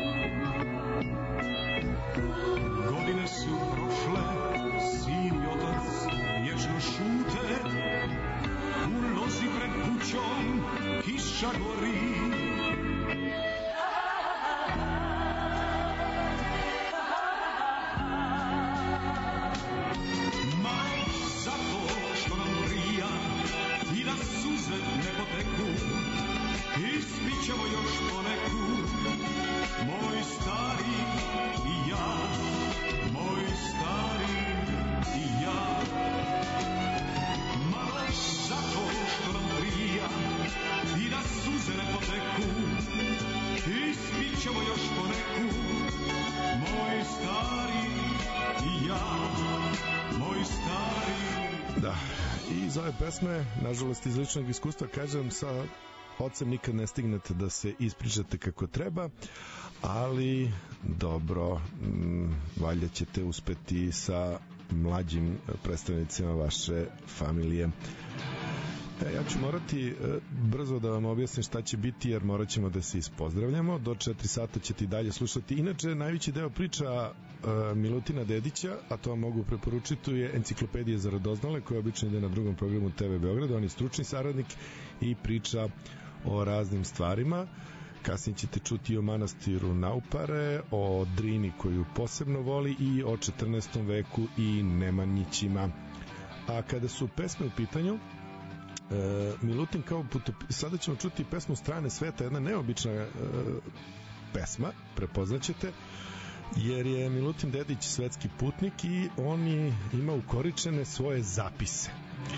Godine su prošle, sin i otac vječno šute, u lozi pred kućom kiša gori. Ma zato što nam prija i da suze ne poteku, ispit ćemo još poneku, moj stari i ja, moj stari i ja. Ma zato što nam prija i da suze ne poteku, ispit ćemo još poneku, moj stari i ja, moj stari. Da, i iz ove pesme, nažalost iz ličnog iskustva, kažem, sa ocem nikad ne stignete da se ispričate kako treba, ali dobro, m, valjda ćete uspeti sa mlađim predstavnicima vaše familije. E, ja ću morati e, brzo da vam objasnim šta će biti, jer morat ćemo da se ispozdravljamo. Do četiri sata ćete i dalje slušati. Inače, najveći deo priča e, Milutina Dedića, a to vam mogu preporučiti, je Enciklopedija za radoznale, koja obično ide na drugom programu te ve Beograda. On je stručni saradnik i priča o raznim stvarima. Kasnije ćete čuti o manastiru Naupare, o Drini koju posebno voli i o četrnaestom veku i Nemanjićima. A kada su pesme u pitanju, e, Milutin kao putopis, sada ćemo čuti pesmu Strane sveta, jedna neobična e, pesma, prepoznaćete, jer je Milutin Dedić svetski putnik i on ima ukoričene svoje zapise.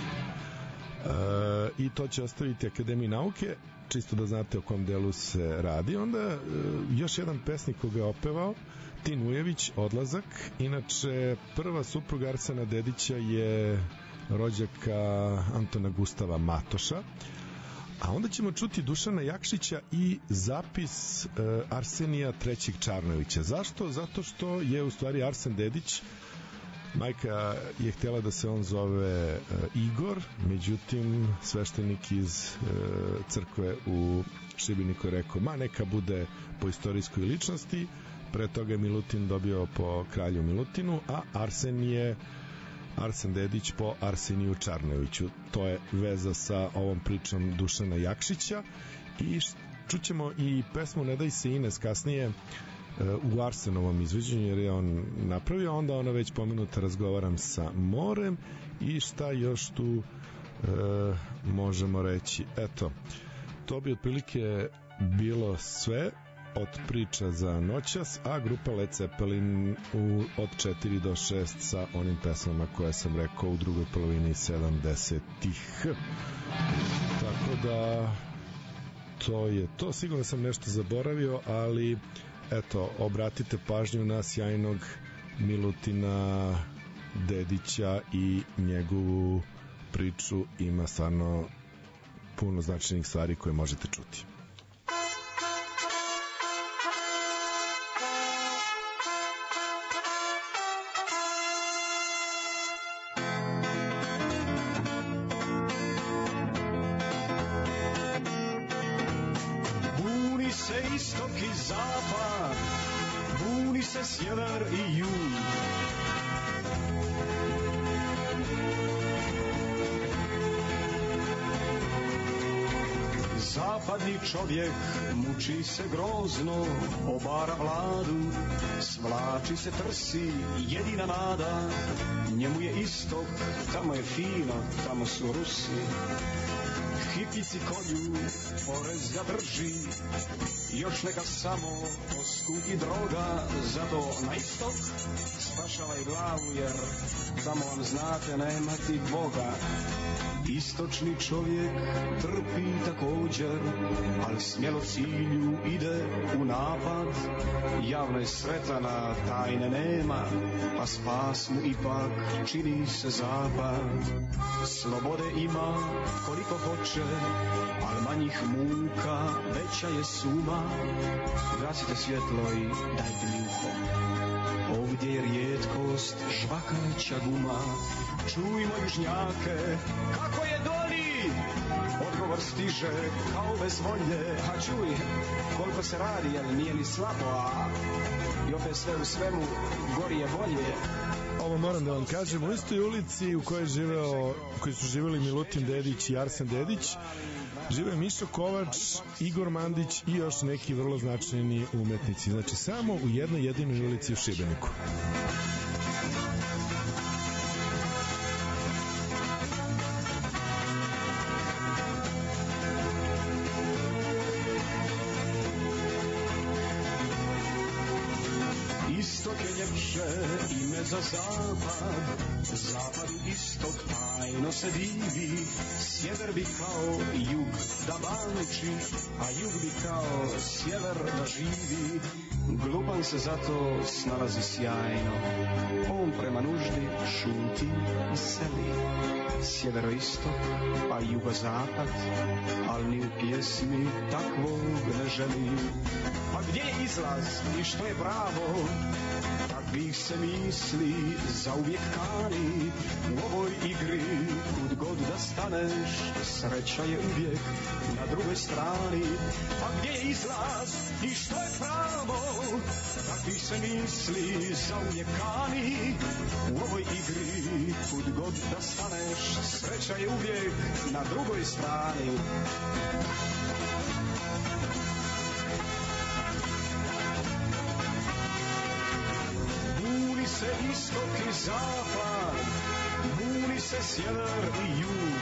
E, I to će ostaviti Akademiji nauke, čisto da znate o kom delu se radi. Onda e, još jedan pesnik koga je opevao, Tin Ujević, Odlazak. Inače, prva supruga Arsena Dedića je rođaka Antona Gustava Matoša. A onda ćemo čuti Dušana Jakšića i zapis e, Arsenija Trećeg Čarnovića. Zašto? Zato što je u stvari Arsen Dedić, majka je htjela da se on zove e, Igor, međutim sveštenik iz e, crkve u Šibeniku je rekao, ma neka bude po istorijskoj ličnosti. Pre toga je Milutin dobio po kralju Milutinu, a Arsen je Arsen Dedić po Arseniju Čarnoviću. To je veza sa ovom pričom Dušana Jakšića. I čućemo i pesmu Ne daj se Ines kasnije u Arsenovom izvođenju, jer je on napravio. Onda ona već pomenuta Razgovaram sa morem. I šta još tu e, možemo reći? Eto, to bi otprilike bilo sve od priča za noćas, a grupa Led Zeppelin u, od četiri do šest sa onim pesmama koje sam rekao u drugoj polovini sedamdesetih. Tako da to je to. Sigurno sam nešto zaboravio, ali eto, obratite pažnju na sjajnog Milutina Dedića i njegovu priču. Ima stvarno puno značajnih stvari koje možete čuti. Istok i zapad, buni se sjever i jug. Zapadni čovjek muči se grozno, obara vladu, svlači se trsi, jedina nada, njemu je istok, tamo je fino, tamo su Rusi. kipici konju porez zadrži, još neka samo poskupi droga, zato na istok spašavaj glavu, jer tamo vam znate nemati Boga. Istočni čovjek trpi također, ali smjelo cilju ide u napad. Javno je sretan, a tajne nema, a spas mu ipak čini se zapad. Slobode ima koliko hoće, ali manjih muka veća je suma. Gasite svjetlo i dajte mi uho, ovdje je rijetkost žvakaća guma. Čujmo južnjake, kako je doli, odgovor stiže kao bez volje. A čuj, koliko se radi, ali nije ni slabo, a i opet sve u svemu gori je bolje. Ovo moram da vam kažem, u istoj ulici u kojoj, živeo, u kojoj su živjeli Milutin Dedić i Arsen Dedić, žive Mišo Kovač, Igor Mandić i još neki vrlo značajni umetnici. Znači, samo u jednoj jedinoj ulici u Šibeniku. Ime za zapad, zapadu istok tajno se divi, sjever bi kao jug da banči, a jug bi kao sjever da živi. Glupan se zato snalazi sjajno, on prema nuždi šuti i seli. Sjeveroistok pa jugozapad, al ni u pjesmi takvog ne želi. Pa gdje je izlaz i što je pravo, takvih se misli zauvijek kani. U ovoj igri kud god da staneš, sreća je uvijek na drugoj strani. Pa gdje je izlaz i što je pravo, takvih se misli zauvijek kani. U ovoj igri kud god da staneš, sreća je uvijek na drugoj strani. Buni se istok i zapad, buni se sjever i jug.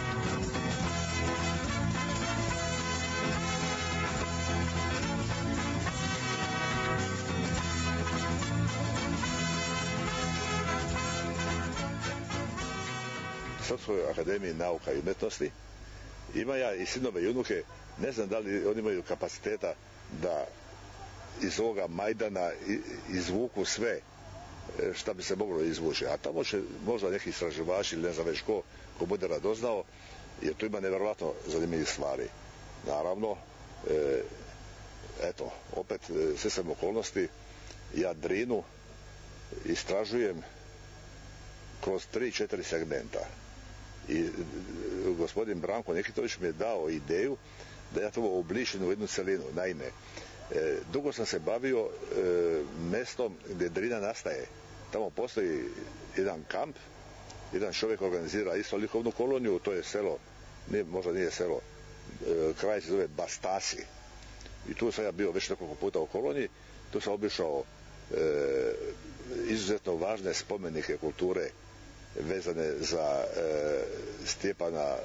Srpskoj akademiji nauka i umetnosti ima ja i sinove i unuke, ne znam da li oni imaju kapaciteta da iz ovoga Majdana izvuku sve šta bi se moglo izvući, a tamo će možda neki istraživači ili ne znam već ko, ko bude radoznao, jer tu ima nevjerojatno zanimljivih stvari. Naravno, e, eto, opet sve sam okolnosti, ja Drinu istražujem kroz tri, četiri segmenta. I gospodin Branko Nikitović mi je dao ideju da ja to obličim u jednu celinu. Naime, e, dugo sam se bavio e, mestom gdje Drina nastaje. Tamo postoji jedan kamp, jedan čovjek organizira isto likovnu koloniju, to je selo, nije, možda nije selo, e, kraj se zove Bastasi. I tu sam ja bio već nekoliko puta u koloniji, tu sam obišao e, izuzetno važne spomenike kulture vezane za e, Stjepana e,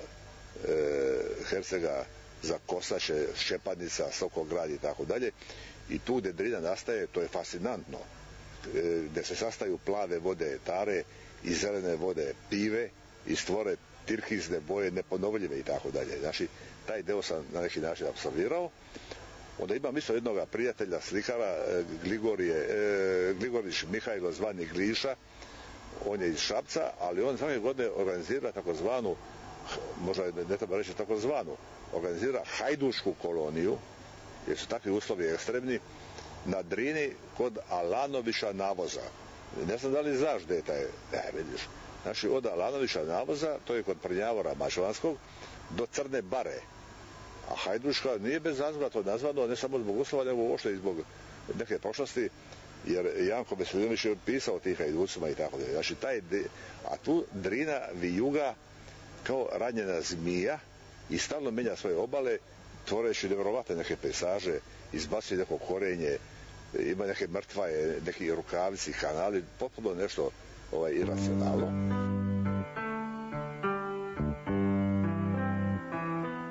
Hercega, za Kosače, Šćepanica, Sokograd i tako dalje. I tu gdje Drina nastaje, to je fascinantno, e, gdje se sastaju plave vode Tare i zelene vode Pive i stvore tirkizne boje neponovljive i tako dalje. Znači, taj deo sam na neki način apsolvirao. Onda imam isto jednoga prijatelja, slikara, Gligorije, e, Gligorić Mihajlo, zvani Gliša. On je iz Šapca, ali on svake godine organizira takozvanu, možda ne treba reći takozvanu, organizira hajdušku koloniju, jer su takvi uslovi ekstremni, na Drini kod Alanovića navoza. Ne znam da li znaš gdje je taj, ne vidiš. Znači od Alanovića navoza, to je kod Prnjavora Mačvanskog, do Crne Bare. A hajduška nije bez razloga to nazvano, ne samo zbog uslova, nego uopšte i zbog neke prošlosti, jer Janko Veselinović je pisao tih hajducima i tako dalje. Znači, taj, a tu Drina vijuga kao ranjena zmija i stalno menja svoje obale, tvoreći nevjerovatne neke pejsaže, izbacuje neko korenje, ima neke mrtvaje, neki rukavici, kanali, potpuno nešto ovaj, iracionalno.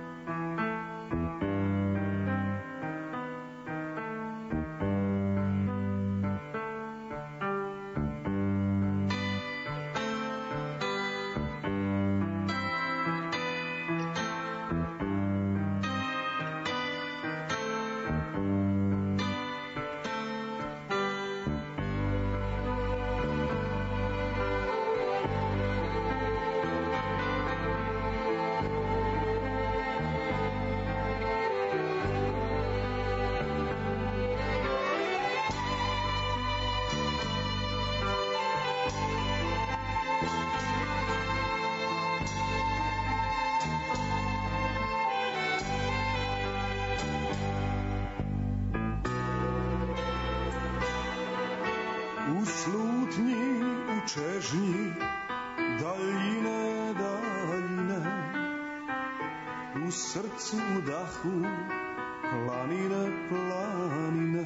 težnji daljine, daljine, u srcu dahu planine, planine,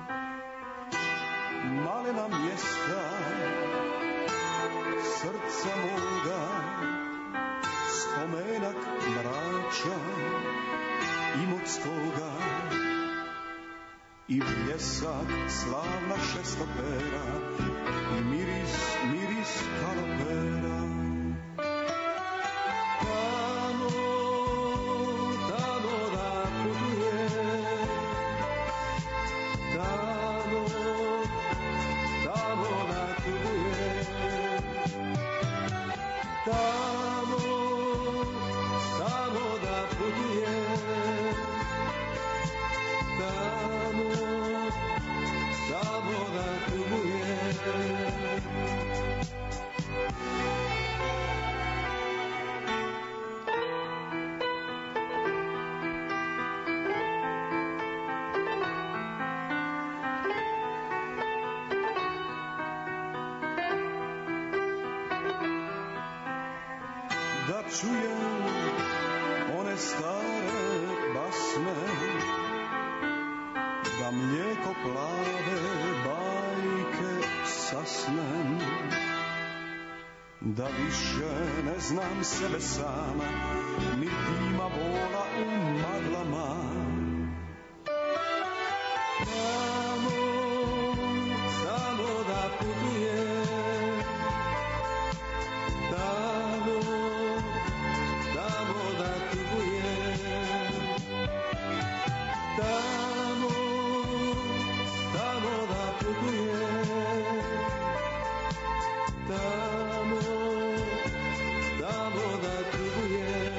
malena mjesta srca moga, spomenak mračan Imotskoga i bljesak slavna šestopera i miris, miris kalopera. Tamo, tamo da putuje, tamo, tamo da putuje, tamo, tamo da putuje, tamo, tamo da putuje. Da čujem one stare basne, da mlijeko plave bajke sasnem, da više ne znam sebe sama, niti ima bola u maglama. Tamo, tamo da putuje, tamo, tamo da tuguje, tamo, tamo da putuje, tamo, tamo da tuguje.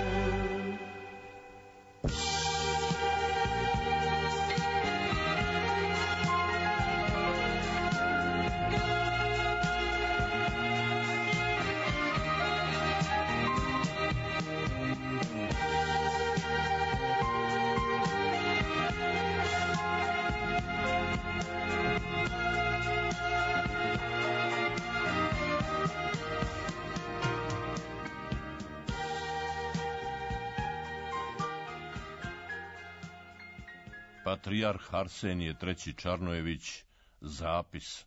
Patrijarh Arsenije treći Čarnojević, zapis.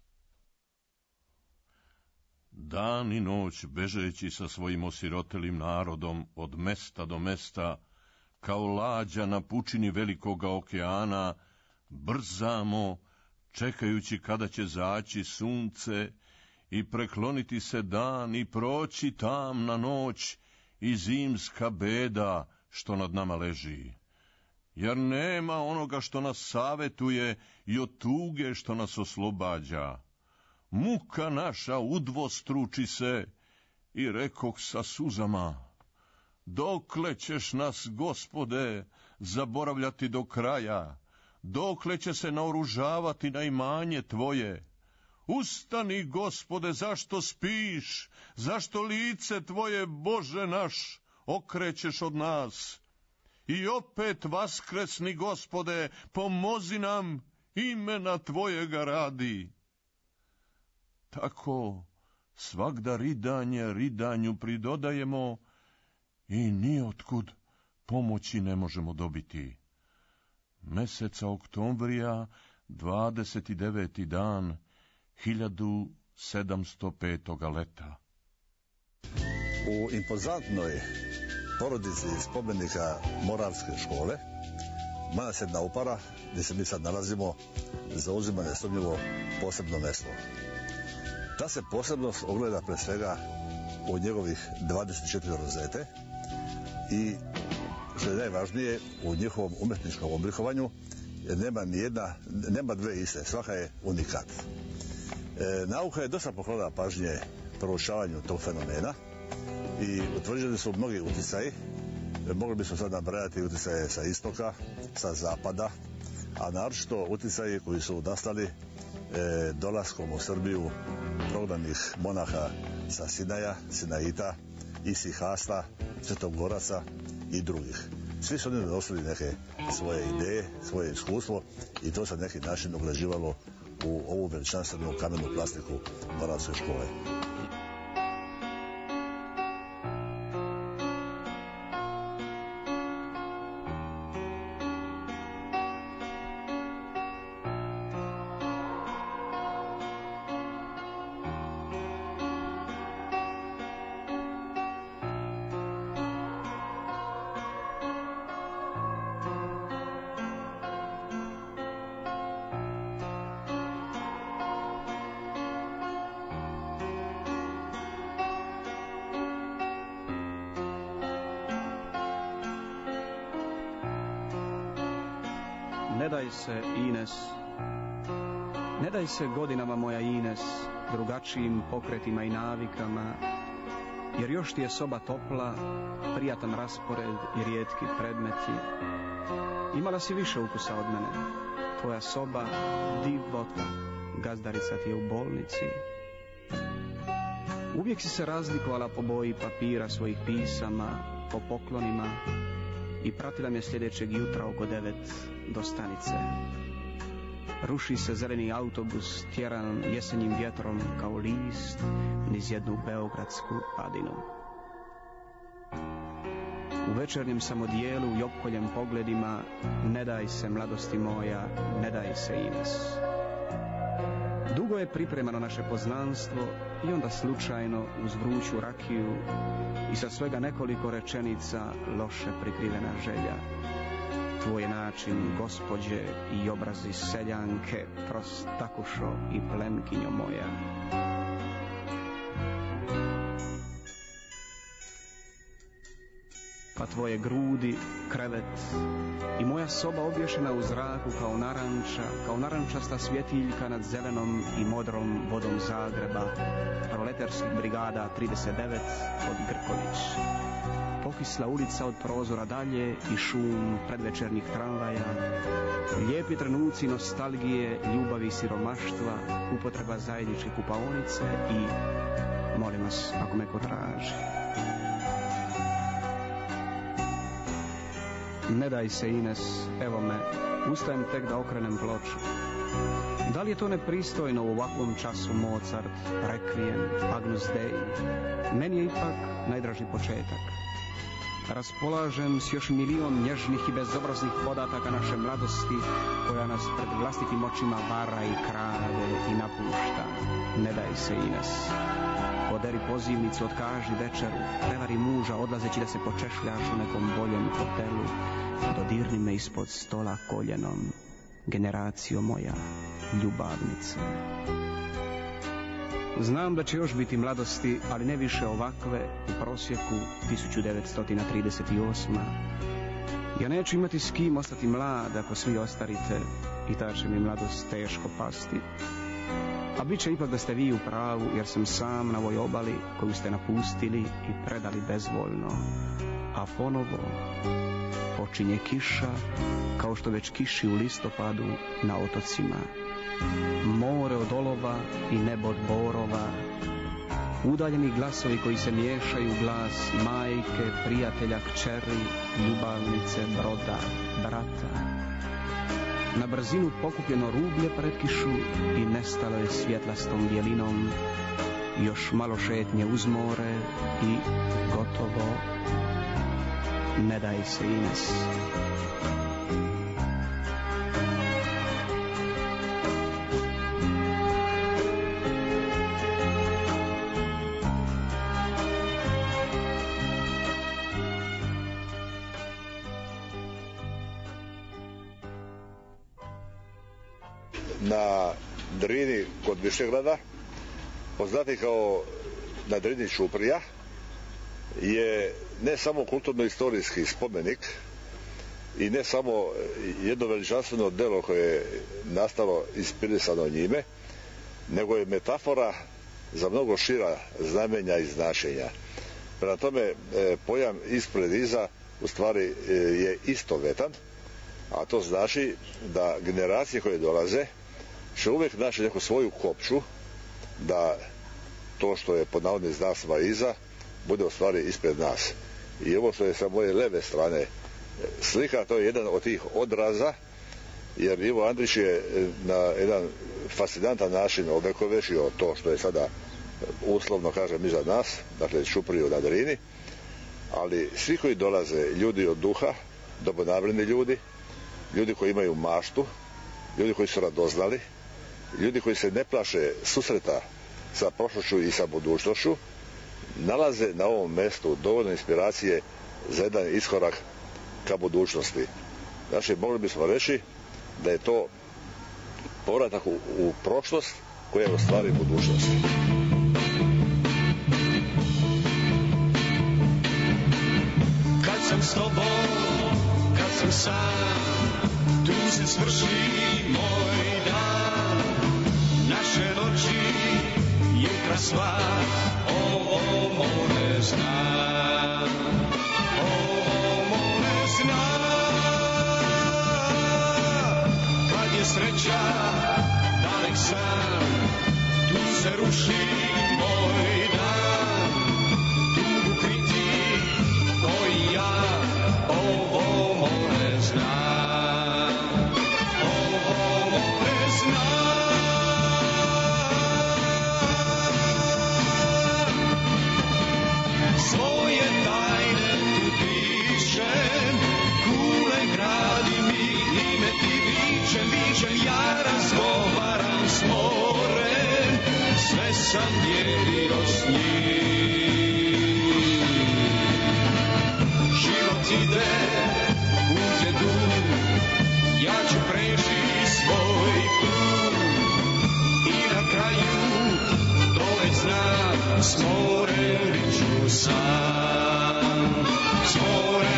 Dan i noć bežeći sa svojim osirotelim narodom od mesta do mesta, kao lađa na pučini velikoga okeana, brzamo, čekajući kada će zaći sunce i prekloniti se dan i proći tamna noć i zimska beda što nad nama leži. Jer nema onoga što nas savetuje i od tuge što nas oslobađa. Muka naša udvostruči se i rekoh sa suzama, dokle ćeš nas, Gospode, zaboravljati do kraja, dokle će se naoružavati na imanje Tvoje. Ustani, Gospode, zašto spiš, zašto lice Tvoje, Bože naš, okrećeš od nas? I opet vaskresni, Gospode, pomozi nam, imena Tvojega radi. Tako svagda ridanje ridanju pridodajemo i nijotkud pomoći ne možemo dobiti. Meseca oktobrija, dvadeset deveti dan, hiljadu sedamsto petoga leta. U impozantnoj porodici spomenika Moravske škole, manastirna upara, gdje se mi sad nalazimo, zauzima nesumnjivo posebno mjesto. Ta se posebnost ogleda pre svega u njegovih dvadeset četiri rozete i, što je najvažnije, u njihovom umetničkom oblikovanju, jer nema ni jedna, nema dve iste, svaka je unikat. E, nauka je dosta poklonila pažnje proučavanju tog fenomena i utvrđeni su mnogi utjecaji. E, mogli bismo sad nabrajati utjecaje sa istoka, sa zapada, a naročito utjecaji koji su nastali e, dolaskom u Srbiju prognanih monaha sa Sinaja, Sinaita, Isihasta, Svetogoraca i drugih. Svi su oni donosili neke svoje ideje, svoje iskustvo i to se na neki način ugrađivalo u ovu veličanstvenu kamenu plastiku Moravske škole. Ne daj se, Ines, ne daj se godinama moja Ines, drugačijim pokretima i navikama, jer još ti je soba topla, prijatan raspored i rijetki predmeti. Imala si više ukusa od mene, tvoja soba divota, gazdarica ti je u bolnici. Uvijek si se razlikovala po boji papira svojih pisama, po poklonima i pratila me sljedećeg jutra oko devet do stanice. Ruši se zeleni autobus tjeran jesenjim vjetrom kao list niz jednu beogradsku padinu. U večernjem samodijelu i opkoljem pogledima ne daj se, mladosti moja, ne daj se, Ines. Dugo je pripremano naše poznanstvo i onda slučajno uz vruću rakiju i sa svega nekoliko rečenica loše prikrivena želja. Tvoj način, gospođe, i obrazi seljanke, prostakušo i plemkinjo moja. Pa tvoje grudi, krevet i moja soba obješena u zraku kao naranča, kao narančasta svjetiljka nad zelenom i modrom vodom Zagreba, proletarskih brigada trideset devet od Grković. Pokisla ulica od prozora dalje i šum predvečernih tramvaja, lijepi trenuci nostalgije, ljubavi i siromaštva, upotreba zajedničke kupaonice i, molim vas, ako me ko traži. Ne daj se, Ines, evo me, ustajem tek da okrenem ploču. Da li je to nepristojno u ovakvom času Mozart, Requiem, Agnus Dei? Meni je ipak najdraži početak. Raspolažem s još milion nježnih i bezobraznih podataka naše mladosti, koja nas pred vlastitim očima vara i krade i napušta. Ne daj se, Ines. Poderi pozivnicu, otkaži večeru, prevari muža odlazeći da se počešljaš u nekom boljem hotelu, dodirni me ispod stola koljenom, generacijo moja, ljubavnice. Znam da će još biti mladosti, ali ne više ovakve, u prosjeku tisuću devetsto trideset osma. Ja neću imati s kim ostati mlad ako svi ostarite i ta će mi mladost teško pasti. A bit će ipak da ste vi u pravu, jer sam sam na ovoj obali koju ste napustili i predali bezvoljno. A ponovo počinje kiša, kao što već kiši u listopadu na otocima. More od olova i nebo od borova, udaljeni glasovi koji se miješaju u glas majke, prijatelja, kćeri, ljubavnice, broda, brata. Na brzinu pokupljeno rublje pred kišu i nestalo je svjetlastom bijelinom. Još malo šetnje uz more i gotovo. Ne daj se, Ines. Na Drini kod Višegrada, poznati kao na Drini Ćuprija, je ne samo kulturno-istorijski spomenik i ne samo jedno veličanstveno delo koje je nastalo inspirisano njime, nego je metafora za mnogo šira znamenja i značenja. Prema tome, pojam ispred iza u stvari je istovetan, a to znači da generacije koje dolaze će uvijek naći neku svoju kopču da to što je pod navodnim znacima iza bude u stvari ispred nas. I ovo što je sa moje leve strane slika, to je jedan od tih odraza, jer Ivo Andrić je na jedan fascinantan način ovekovečio to što je sada uslovno kažem iza nas, dakle Ćupriju na Drini, ali svi koji dolaze, ljudi od duha, dobronamjerni ljudi, ljudi koji imaju maštu, ljudi koji su radoznali, ljudi koji se ne plaše susreta sa prošlošću i sa budućnošću, nalaze na ovom mjestu dovoljno inspiracije za jedan iskorak ka budućnosti. Znači, mogli bismo reći da je to povratak u, u prošlost koja je u stvari budućnost. Kad sam s tobom, kad sam sam, tu s se svrši moj dan, naše noći, jutra sva, ovo more zna, ovo more zna. Kad je sreća, dalek san, tu se ruši moj dan, tugu kriti koji ja, ovo more znam, ovo more znam. Svoje tajne tu pišem, kule gradim i ime ti vičem, vičem, ja razgovaram s morem, sve sam dijelio s njim. Život ide, put je dug, ja ću preći svoj put i na kraju, to već znam, s morem bit ću sam, s morem